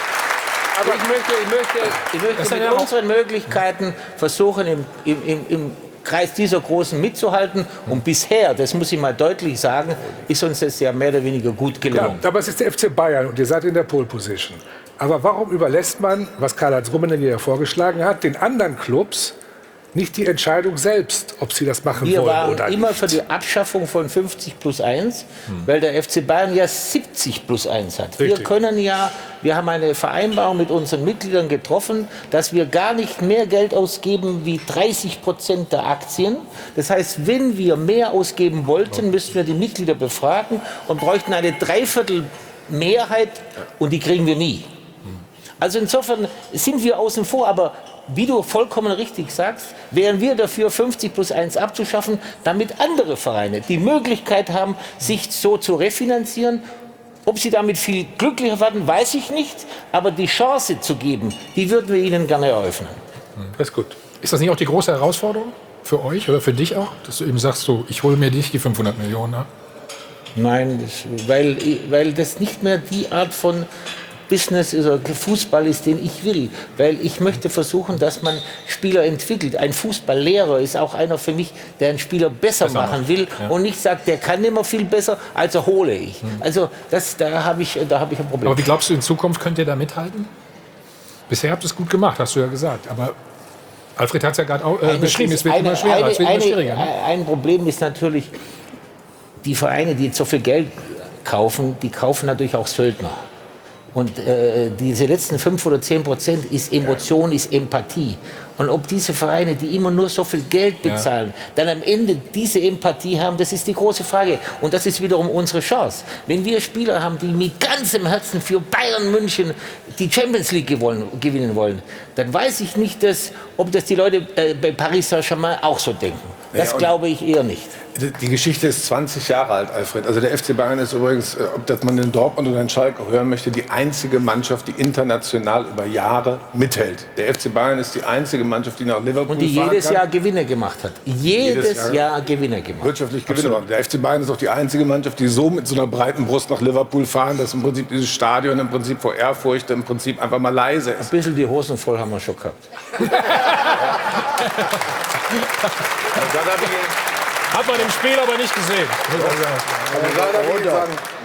Aber ich möchte, ich möchte, ich möchte mit ja unseren Möglichkeiten versuchen, im, im, im, im Kreis dieser Großen mitzuhalten. Und bisher, das muss ich mal deutlich sagen, ist uns das ja mehr oder weniger gut gelungen. Ja, aber es ist der F C Bayern und ihr seid in der Pole Position. Aber warum überlässt man, was Karl-Heinz Rummenigge ja vorgeschlagen hat, den anderen Clubs nicht die Entscheidung selbst, ob sie das machen Wir wollen waren oder immer nicht? für die Abschaffung von fünfzig plus eins, hm. weil der F C Bayern ja siebzig plus eins hat. Richtig. Wir können ja, wir haben eine Vereinbarung mit unseren Mitgliedern getroffen, dass wir gar nicht mehr Geld ausgeben wie dreißig Prozent der Aktien. Das heißt, wenn wir mehr ausgeben wollten, müssten wir die Mitglieder befragen und bräuchten eine Dreiviertelmehrheit und die kriegen wir nie. Also insofern sind wir außen vor, aber wie du vollkommen richtig sagst, wären wir dafür, fünfzig plus eins abzuschaffen, damit andere Vereine die Möglichkeit haben, sich so zu refinanzieren. Ob sie damit viel glücklicher werden, weiß ich nicht, aber die Chance zu geben, die würden wir ihnen gerne eröffnen. Das ist gut. Ist das nicht auch die große Herausforderung für euch oder für dich auch, dass du eben sagst, so, ich hole mir nicht die fünfhundert Millionen ab? Nein, das, weil, weil das nicht mehr die Art von Business oder Fußball ist, den ich will. Weil ich möchte versuchen, dass man Spieler entwickelt. Ein Fußballlehrer ist auch einer für mich, der einen Spieler besser, besser machen will ja. und nicht sagt, der kann immer viel besser, also hole ich. Mhm. Also das, da habe ich, da hab ich ein Problem. Aber wie glaubst du, in Zukunft könnt ihr da mithalten? Bisher habt ihr es gut gemacht, hast du ja gesagt. Aber Alfred hat es ja gerade äh, beschrieben, es wird eine, immer schwerer, eine, es wird eine, immer schwieriger. Ne? Ein Problem ist natürlich, die Vereine, die jetzt so viel Geld kaufen, die kaufen natürlich auch Söldner. Und äh, diese letzten fünf oder zehn Prozent ist Emotion, ist Empathie. Und ob diese Vereine, die immer nur so viel Geld bezahlen, ja. dann am Ende diese Empathie haben, das ist die große Frage. Und das ist wiederum unsere Chance. Wenn wir Spieler haben, die mit ganzem Herzen für Bayern München die Champions League gewollen, gewinnen wollen, dann weiß ich nicht, dass, ob das die Leute äh, bei Paris Saint-Germain auch so denken. Das ja, glaube ich eher nicht. Die Geschichte ist zwanzig Jahre alt, Alfred. Also der F C Bayern ist übrigens, ob das man in Dortmund oder in Schalke hören möchte, die einzige Mannschaft, die international über Jahre mithält. Der F C Bayern ist die einzige Mannschaft, die nach Liverpool Und die fahren jedes kann. Jahr Gewinne gemacht hat. Jedes, jedes Jahr, Jahr Gewinne gemacht. Wirtschaftlich Gewinne gemacht. Der F C Bayern ist auch die einzige Mannschaft, die so mit so einer breiten Brust nach Liverpool fahren, dass im Prinzip dieses Stadion im Prinzip vor Ehrfurcht im Prinzip einfach mal leise ist. Ein bisschen die Hosen voll haben wir schon gehabt. Hat man im Spiel aber nicht gesehen. Also, sagen, doch,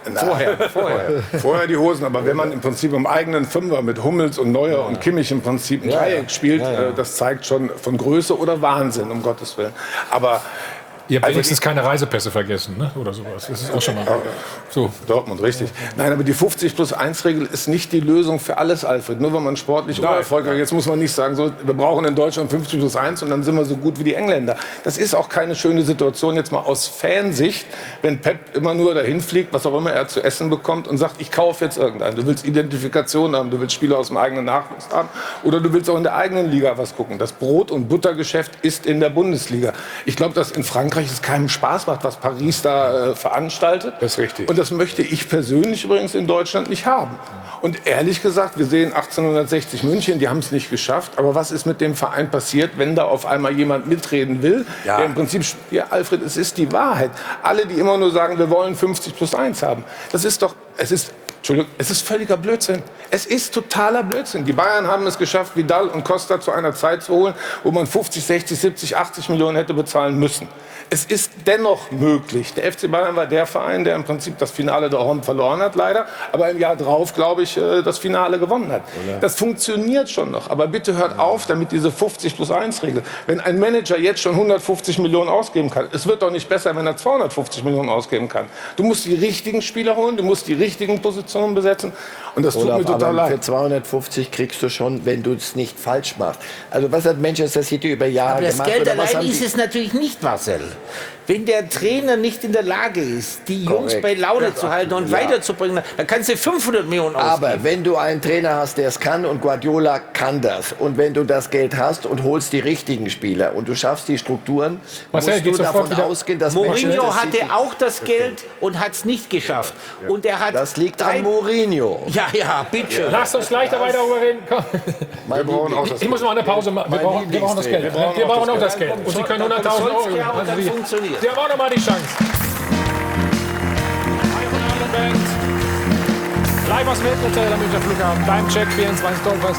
Vorher, vorher. Vorher die Hosen, aber wenn man im Prinzip im eigenen Fünfer mit Hummels und Neuer und Kimmich im Prinzip ein Ja, Dreieck spielt, ja, ja. äh, das zeigt schon von Größe oder Wahnsinn, um Gottes Willen. Aber Ihr habt also wenigstens die- keine Reisepässe vergessen, ne? Oder sowas. Das ist auch schon mal so. Dortmund, richtig. Nein, aber die fünfzig plus eins Regel ist nicht die Lösung für alles, Alfred. Nur wenn man sportlich Nein. erfolgreich ist. Jetzt muss man nicht sagen, so, wir brauchen in Deutschland fünfzig plus eins und dann sind wir so gut wie die Engländer. Das ist auch keine schöne Situation jetzt mal aus Fansicht, wenn Pep immer nur dahin fliegt, was auch immer er zu essen bekommt und sagt, ich kaufe jetzt irgendeinen. Du willst Identifikation haben, du willst Spieler aus dem eigenen Nachwuchs haben oder du willst auch in der eigenen Liga was gucken. Das Brot- und Buttergeschäft ist in der Bundesliga. Ich glaube, dass in Frankreich es keinem Spaß macht, was Paris da äh, veranstaltet. Das ist richtig. Und das möchte ich persönlich übrigens in Deutschland nicht haben. Und ehrlich gesagt, wir sehen achtzehnhundertsechzig München, die haben es nicht geschafft. Aber was ist mit dem Verein passiert, wenn da auf einmal jemand mitreden will? Ja. Der im Prinzip, ja, Alfred, es ist die Wahrheit. Alle, die immer nur sagen, wir wollen fünfzig plus eins haben. Das ist doch, es ist, Entschuldigung, es ist völliger Blödsinn. Es ist totaler Blödsinn. Die Bayern haben es geschafft, Vidal und Costa zu einer Zeit zu holen, wo man fünfzig, sechzig, siebzig, achtzig Millionen hätte bezahlen müssen. Es ist dennoch möglich. Der F C Bayern war der Verein, der im Prinzip das Finale der Horn verloren hat, leider. Aber im Jahr drauf, glaube ich, äh, das Finale gewonnen hat. Das funktioniert schon noch. Aber bitte hört auf, damit diese fünfzig plus eins Regel. Wenn ein Manager jetzt schon hundertfünfzig Millionen ausgeben kann, es wird doch nicht besser, wenn er zweihundertfünfzig Millionen ausgeben kann. Du musst die richtigen Spieler holen, du musst die richtigen Positionen besetzen. Und das tut Olaf, mir total aber für leid. zweihundertfünfzig kriegst du schon, wenn du es nicht falsch machst. Also was hat Manchester City über Jahre Aber das gemacht? Geld oder was allein haben ist die- es natürlich nicht, Marcel. Wenn der Trainer nicht in der Lage ist, die Jungs Korrekt. bei Laune zu halten und Ja. weiterzubringen, dann kannst du fünfhundert Millionen ausgeben. Aber wenn du einen Trainer hast, der es kann, und Guardiola kann das, und wenn du das Geld hast und holst die richtigen Spieler und du schaffst die Strukturen, Marcel, musst geht du sofort davon wieder- ausgehen, dass Mourinho Manchester hatte City- auch das Geld und hat es nicht geschafft. Und er hat Das liegt drei- an Mourinho. Ja, ja, bitte. Lasst uns gleich dabei darüber reden. Komm. Wir brauchen auch das Ich muss mal eine Pause machen. Wir Mein brauchen, wir brauchen das Geld. Lieblingstrainer. Wir brauchen auch das Geld. Und Sie können hunderttausend Euro. Solskjaer und Also dann Sie, funktioniert. Sie haben auch noch mal die Chance. Band. Live aus dem Welthotel am Münchner Flughafen beim Check vierundzwanzig Dollars.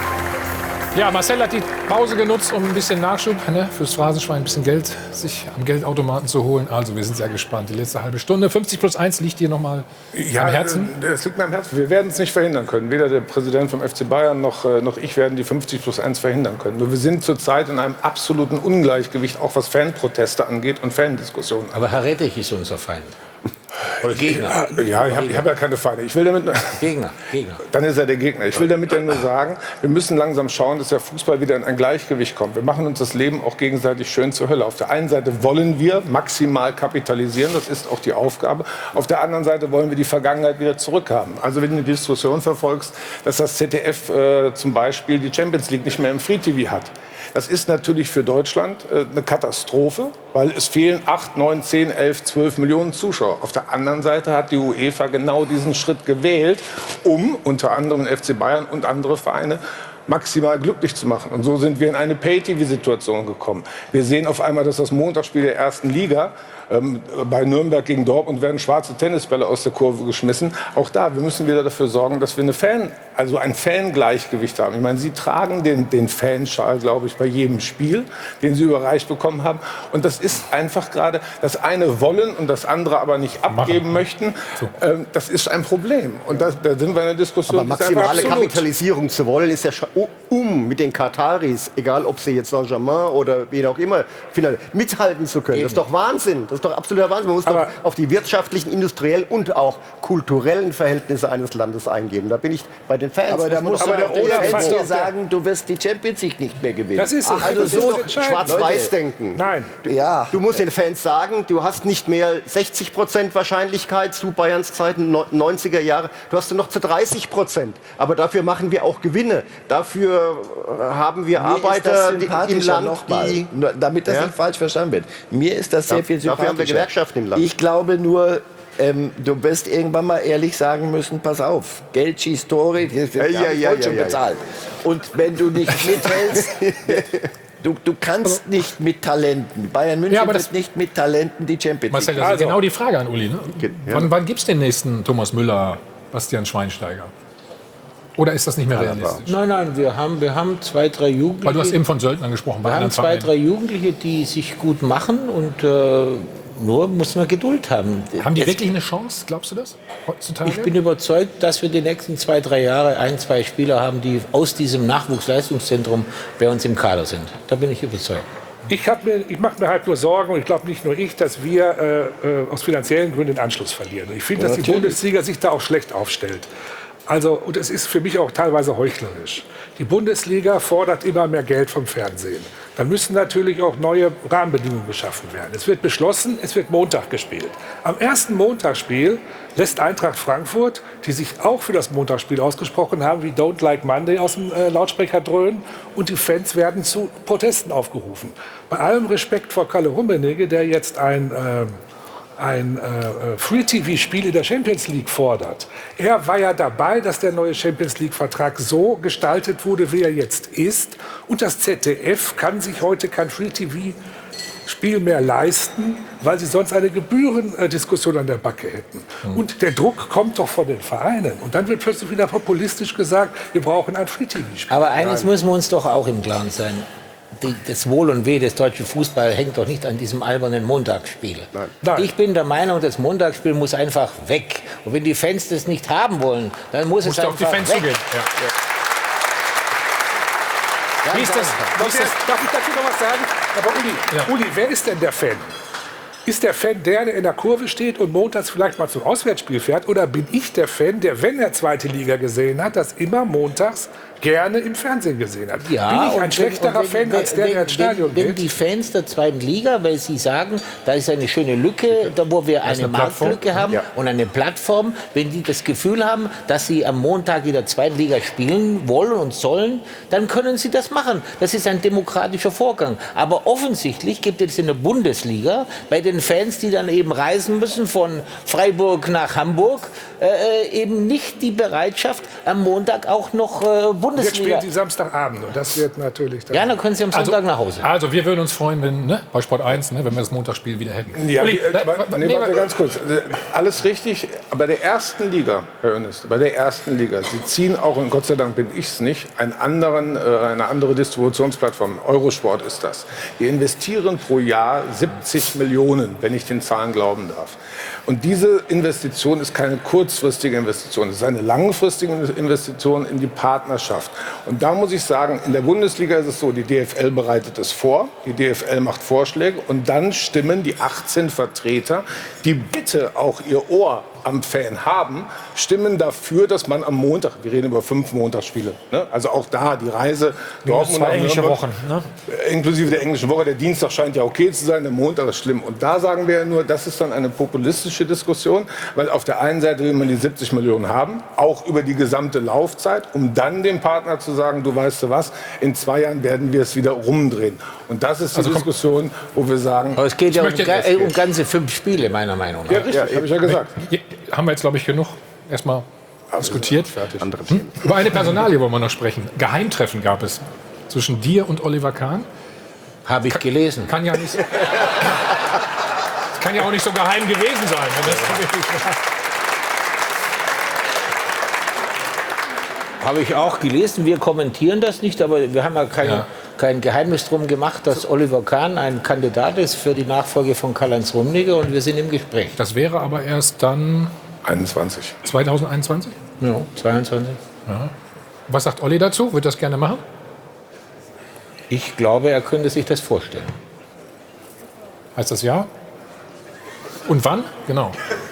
Ja, Marcel hat die Pause genutzt, um ein bisschen Nachschub, ne, fürs Phrasenschwein ein bisschen Geld, sich am Geldautomaten zu holen. Also wir sind sehr gespannt. Die letzte halbe Stunde. fünfzig plus eins liegt hier noch mal Ja, am Herzen. äh, das liegt mir am Herzen. Wir werden es nicht verhindern können. Weder der Präsident vom F C Bayern noch, äh, noch ich werden die fünfzig plus eins verhindern können. Nur wir sind zurzeit in einem absoluten Ungleichgewicht, auch was Fanproteste angeht und Fandiskussionen. Aber Herr Rettich ist unser Feind. Oder Gegner. Ja, ich habe hab ja keine Feinde. Ich will damit Gegner, Gegner. Dann ist er der Gegner. Ich will damit ja nur sagen, wir müssen langsam schauen, dass der Fußball wieder in ein Gleichgewicht kommt. Wir machen uns das Leben auch gegenseitig schön zur Hölle. Auf der einen Seite wollen wir maximal kapitalisieren, das ist auch die Aufgabe. Auf der anderen Seite wollen wir die Vergangenheit wieder zurückhaben. Also wenn du die Diskussion verfolgst, dass das Z D F äh, zum Beispiel die Champions League nicht mehr im Free T V hat. Das ist natürlich für Deutschland äh, eine Katastrophe, weil es fehlen acht, neun, zehn, elf, zwölf Millionen Zuschauer. Auf der anderen Seite hat die UEFA genau diesen Schritt gewählt, um unter anderem den F C Bayern und andere Vereine maximal glücklich zu machen. Und so sind wir in eine Pay-T V-Situation gekommen. Wir sehen auf einmal, dass das Montagsspiel der ersten Liga ähm, bei Nürnberg gegen Dortmund werden schwarze Tennisbälle aus der Kurve geschmissen. Auch da, wir müssen wieder dafür sorgen, dass wir eine Fan, also ein Fangleichgewicht haben. Ich meine, Sie tragen den, den Fanschal, glaube ich, bei jedem Spiel, den Sie überreicht bekommen haben. Und das ist einfach gerade, das eine wollen und das andere aber nicht abgeben möchten. Ähm, das ist ein Problem. Und da, da sind wir in der Diskussion. Aber die ist einfach maximale absolut. Kapitalisierung zu wollen, ist ja schon, um mit den Kataris, egal ob sie jetzt Saint-Germain oder wen auch immer, final- mithalten zu können. Das ist doch Wahnsinn. Das ist doch absoluter Wahnsinn. Man muss doch auf die wirtschaftlichen, industriellen und auch kulturellen Verhältnisse eines Landes eingehen. Da bin ich bei den Fans. Aber da muss musst man du doch doch den den Fans Fans dir doch- sagen, du wirst die Champions League nicht mehr gewinnen. Das ist Ach, also das ist so doch entscheidend. schwarz-weiß Leute, denken. Nein. Ja. Du musst den Fans sagen, du hast nicht mehr sechzig Prozent Wahrscheinlichkeit zu Bayerns Zeiten no- neunziger Jahre. Du hast nur noch zu dreißig Prozent. Aber dafür machen wir auch Gewinne. Dafür äh, haben wir Mir ist das Arbeiter die- im sympathischer Land, nochmal, die... nur damit das Ja? nicht falsch verstanden wird. Mir ist das sehr Da- viel dafür sympathischer. haben wir Gewerkschaften im Land. Ich glaube nur, ähm, du wirst irgendwann mal ehrlich sagen müssen, pass auf, Geld schießt Tore, das Ja, ja, hab ich ja, heute ja, schon ja. bezahlt. Und wenn du nicht mithältst, du, du kannst nicht mit Talenten, Bayern München Ja, aber das- wird nicht mit Talenten die Champions Marcel, League. das ist genau die Frage an Uli. Ne? Ja. Wann, wann gibt es den nächsten Thomas Müller, Bastian Schweinsteiger? Oder ist das nicht mehr realistisch? Nein, nein, wir haben, wir haben zwei, drei Jugendliche. Weil du hast eben von Söldnern gesprochen. Bei Wir haben anderen zwei, Vereinen. drei Jugendliche, die sich gut machen und äh, Nur muss man Geduld haben. Haben die Jetzt, wirklich eine Chance, glaubst du das, heutzutage? Ich bin überzeugt, dass wir die nächsten zwei, drei Jahre ein, zwei Spieler haben, die aus diesem Nachwuchsleistungszentrum bei uns im Kader sind. Da bin ich überzeugt. Ich, ich mache mir halt nur Sorgen, und ich glaube nicht nur ich, dass wir äh, aus finanziellen Gründen den Anschluss verlieren. Und ich finde, dass die Bundesliga sich da auch schlecht aufstellt. Also, und es ist für mich auch teilweise heuchlerisch. Die Bundesliga fordert immer mehr Geld vom Fernsehen. Dann müssen natürlich auch neue Rahmenbedingungen geschaffen werden. Es wird beschlossen, es wird Montag gespielt. Am ersten Montagsspiel lässt Eintracht Frankfurt, die sich auch für das Montagsspiel ausgesprochen haben, wie Don't Like Monday aus dem äh, Lautsprecher dröhnen, und die Fans werden zu Protesten aufgerufen. Bei allem Respekt vor Kalle Rummenigge, der jetzt ein... Äh, ein äh, Free-T V-Spiel in der Champions League fordert. Er war ja dabei, dass der neue Champions League-Vertrag so gestaltet wurde, wie er jetzt ist. Und das Z D F kann sich heute kein Free-T V-Spiel mehr leisten, weil sie sonst eine Gebührendiskussion an der Backe hätten. Mhm. Und der Druck kommt doch von den Vereinen. Und dann wird plötzlich wieder populistisch gesagt, wir brauchen ein Free-T V-Spiel. Aber eines müssen wir uns doch auch im Klaren sein. Die, das Wohl und Weh des deutschen Fußballs hängt doch nicht an diesem albernen Montagsspiel. Nein. Nein. Ich bin der Meinung, das Montagsspiel muss einfach weg. Und wenn die Fans das nicht haben wollen, dann muss, muss es einfach weg. Muss auf die Fans zugehen. Ja. Ja. Wie ist das? Darf ich dazu noch was sagen? Aber Uli, ja. Uli, wer ist denn der Fan? Ist der Fan der, der in der Kurve steht und montags vielleicht mal zum Auswärtsspiel fährt? Oder bin ich der Fan, der, wenn er zweite Liga gesehen hat, das immer montags gerne im Fernsehen gesehen hat? Ja, bin ich ein schlechterer wenn, Fan wenn, als der, wenn, der ins Stadion wenn, geht? Wenn die Fans der zweiten Liga, weil sie sagen, da ist eine schöne Lücke, da wo wir eine, eine Marktlücke haben ja. und eine Plattform, wenn die das Gefühl haben, dass sie am Montag in der zweiten Liga spielen wollen und sollen, dann können sie das machen. Das ist ein demokratischer Vorgang. Aber offensichtlich gibt es in der Bundesliga bei den Fans, die dann eben reisen müssen von Freiburg nach Hamburg, äh, eben nicht die Bereitschaft, am Montag auch noch äh, Bundesliga. Jetzt spielen sie Samstagabend und das wird natürlich dann... Ja, dann können sie am Sonntag also, nach Hause. Also wir würden uns freuen, wenn, ne, bei Sport eins, ne, wenn wir das Montagsspiel wieder hätten. Ja, Uli, äh, aber, nee, warte ganz kurz. Alles richtig. Bei der ersten Liga, Herr Oennest, bei der ersten Liga, Sie ziehen auch, und Gott sei Dank bin ich es nicht, einen anderen, äh, eine andere Distributionsplattform. Eurosport ist das. Wir investieren pro Jahr siebzig Millionen, wenn ich den Zahlen glauben darf. Und diese Investition ist keine kurzfristige Investition, es ist eine langfristige Investition in die Partnerschaft. Und da muss ich sagen, in der Bundesliga ist es so, die D F L bereitet es vor, die D F L macht Vorschläge und dann stimmen die achtzehn Vertreter, die bitte auch ihr Ohr am Fan haben, stimmen dafür, dass man am Montag, wir reden über fünf Montagsspiele, ne? Also auch da die Reise, Dortmund, zwei englische Wochen, ne? Inklusive der englischen Woche, der Dienstag scheint ja okay zu sein, der Montag ist schlimm. Und da sagen wir ja nur, das ist dann eine populistische Diskussion, weil auf der einen Seite will man die siebzig Millionen haben, auch über die gesamte Laufzeit, um dann dem Partner zu sagen, du weißt du was, in zwei Jahren werden wir es wieder rumdrehen. Und das ist die also Diskussion, wo wir sagen... Aber es geht ja um, ga, um ganze fünf Spiele, meiner Meinung nach. Ja, richtig, ja, habe ich ja gesagt. Haben wir jetzt, glaube ich, genug erstmal diskutiert. Hm? Über eine Personalie wollen wir noch sprechen. Geheimtreffen gab es zwischen dir und Oliver Kahn. Habe ich gelesen. Kann ja nicht, kann ja auch nicht so geheim gewesen sein. Wenn das Habe ich auch gelesen. Wir kommentieren das nicht, aber wir haben ja kein, ja. kein Geheimnis drum gemacht, dass Oliver Kahn ein Kandidat ist für die Nachfolge von Karl-Heinz Rummenigge und wir sind im Gespräch. Das wäre aber erst dann einundzwanzig. zwanzig einundzwanzig? Ja, zweiundzwanzig. Ja. Was sagt Olli dazu? Wird das gerne machen? Ich glaube, er könnte sich das vorstellen. Heißt das ja? Und wann? Genau.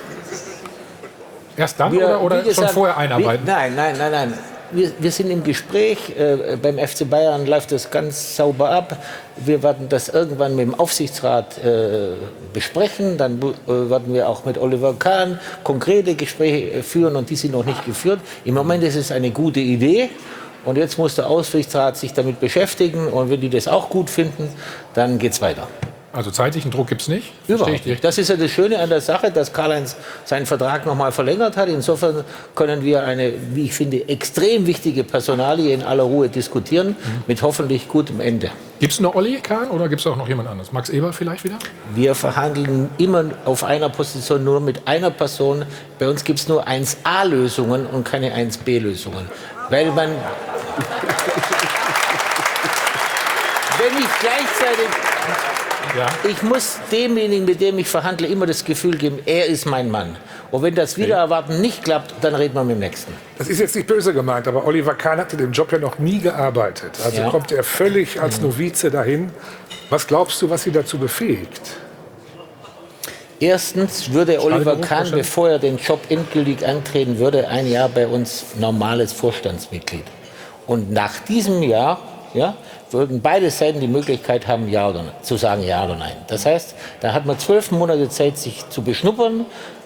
Erst dann wir, oder, oder gesagt, schon vorher einarbeiten? Wir, nein, nein, nein, nein. Wir, wir sind im Gespräch. Äh, beim F C Bayern läuft das ganz sauber ab. Wir werden das irgendwann mit dem Aufsichtsrat äh, besprechen. Dann äh, werden wir auch mit Oliver Kahn konkrete Gespräche führen und die sind noch nicht geführt. Im Moment ist es eine gute Idee. Und jetzt muss der Aufsichtsrat sich damit beschäftigen. Und wenn die das auch gut finden, dann geht es weiter. Also zeitlichen Druck gibt es nicht? Überhaupt nicht. Das ist ja das Schöne an der Sache, dass Karl-Heinz seinen Vertrag noch mal verlängert hat. Insofern können wir eine, wie ich finde, extrem wichtige Personalie in aller Ruhe diskutieren, mhm. mit hoffentlich gutem Ende. Gibt es noch Olli Kahn oder gibt es auch noch jemand anderes? Max Eber vielleicht wieder? Wir verhandeln immer auf einer Position nur mit einer Person. Bei uns gibt es nur eins A Lösungen und keine eins B Lösungen. Weil man... Wenn ich gleichzeitig, Ja. Ich muss demjenigen, mit dem ich verhandle, immer das Gefühl geben, er ist mein Mann. Und wenn das wieder erwarten nicht klappt, dann reden wir mit dem Nächsten. Das ist jetzt nicht böse gemeint, aber Oliver Kahn hatte den Job ja noch nie gearbeitet. Also Ja. kommt er völlig als Novize dahin. Was glaubst du, was sie dazu befähigt? Erstens würde Oliver Kahn, bevor er den Job endgültig antreten würde, ein Jahr bei uns normales Vorstandsmitglied. Und nach diesem Jahr ja, würden beide Seiten die Möglichkeit haben, ja oder nein, zu sagen ja oder nein. Das heißt, da hat man zwölf Monate Zeit, sich zu beschnuppern.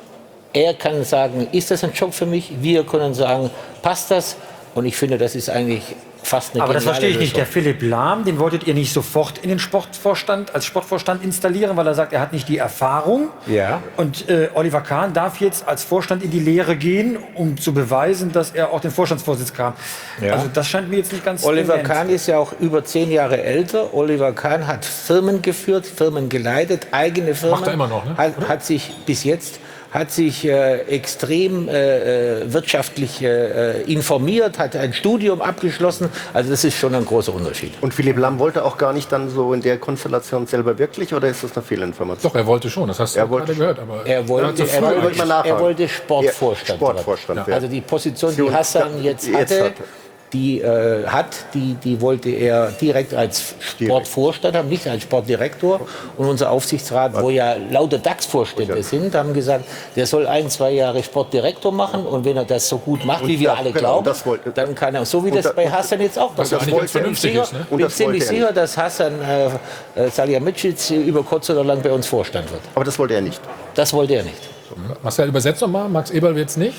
Er kann sagen, ist das ein Job für mich? Wir können sagen, passt das? Und ich finde, das ist eigentlich fast eine Aber das verstehe ich nicht. Lösung. Der Philipp Lahm, den wolltet ihr nicht sofort in den Sportvorstand, als Sportvorstand installieren, weil er sagt, er hat nicht die Erfahrung. Ja. Und äh, Oliver Kahn darf jetzt als Vorstand in die Lehre gehen, um zu beweisen, dass er auch den Vorstandsvorsitz kam. Ja. Also das scheint mir jetzt nicht ganz Oliver stringent. Kahn ist ja auch über zehn Jahre älter. Oliver Kahn hat Firmen geführt, Firmen geleitet, eigene Firmen. Macht er immer noch, ne? Hat, hat sich bis jetzt hat sich äh, extrem äh, wirtschaftlich äh, informiert, hat ein Studium abgeschlossen. Also das ist schon ein großer Unterschied. Und Philipp Lahm wollte auch gar nicht dann so in der Konstellation selber wirklich, oder ist das eine Fehlinformation? Doch, er wollte schon, das hast du Er wollte gerade gehört. Aber Er wollte, er wollte wollte, mal nachfragen. er wollte Sportvorstand. Ja, Sportvorstand werden. werden. Also die Position, die Hassan jetzt Jetzt hatte, hat. die äh, hat, die, die wollte er direkt als Sportvorstand haben, nicht als Sportdirektor. Und unser Aufsichtsrat, wo ja lauter DAX-Vorstände sind, haben gesagt, der soll ein, zwei Jahre Sportdirektor machen. Und wenn er das so gut macht, Und wie wir das- alle genau, glauben, das wollte- dann kann er, so wie Und das da- bei und- Hassan jetzt auch und das passiert. wollte Ich bin er nicht. sicher, ist, ne? Und bin das wollte ziemlich er sicher, nicht. dass Hassan äh, äh, Salihamidzic über kurz oder lang bei uns Vorstand wird. Aber das wollte er nicht. Das wollte er nicht. Marcel, übersetzt noch mal. Max Eberl wird es nicht.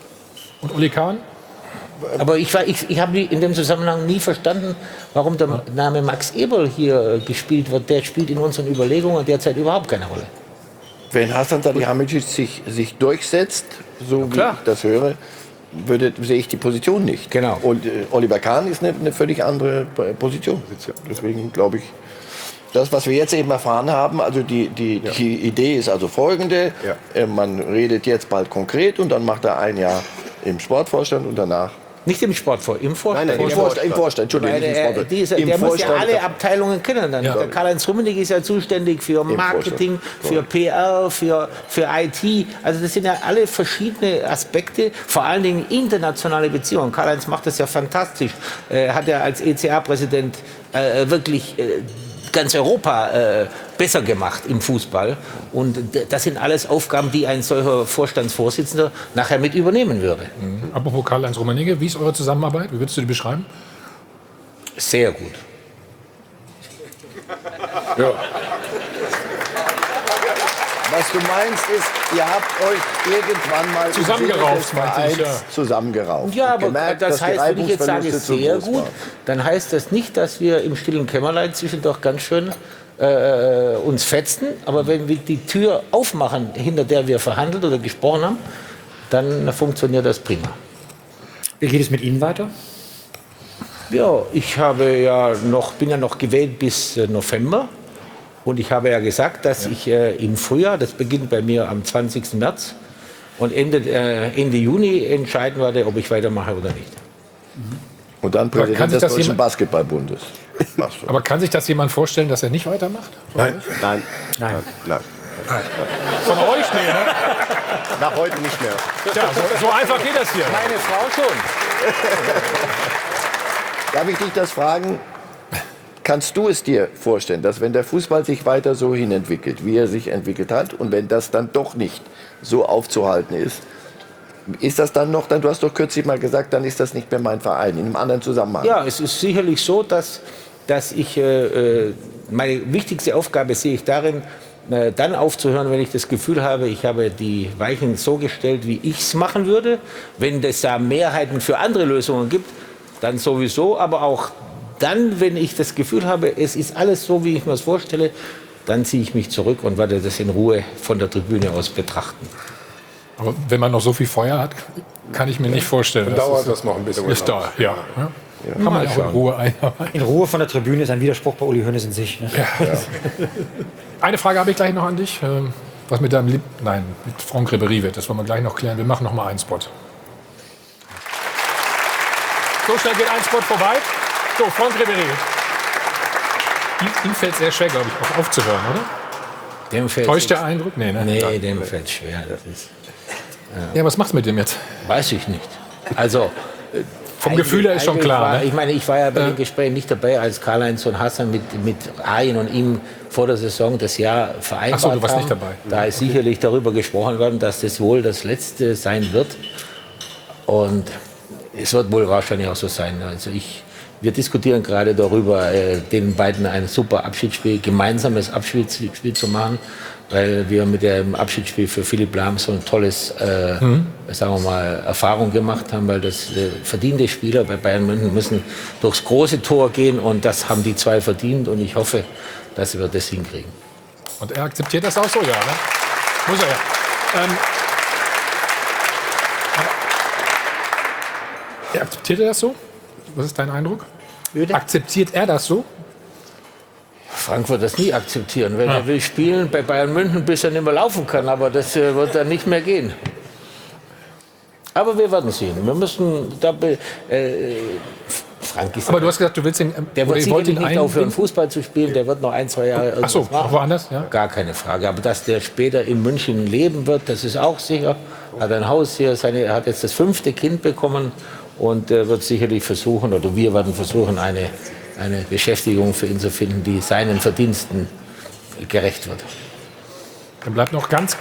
Und Uli Kahn? Aber ich, war- ich, ich habe in dem Zusammenhang nie verstanden, warum der Name Max Eberl hier äh, gespielt wird. Der spielt in unseren Überlegungen derzeit überhaupt keine Rolle. Wenn Hasan Salihamidzic sich, sich durchsetzt, so wie klar. ich das höre, würde, sehe ich die Position nicht. Genau. Und äh, Oliver Kahn ist eine, eine völlig andere P- Position. Deswegen glaube ich, das, was wir jetzt eben erfahren haben, also die, die, die Idee ist also folgende. Äh, man redet jetzt bald konkret und dann macht er ein Jahr im Sportvorstand und danach... Nicht im Sportvorstand, im Vorstand. Nein, nein, im Vorstand, im Vorstand, Entschuldigung, Weil nicht im der, Vorstand. dieser, Im der muss ja Vorstand. alle Abteilungen kennen. Dann. Ja. Der Karl-Heinz Rummenigge ist ja zuständig für Marketing, für P R, für, für I T. Also das sind ja alle verschiedene Aspekte, vor allen Dingen internationale Beziehungen. Karl-Heinz macht das ja fantastisch. Äh, hat er als E C A-Präsident äh, wirklich äh, ganz Europa äh, besser gemacht im Fußball. Und d- das sind alles Aufgaben, die ein solcher Vorstandsvorsitzender nachher mit übernehmen würde. Mhm. Apropos Karl-Heinz Rummenigge, wie ist eure Zusammenarbeit? Wie würdest du die beschreiben? Sehr gut. Ja. Was du meinst ist, ihr habt euch irgendwann mal im Zusammengerauft, Sinne des meinte ich, Vereins ja. zusammengerauft. Ja, und aber gemerkt, das dass die heißt, wenn ich jetzt sage Reibungsverluste zu sehr groß gut, waren. dann heißt das nicht, dass wir im stillen Kämmerlein zwischendurch ganz schön äh, uns fetzen. Aber wenn wir die Tür aufmachen, hinter der wir verhandelt oder gesprochen haben, dann funktioniert das prima. Wie geht es mit Ihnen weiter? Ja, ich habe ja noch, bin ja noch gewählt bis äh, November. Und ich habe ja gesagt, dass ich äh, im Frühjahr, das beginnt bei mir am zwanzigsten März, und Ende, äh, Ende Juni entscheiden werde, ob ich weitermache oder nicht. Und dann Aber kann Präsident sich des das Deutschen jemand- Basketballbundes. Machst du. Aber kann sich das jemand vorstellen, dass er nicht weitermacht? Nein. Nein. Nein. Nein. Von euch? Nee, ne? Nach heute nicht mehr. Tja, so, so einfach geht das hier. Meine Frau schon. Darf ich dich das fragen? Kannst du es dir vorstellen, dass wenn der Fußball sich weiter so hinentwickelt, wie er sich entwickelt hat, und wenn das dann doch nicht so aufzuhalten ist, ist das dann noch, dann, du hast doch kürzlich mal gesagt, dann ist das nicht mehr mein Verein, in einem anderen Zusammenhang. Ja, es ist sicherlich so, dass, dass ich, äh, äh, meine wichtigste Aufgabe sehe ich darin, äh, dann aufzuhören, wenn ich das Gefühl habe, ich habe die Weichen so gestellt, wie ich es machen würde. Wenn es da Mehrheiten für andere Lösungen gibt, dann sowieso, aber auch dann, wenn ich das Gefühl habe, es ist alles so, wie ich mir das vorstelle, dann ziehe ich mich zurück und werde das in Ruhe von der Tribüne aus betrachten. Aber wenn man noch so viel Feuer hat, kann ich mir nicht vorstellen. Dann dass dauert es- das noch ein bisschen. Ist da, ja. ja. Kann man Mal ja auch in schauen. Ruhe einarbeiten. In Ruhe von der Tribüne ist ein Widerspruch bei Uli Hoeneß in sich. Ne? Eine Frage habe ich gleich noch an dich. Ähm, Was mit deinem Lieb Nein, mit Franck Ribéry wird. Das wollen wir gleich noch klären. Wir machen noch mal einen Spot. So schnell geht ein Spot vorbei. So, Franck Ribéry. ihm, ihm fällt es sehr schwer, glaube ich, auch aufzuhören, oder? Dem fällt Täuscht der Eindruck? Nee, ne? Nee, dem fällt schwer. Das ist, ja. ja, was machst du mit dem jetzt? Weiß ich nicht. Also vom Gefühl her ist schon klar. War, ne? Ich meine, ich war ja bei äh. den Gesprächen nicht dabei, als Karl-Heinz und Hassan mit, mit Arjen und ihm vor der Saison das Jahr vereinbart Ach so, du warst haben. nicht dabei. Da ist sicherlich darüber gesprochen worden, dass das wohl das Letzte sein wird. Und es wird wohl wahrscheinlich auch so sein. Also ich, wir diskutieren gerade darüber, äh, den beiden ein super Abschiedsspiel, gemeinsames Abschiedsspiel zu machen, weil wir mit dem Abschiedsspiel für Philipp Lahm so ein tolles, äh, mhm. sagen wir mal, Erfahrung gemacht haben, weil das äh, verdiente Spieler bei Bayern München müssen durchs große Tor gehen und das haben die zwei verdient und ich hoffe, dass wir das hinkriegen. Und er akzeptiert das auch so, ja, ne? Muss er ja. Ähm, er akzeptiert er das so? Was ist dein Eindruck? Bitte? Akzeptiert er das so? Frank wird das nie akzeptieren. Wenn ja. er will spielen bei Bayern München, bis er nicht mehr laufen kann. Aber das äh, wird dann nicht mehr gehen. Aber wir werden sehen. Wir müssen da äh, Frank ist aber du hast gesagt, du willst ihn. Der wird sicherlich ihn nicht aufhören, Fußball zu spielen. Der wird noch ein, zwei Jahre irgendwas machen. Ach so, woanders? Ja. Gar keine Frage. Aber dass der später in München leben wird, das ist auch sicher. Hat ein Haus hier, seine, hat jetzt das fünfte Kind bekommen und äh, wird sicherlich versuchen, oder wir werden versuchen, eine, eine Beschäftigung für ihn zu finden, die seinen Verdiensten gerecht wird. Dann bleibt noch ganz,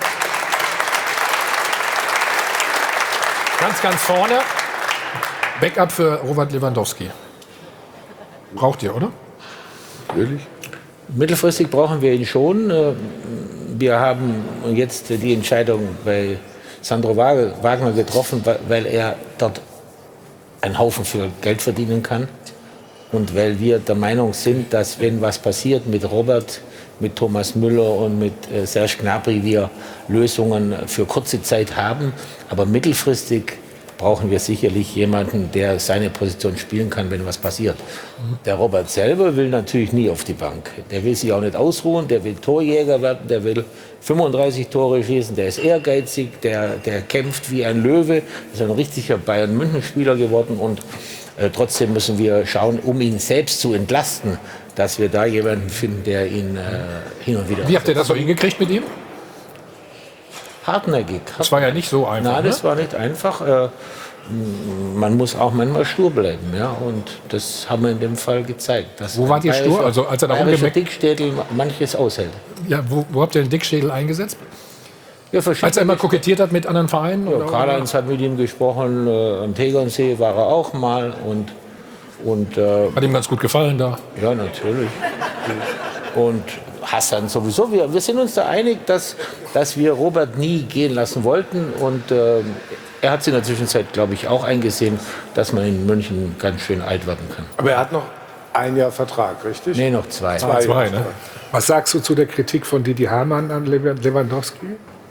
ganz, ganz vorne Backup für Robert Lewandowski. Braucht ihr, oder? Natürlich. Mittelfristig brauchen wir ihn schon. Wir haben jetzt die Entscheidung bei Sandro Wagner getroffen, weil er dort einen Haufen für Geld verdienen kann. Und weil wir der Meinung sind, dass wenn was passiert mit Robert, mit Thomas Müller und mit äh, Serge Gnabry, wir Lösungen für kurze Zeit haben. Aber mittelfristig brauchen wir sicherlich jemanden, der seine Position spielen kann, wenn was passiert. Der Robert selber will natürlich nie auf die Bank. Der will sich auch nicht ausruhen, der will Torjäger werden, der will fünfunddreißig Tore schießen, der ist ehrgeizig, der, der kämpft wie ein Löwe, ist ein richtiger Bayern-München-Spieler geworden und äh, trotzdem müssen wir schauen, um ihn selbst zu entlasten, dass wir da jemanden finden, der ihn äh, hin und wieder... Wie habt ihr das so hingekriegt mit ihm? Hartnäckig. Das war ja nicht so einfach. Nein, das ne? war nicht einfach. Äh, man muss auch manchmal stur bleiben, ja, und das haben wir in dem Fall gezeigt. Dass wo wart ihr stur? Also als er da rumgemeckert Dickstädel manches aushält. Ja, wo, wo habt ihr den Dickstädel eingesetzt? Ja, als er immer kokettiert hat mit anderen Vereinen? Ja, Karl-Heinz hat mit ihm gesprochen, äh, am Tegernsee war er auch mal und und äh, hat ihm ganz gut gefallen da. Ja, natürlich. Und Hassan sowieso. Wir, wir sind uns da einig, dass, dass wir Robert nie gehen lassen wollten. Und äh, er hat es in der Zwischenzeit, glaube ich, auch eingesehen, dass man in München ganz schön alt werden kann. Aber er hat noch ein Jahr Vertrag, richtig? Nee, noch zwei. Zwei, zwei ne? Was sagst du zu der Kritik von Didi Hamann an Lewandowski?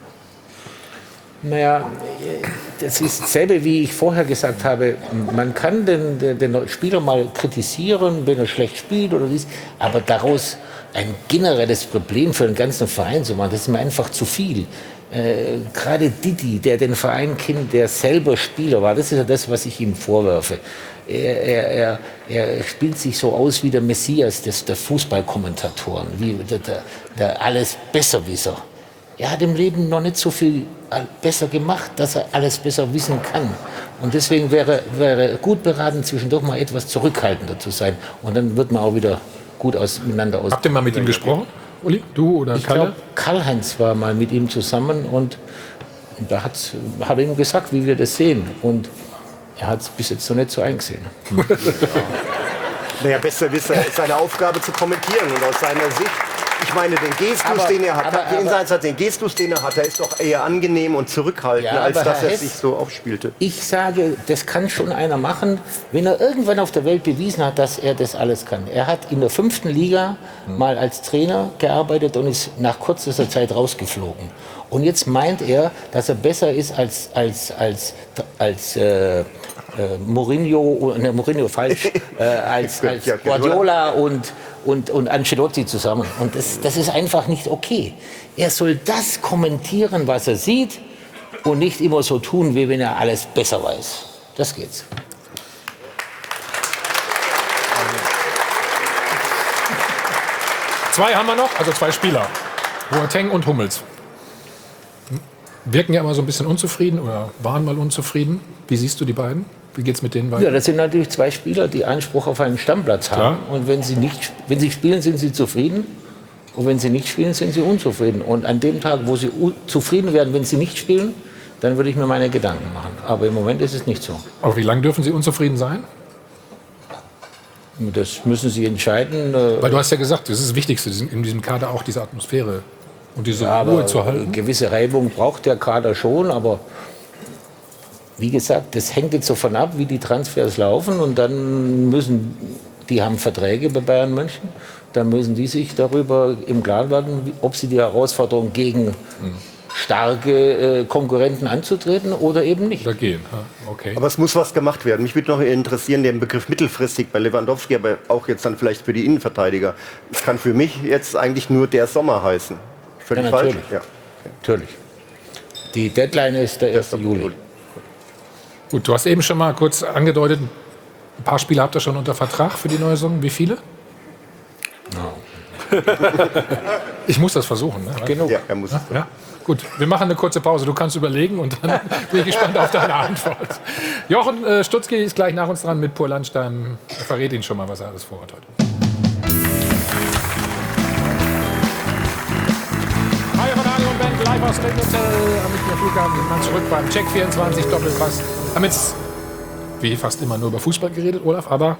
Naja, das ist dasselbe, wie ich vorher gesagt habe. Man kann den, den Spieler mal kritisieren, wenn er schlecht spielt oder dies, aber daraus ein generelles Problem für den ganzen Verein zu machen, das ist mir einfach zu viel. Äh, gerade Didi, der den Verein kennt, der selber Spieler war, das ist ja das, was ich ihm vorwerfe. Er, er, er, er spielt sich so aus wie der Messias des, der Fußballkommentatoren, wie der, der, der alles Besserwisser. Er hat im Leben noch nicht so viel besser gemacht, dass er alles besser wissen kann. Und deswegen wäre er gut beraten, zwischendurch mal etwas zurückhaltender zu sein. Und dann wird man auch wieder gut aus, miteinander aus. Habt ihr mal mit ihm gesprochen, Uli? Du oder ich Kalle? glaube, Karl-Heinz war mal mit ihm zusammen und da hat er ihm gesagt, wie wir das sehen. Und er hat es bis jetzt noch nicht so eingesehen. Naja, Besserwisser ist seine Aufgabe zu kommentieren und aus seiner Sicht. Ich meine, den Gestus, aber, den er hat, aber, aber, jenseits hat den Gestus, den er hat, der ist doch eher angenehm und zurückhaltend, ja, als dass er Hess, sich so aufspielte. Ich sage, das kann schon einer machen, wenn er irgendwann auf der Welt bewiesen hat, dass er das alles kann. Er hat in der fünften Liga hm. mal als Trainer gearbeitet und ist nach kürzester Zeit rausgeflogen. Und jetzt meint er, dass er besser ist als, als, als, als äh, äh, Mourinho, ne, Mourinho falsch, äh, als, als Guardiola und, und, und Ancelotti zusammen. Und das, das ist einfach nicht okay. Er soll das kommentieren, was er sieht und nicht immer so tun, wie wenn er alles besser weiß. Das geht's. Zwei haben wir noch, also zwei Spieler. Boateng und Hummels. Wirken ja immer so ein bisschen unzufrieden oder waren mal unzufrieden. Wie siehst du die beiden? Wie geht's mit denen weiter? Ja, das sind natürlich zwei Spieler, die Anspruch auf einen Stammplatz haben. Klar. Und wenn sie, nicht, wenn sie spielen, sind sie zufrieden. Und wenn sie nicht spielen, sind sie unzufrieden. Und an dem Tag, wo sie zufrieden werden, wenn sie nicht spielen, dann würde ich mir meine Gedanken machen. Aber im Moment ist es nicht so. Aber wie lange dürfen sie unzufrieden sein? Das müssen sie entscheiden. Weil du hast ja gesagt, das ist das Wichtigste, in diesem Kader auch diese Atmosphäre und diese Ja, Ruhe aber zu halten. gewisse Reibung braucht der Kader schon, aber wie gesagt, das hängt jetzt davon ab, wie die Transfers laufen. Und dann müssen, die haben Verträge bei Bayern München, dann müssen die sich darüber im Klaren werden, ob sie die Herausforderung gegen mhm. starke äh, Konkurrenten anzutreten oder eben nicht. Oder gehen, okay. Aber es muss was gemacht werden. Mich würde noch interessieren, den Begriff mittelfristig bei Lewandowski, aber auch jetzt dann vielleicht für die Innenverteidiger. Es kann für mich jetzt eigentlich nur der Sommer heißen. Völlig Ja, falsch? natürlich. Ja. Natürlich. Die Deadline ist der erste Juli. Gut, du hast eben schon mal kurz angedeutet, ein paar Spieler habt ihr schon unter Vertrag für die neue Saison. Wie viele? No. Ich muss das versuchen. Ne? Genug. Ja, er muss. Ja? Ja? Gut, wir machen eine kurze Pause. Du kannst überlegen und dann bin ich gespannt auf deine Antwort. Jochen äh, Stutzki ist gleich nach uns dran mit Pur Landstein. Er verrät Ihnen schon mal, was er alles vorhat heute. Hi von Radio und Band, live aus dem Hotel am Münchner Flughafen. Wir sind dann zurück beim Check vierundzwanzig Doppelpass. Wir haben jetzt, wie fast immer, nur über Fußball geredet, Olaf, aber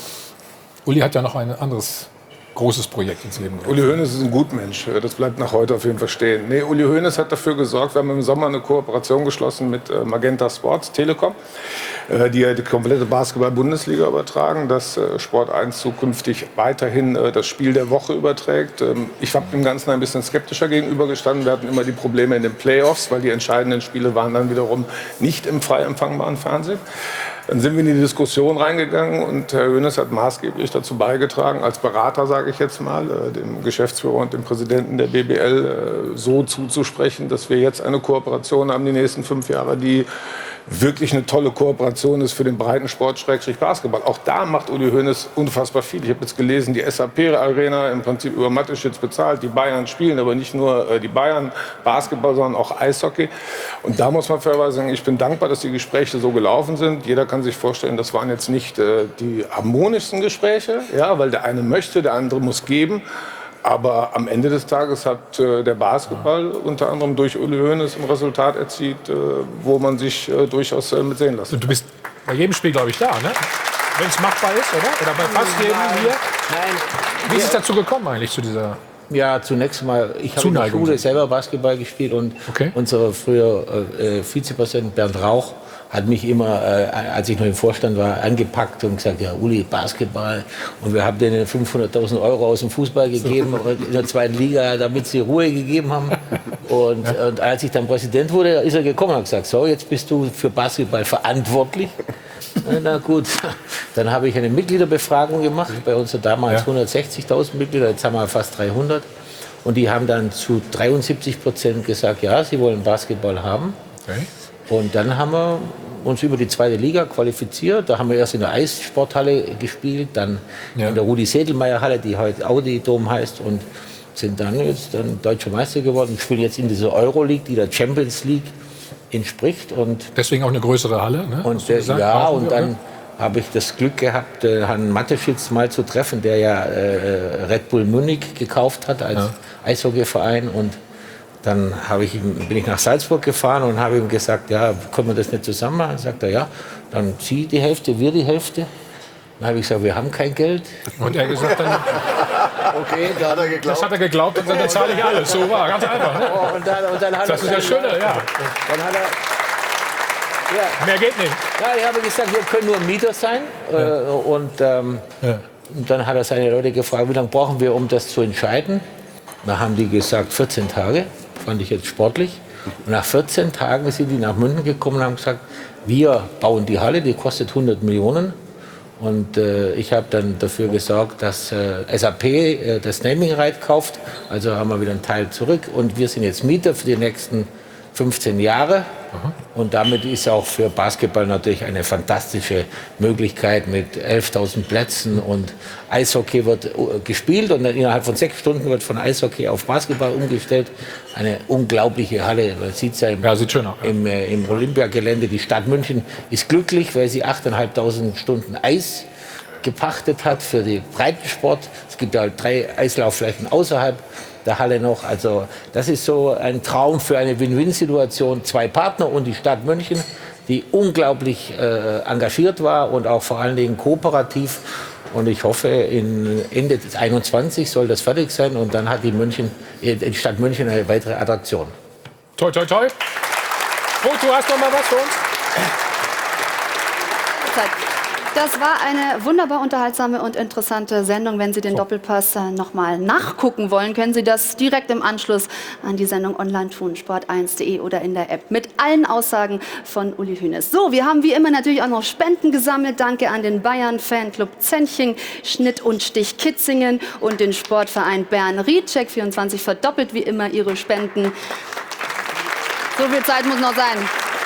Uli hat ja noch ein anderes großes Projekt ins Leben gerufen. Uli Hoeneß ist ein Gutmensch. Das bleibt nach heute auf jeden Fall stehen. Nee, Uli Hoeneß hat dafür gesorgt, wir haben im Sommer eine Kooperation geschlossen mit äh, Magenta Sports, Telekom, äh, die ja die komplette Basketball-Bundesliga übertragen, dass äh, Sport eins zukünftig weiterhin äh, das Spiel der Woche überträgt. Ähm, ich habe dem Ganzen ein bisschen skeptischer gegenübergestanden. Wir hatten immer die Probleme in den Playoffs, weil die entscheidenden Spiele waren dann wiederum nicht im frei empfangbaren Fernsehen. Dann sind wir in die Diskussion reingegangen und Herr Hoeneß hat maßgeblich dazu beigetragen, als Berater, sage ich jetzt mal, dem Geschäftsführer und dem Präsidenten der B B L so zuzusprechen, dass wir jetzt eine Kooperation haben, die nächsten fünf Jahre, die wirklich eine tolle Kooperation ist für den Breitensport Schrägstrich Basketball. Auch da macht Uli Hoeneß unfassbar viel. Ich habe jetzt gelesen, die S A P Arena im Prinzip über Mateschitz bezahlt. Die Bayern spielen, aber nicht nur äh, die Bayern Basketball, sondern auch Eishockey. Und da muss man fairerweise sagen, ich bin dankbar, dass die Gespräche so gelaufen sind. Jeder kann sich vorstellen, das waren jetzt nicht äh, die harmonischsten Gespräche, ja, weil der eine möchte, der andere muss geben. Aber am Ende des Tages hat äh, der Basketball unter anderem durch Uli Hoeneß ein Resultat erzielt, äh, wo man sich äh, durchaus äh, mit sehen lässt. Du bist bei jedem Spiel, glaube ich, da, ne? Wenn es machbar ist, oder? Oder bei fast jedem hier? Nein. Wie ist es dazu gekommen eigentlich, zu dieser... Ja, zunächst mal, ich habe in der Schule selber Basketball gespielt und okay. unser früher äh, Vizepräsident Bernd Rauch hat mich immer, äh, als ich noch im Vorstand war, angepackt und gesagt, ja Uli, Basketball. Und wir haben denen fünfhunderttausend Euro aus dem Fußball gegeben in der zweiten Liga, damit sie Ruhe gegeben haben. Und, ja. und als ich dann Präsident wurde, ist er gekommen und hat gesagt, so, jetzt bist du für Basketball verantwortlich. Na gut, dann habe ich eine Mitgliederbefragung gemacht, bei uns damals ja. hundertsechzigtausend Mitglieder, jetzt haben wir fast dreihundert. Und die haben dann zu dreiundsiebzig Prozent gesagt, ja, sie wollen Basketball haben. Okay. Und dann haben wir uns über die zweite Liga qualifiziert. Da haben wir erst in der Eissporthalle gespielt, dann ja. in der Rudi-Sedlmayr-Halle, die heute Audi-Dom heißt, und sind dann jetzt dann deutscher Meister geworden. Wir spielen jetzt in dieser Euroleague, die der Champions League entspricht. Und deswegen auch eine größere Halle, ne? Und der, ja, und dann habe ich das Glück gehabt, äh, Herrn Mateschitz mal zu treffen, der ja äh, Red Bull Munich gekauft hat als ja. Eishockeyverein. Und dann habe ich, bin ich nach Salzburg gefahren und habe ihm gesagt, ja, können wir das nicht zusammen machen? Dann sagt er, ja, dann Sie die Hälfte, wir die Hälfte. Dann habe ich gesagt, wir haben kein Geld. Und er hat gesagt, dann, okay, dann hat er geglaubt. Das hat er geglaubt und dann zahle ich alles. So war ganz einfach. Ne? Oh, und dann, und dann hat das ist ja schöner, ja. Dann hat er, ja. Mehr geht nicht. Ja, ich habe gesagt, wir können nur Mieter sein. Ja. Und, ähm, ja. und dann hat er seine Leute gefragt, wie lange brauchen wir, um das zu entscheiden. Da haben die gesagt, vierzehn Tage. Fand ich jetzt sportlich. Und nach vierzehn Tagen sind die nach München gekommen und haben gesagt, wir bauen die Halle, die kostet hundert Millionen. Und äh, ich habe dann dafür gesorgt, dass äh, S A P äh, das Naming Right kauft. Also haben wir wieder einen Teil zurück. Und wir sind jetzt Mieter für die nächsten fünfzehn Jahre. Und damit ist auch für Basketball natürlich eine fantastische Möglichkeit mit elftausend Plätzen und Eishockey wird gespielt und dann innerhalb von sechs Stunden wird von Eishockey auf Basketball umgestellt. Eine unglaubliche Halle. Man sieht es ja, im, ja sieht schön aus, ja. im, äh, im Olympiagelände. Die Stadt München ist glücklich, weil sie achttausendfünfhundert Stunden Eis gepachtet hat für den Breitensport. Es gibt ja drei Eislaufflächen außerhalb der Halle noch. Also das ist so ein Traum für eine Win-Win-Situation. Zwei Partner und die Stadt München, die unglaublich äh, engagiert war und auch vor allen Dingen kooperativ. Und ich hoffe, in Ende des einundzwanzig soll das fertig sein und dann hat die, München, die Stadt München eine weitere Attraktion. Toi, toi, toi. Oh, du hast noch mal was für uns? Das war eine wunderbar unterhaltsame und interessante Sendung. Wenn Sie den Doppelpass äh, noch mal nachgucken wollen, können Sie das direkt im Anschluss an die Sendung online tun, sport eins punkt de oder in der App mit allen Aussagen von Uli Hoeneß. So, wir haben wie immer natürlich auch noch Spenden gesammelt. Danke an den Bayern-Fanclub Zenching, Schnitt und Stich Kitzingen und den Sportverein Bern-Ried. Check vierundzwanzig verdoppelt wie immer ihre Spenden. So viel Zeit muss noch sein.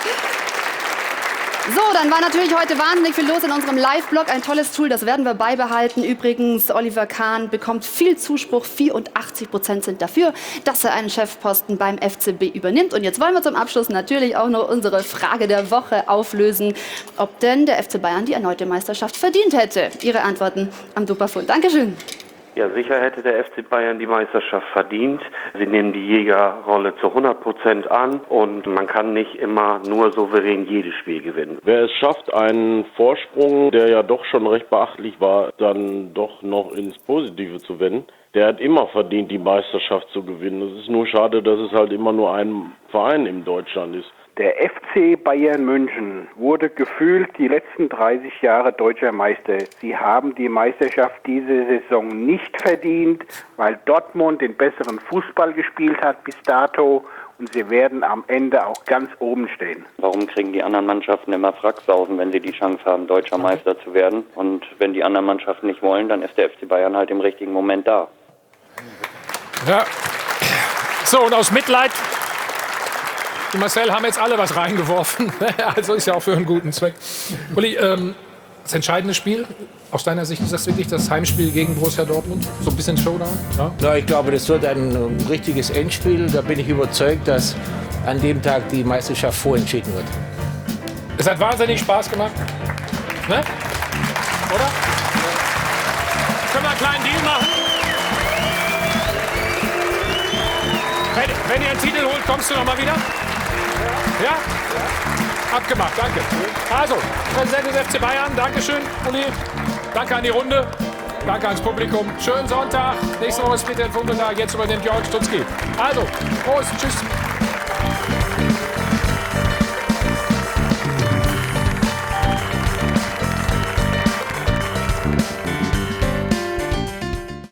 So, dann war natürlich heute wahnsinnig viel los in unserem Live-Blog. Ein tolles Tool, das werden wir beibehalten. Übrigens, Oliver Kahn bekommt viel Zuspruch. vierundachtzig Prozent sind dafür, dass er einen Chefposten beim F C B übernimmt. Und jetzt wollen wir zum Abschluss natürlich auch noch unsere Frage der Woche auflösen, ob denn der F C Bayern die erneute Meisterschaft verdient hätte. Ihre Antworten am Dupafon. Dankeschön. Ja, sicher hätte der F C Bayern die Meisterschaft verdient. Sie nehmen die Jägerrolle zu hundert Prozent an und man kann nicht immer nur souverän jedes Spiel gewinnen. Wer es schafft, einen Vorsprung, der ja doch schon recht beachtlich war, dann doch noch ins Positive zu wenden, der hat immer verdient, die Meisterschaft zu gewinnen. Es ist nur schade, dass es halt immer nur ein Verein in Deutschland ist. Der F C Bayern München wurde gefühlt die letzten dreißig Jahre deutscher Meister. Sie haben die Meisterschaft diese Saison nicht verdient, weil Dortmund den besseren Fußball gespielt hat bis dato und sie werden am Ende auch ganz oben stehen. Warum kriegen die anderen Mannschaften immer Fracksaufen, wenn sie die Chance haben, deutscher Meister zu werden? Und wenn die anderen Mannschaften nicht wollen, dann ist der F C Bayern halt im richtigen Moment da. Ja. So, und aus Mitleid... Die Marcel haben jetzt alle was reingeworfen. Also ist ja auch für einen guten Zweck. Uli, ähm, das entscheidende Spiel, aus deiner Sicht ist das wirklich das Heimspiel gegen Borussia Dortmund? So ein bisschen Showdown? Ja, ja ich glaube, das wird ein, ein richtiges Endspiel. Da bin ich überzeugt, dass an dem Tag die Meisterschaft vorentschieden wird. Es hat wahnsinnig Spaß gemacht. Ne? Oder? Können wir einen kleinen Deal machen? Wenn, wenn ihr einen Titel holt, kommst du noch mal wieder? Ja? Abgemacht, danke. Also, Präsident des F C Bayern, Dankeschön, Uli. Danke an die Runde. Danke ans Publikum. Schönen Sonntag. Nächste Woche ist Peter Vogeltag. Jetzt übernimmt Jörg Stutzki. Also, Prost, tschüss.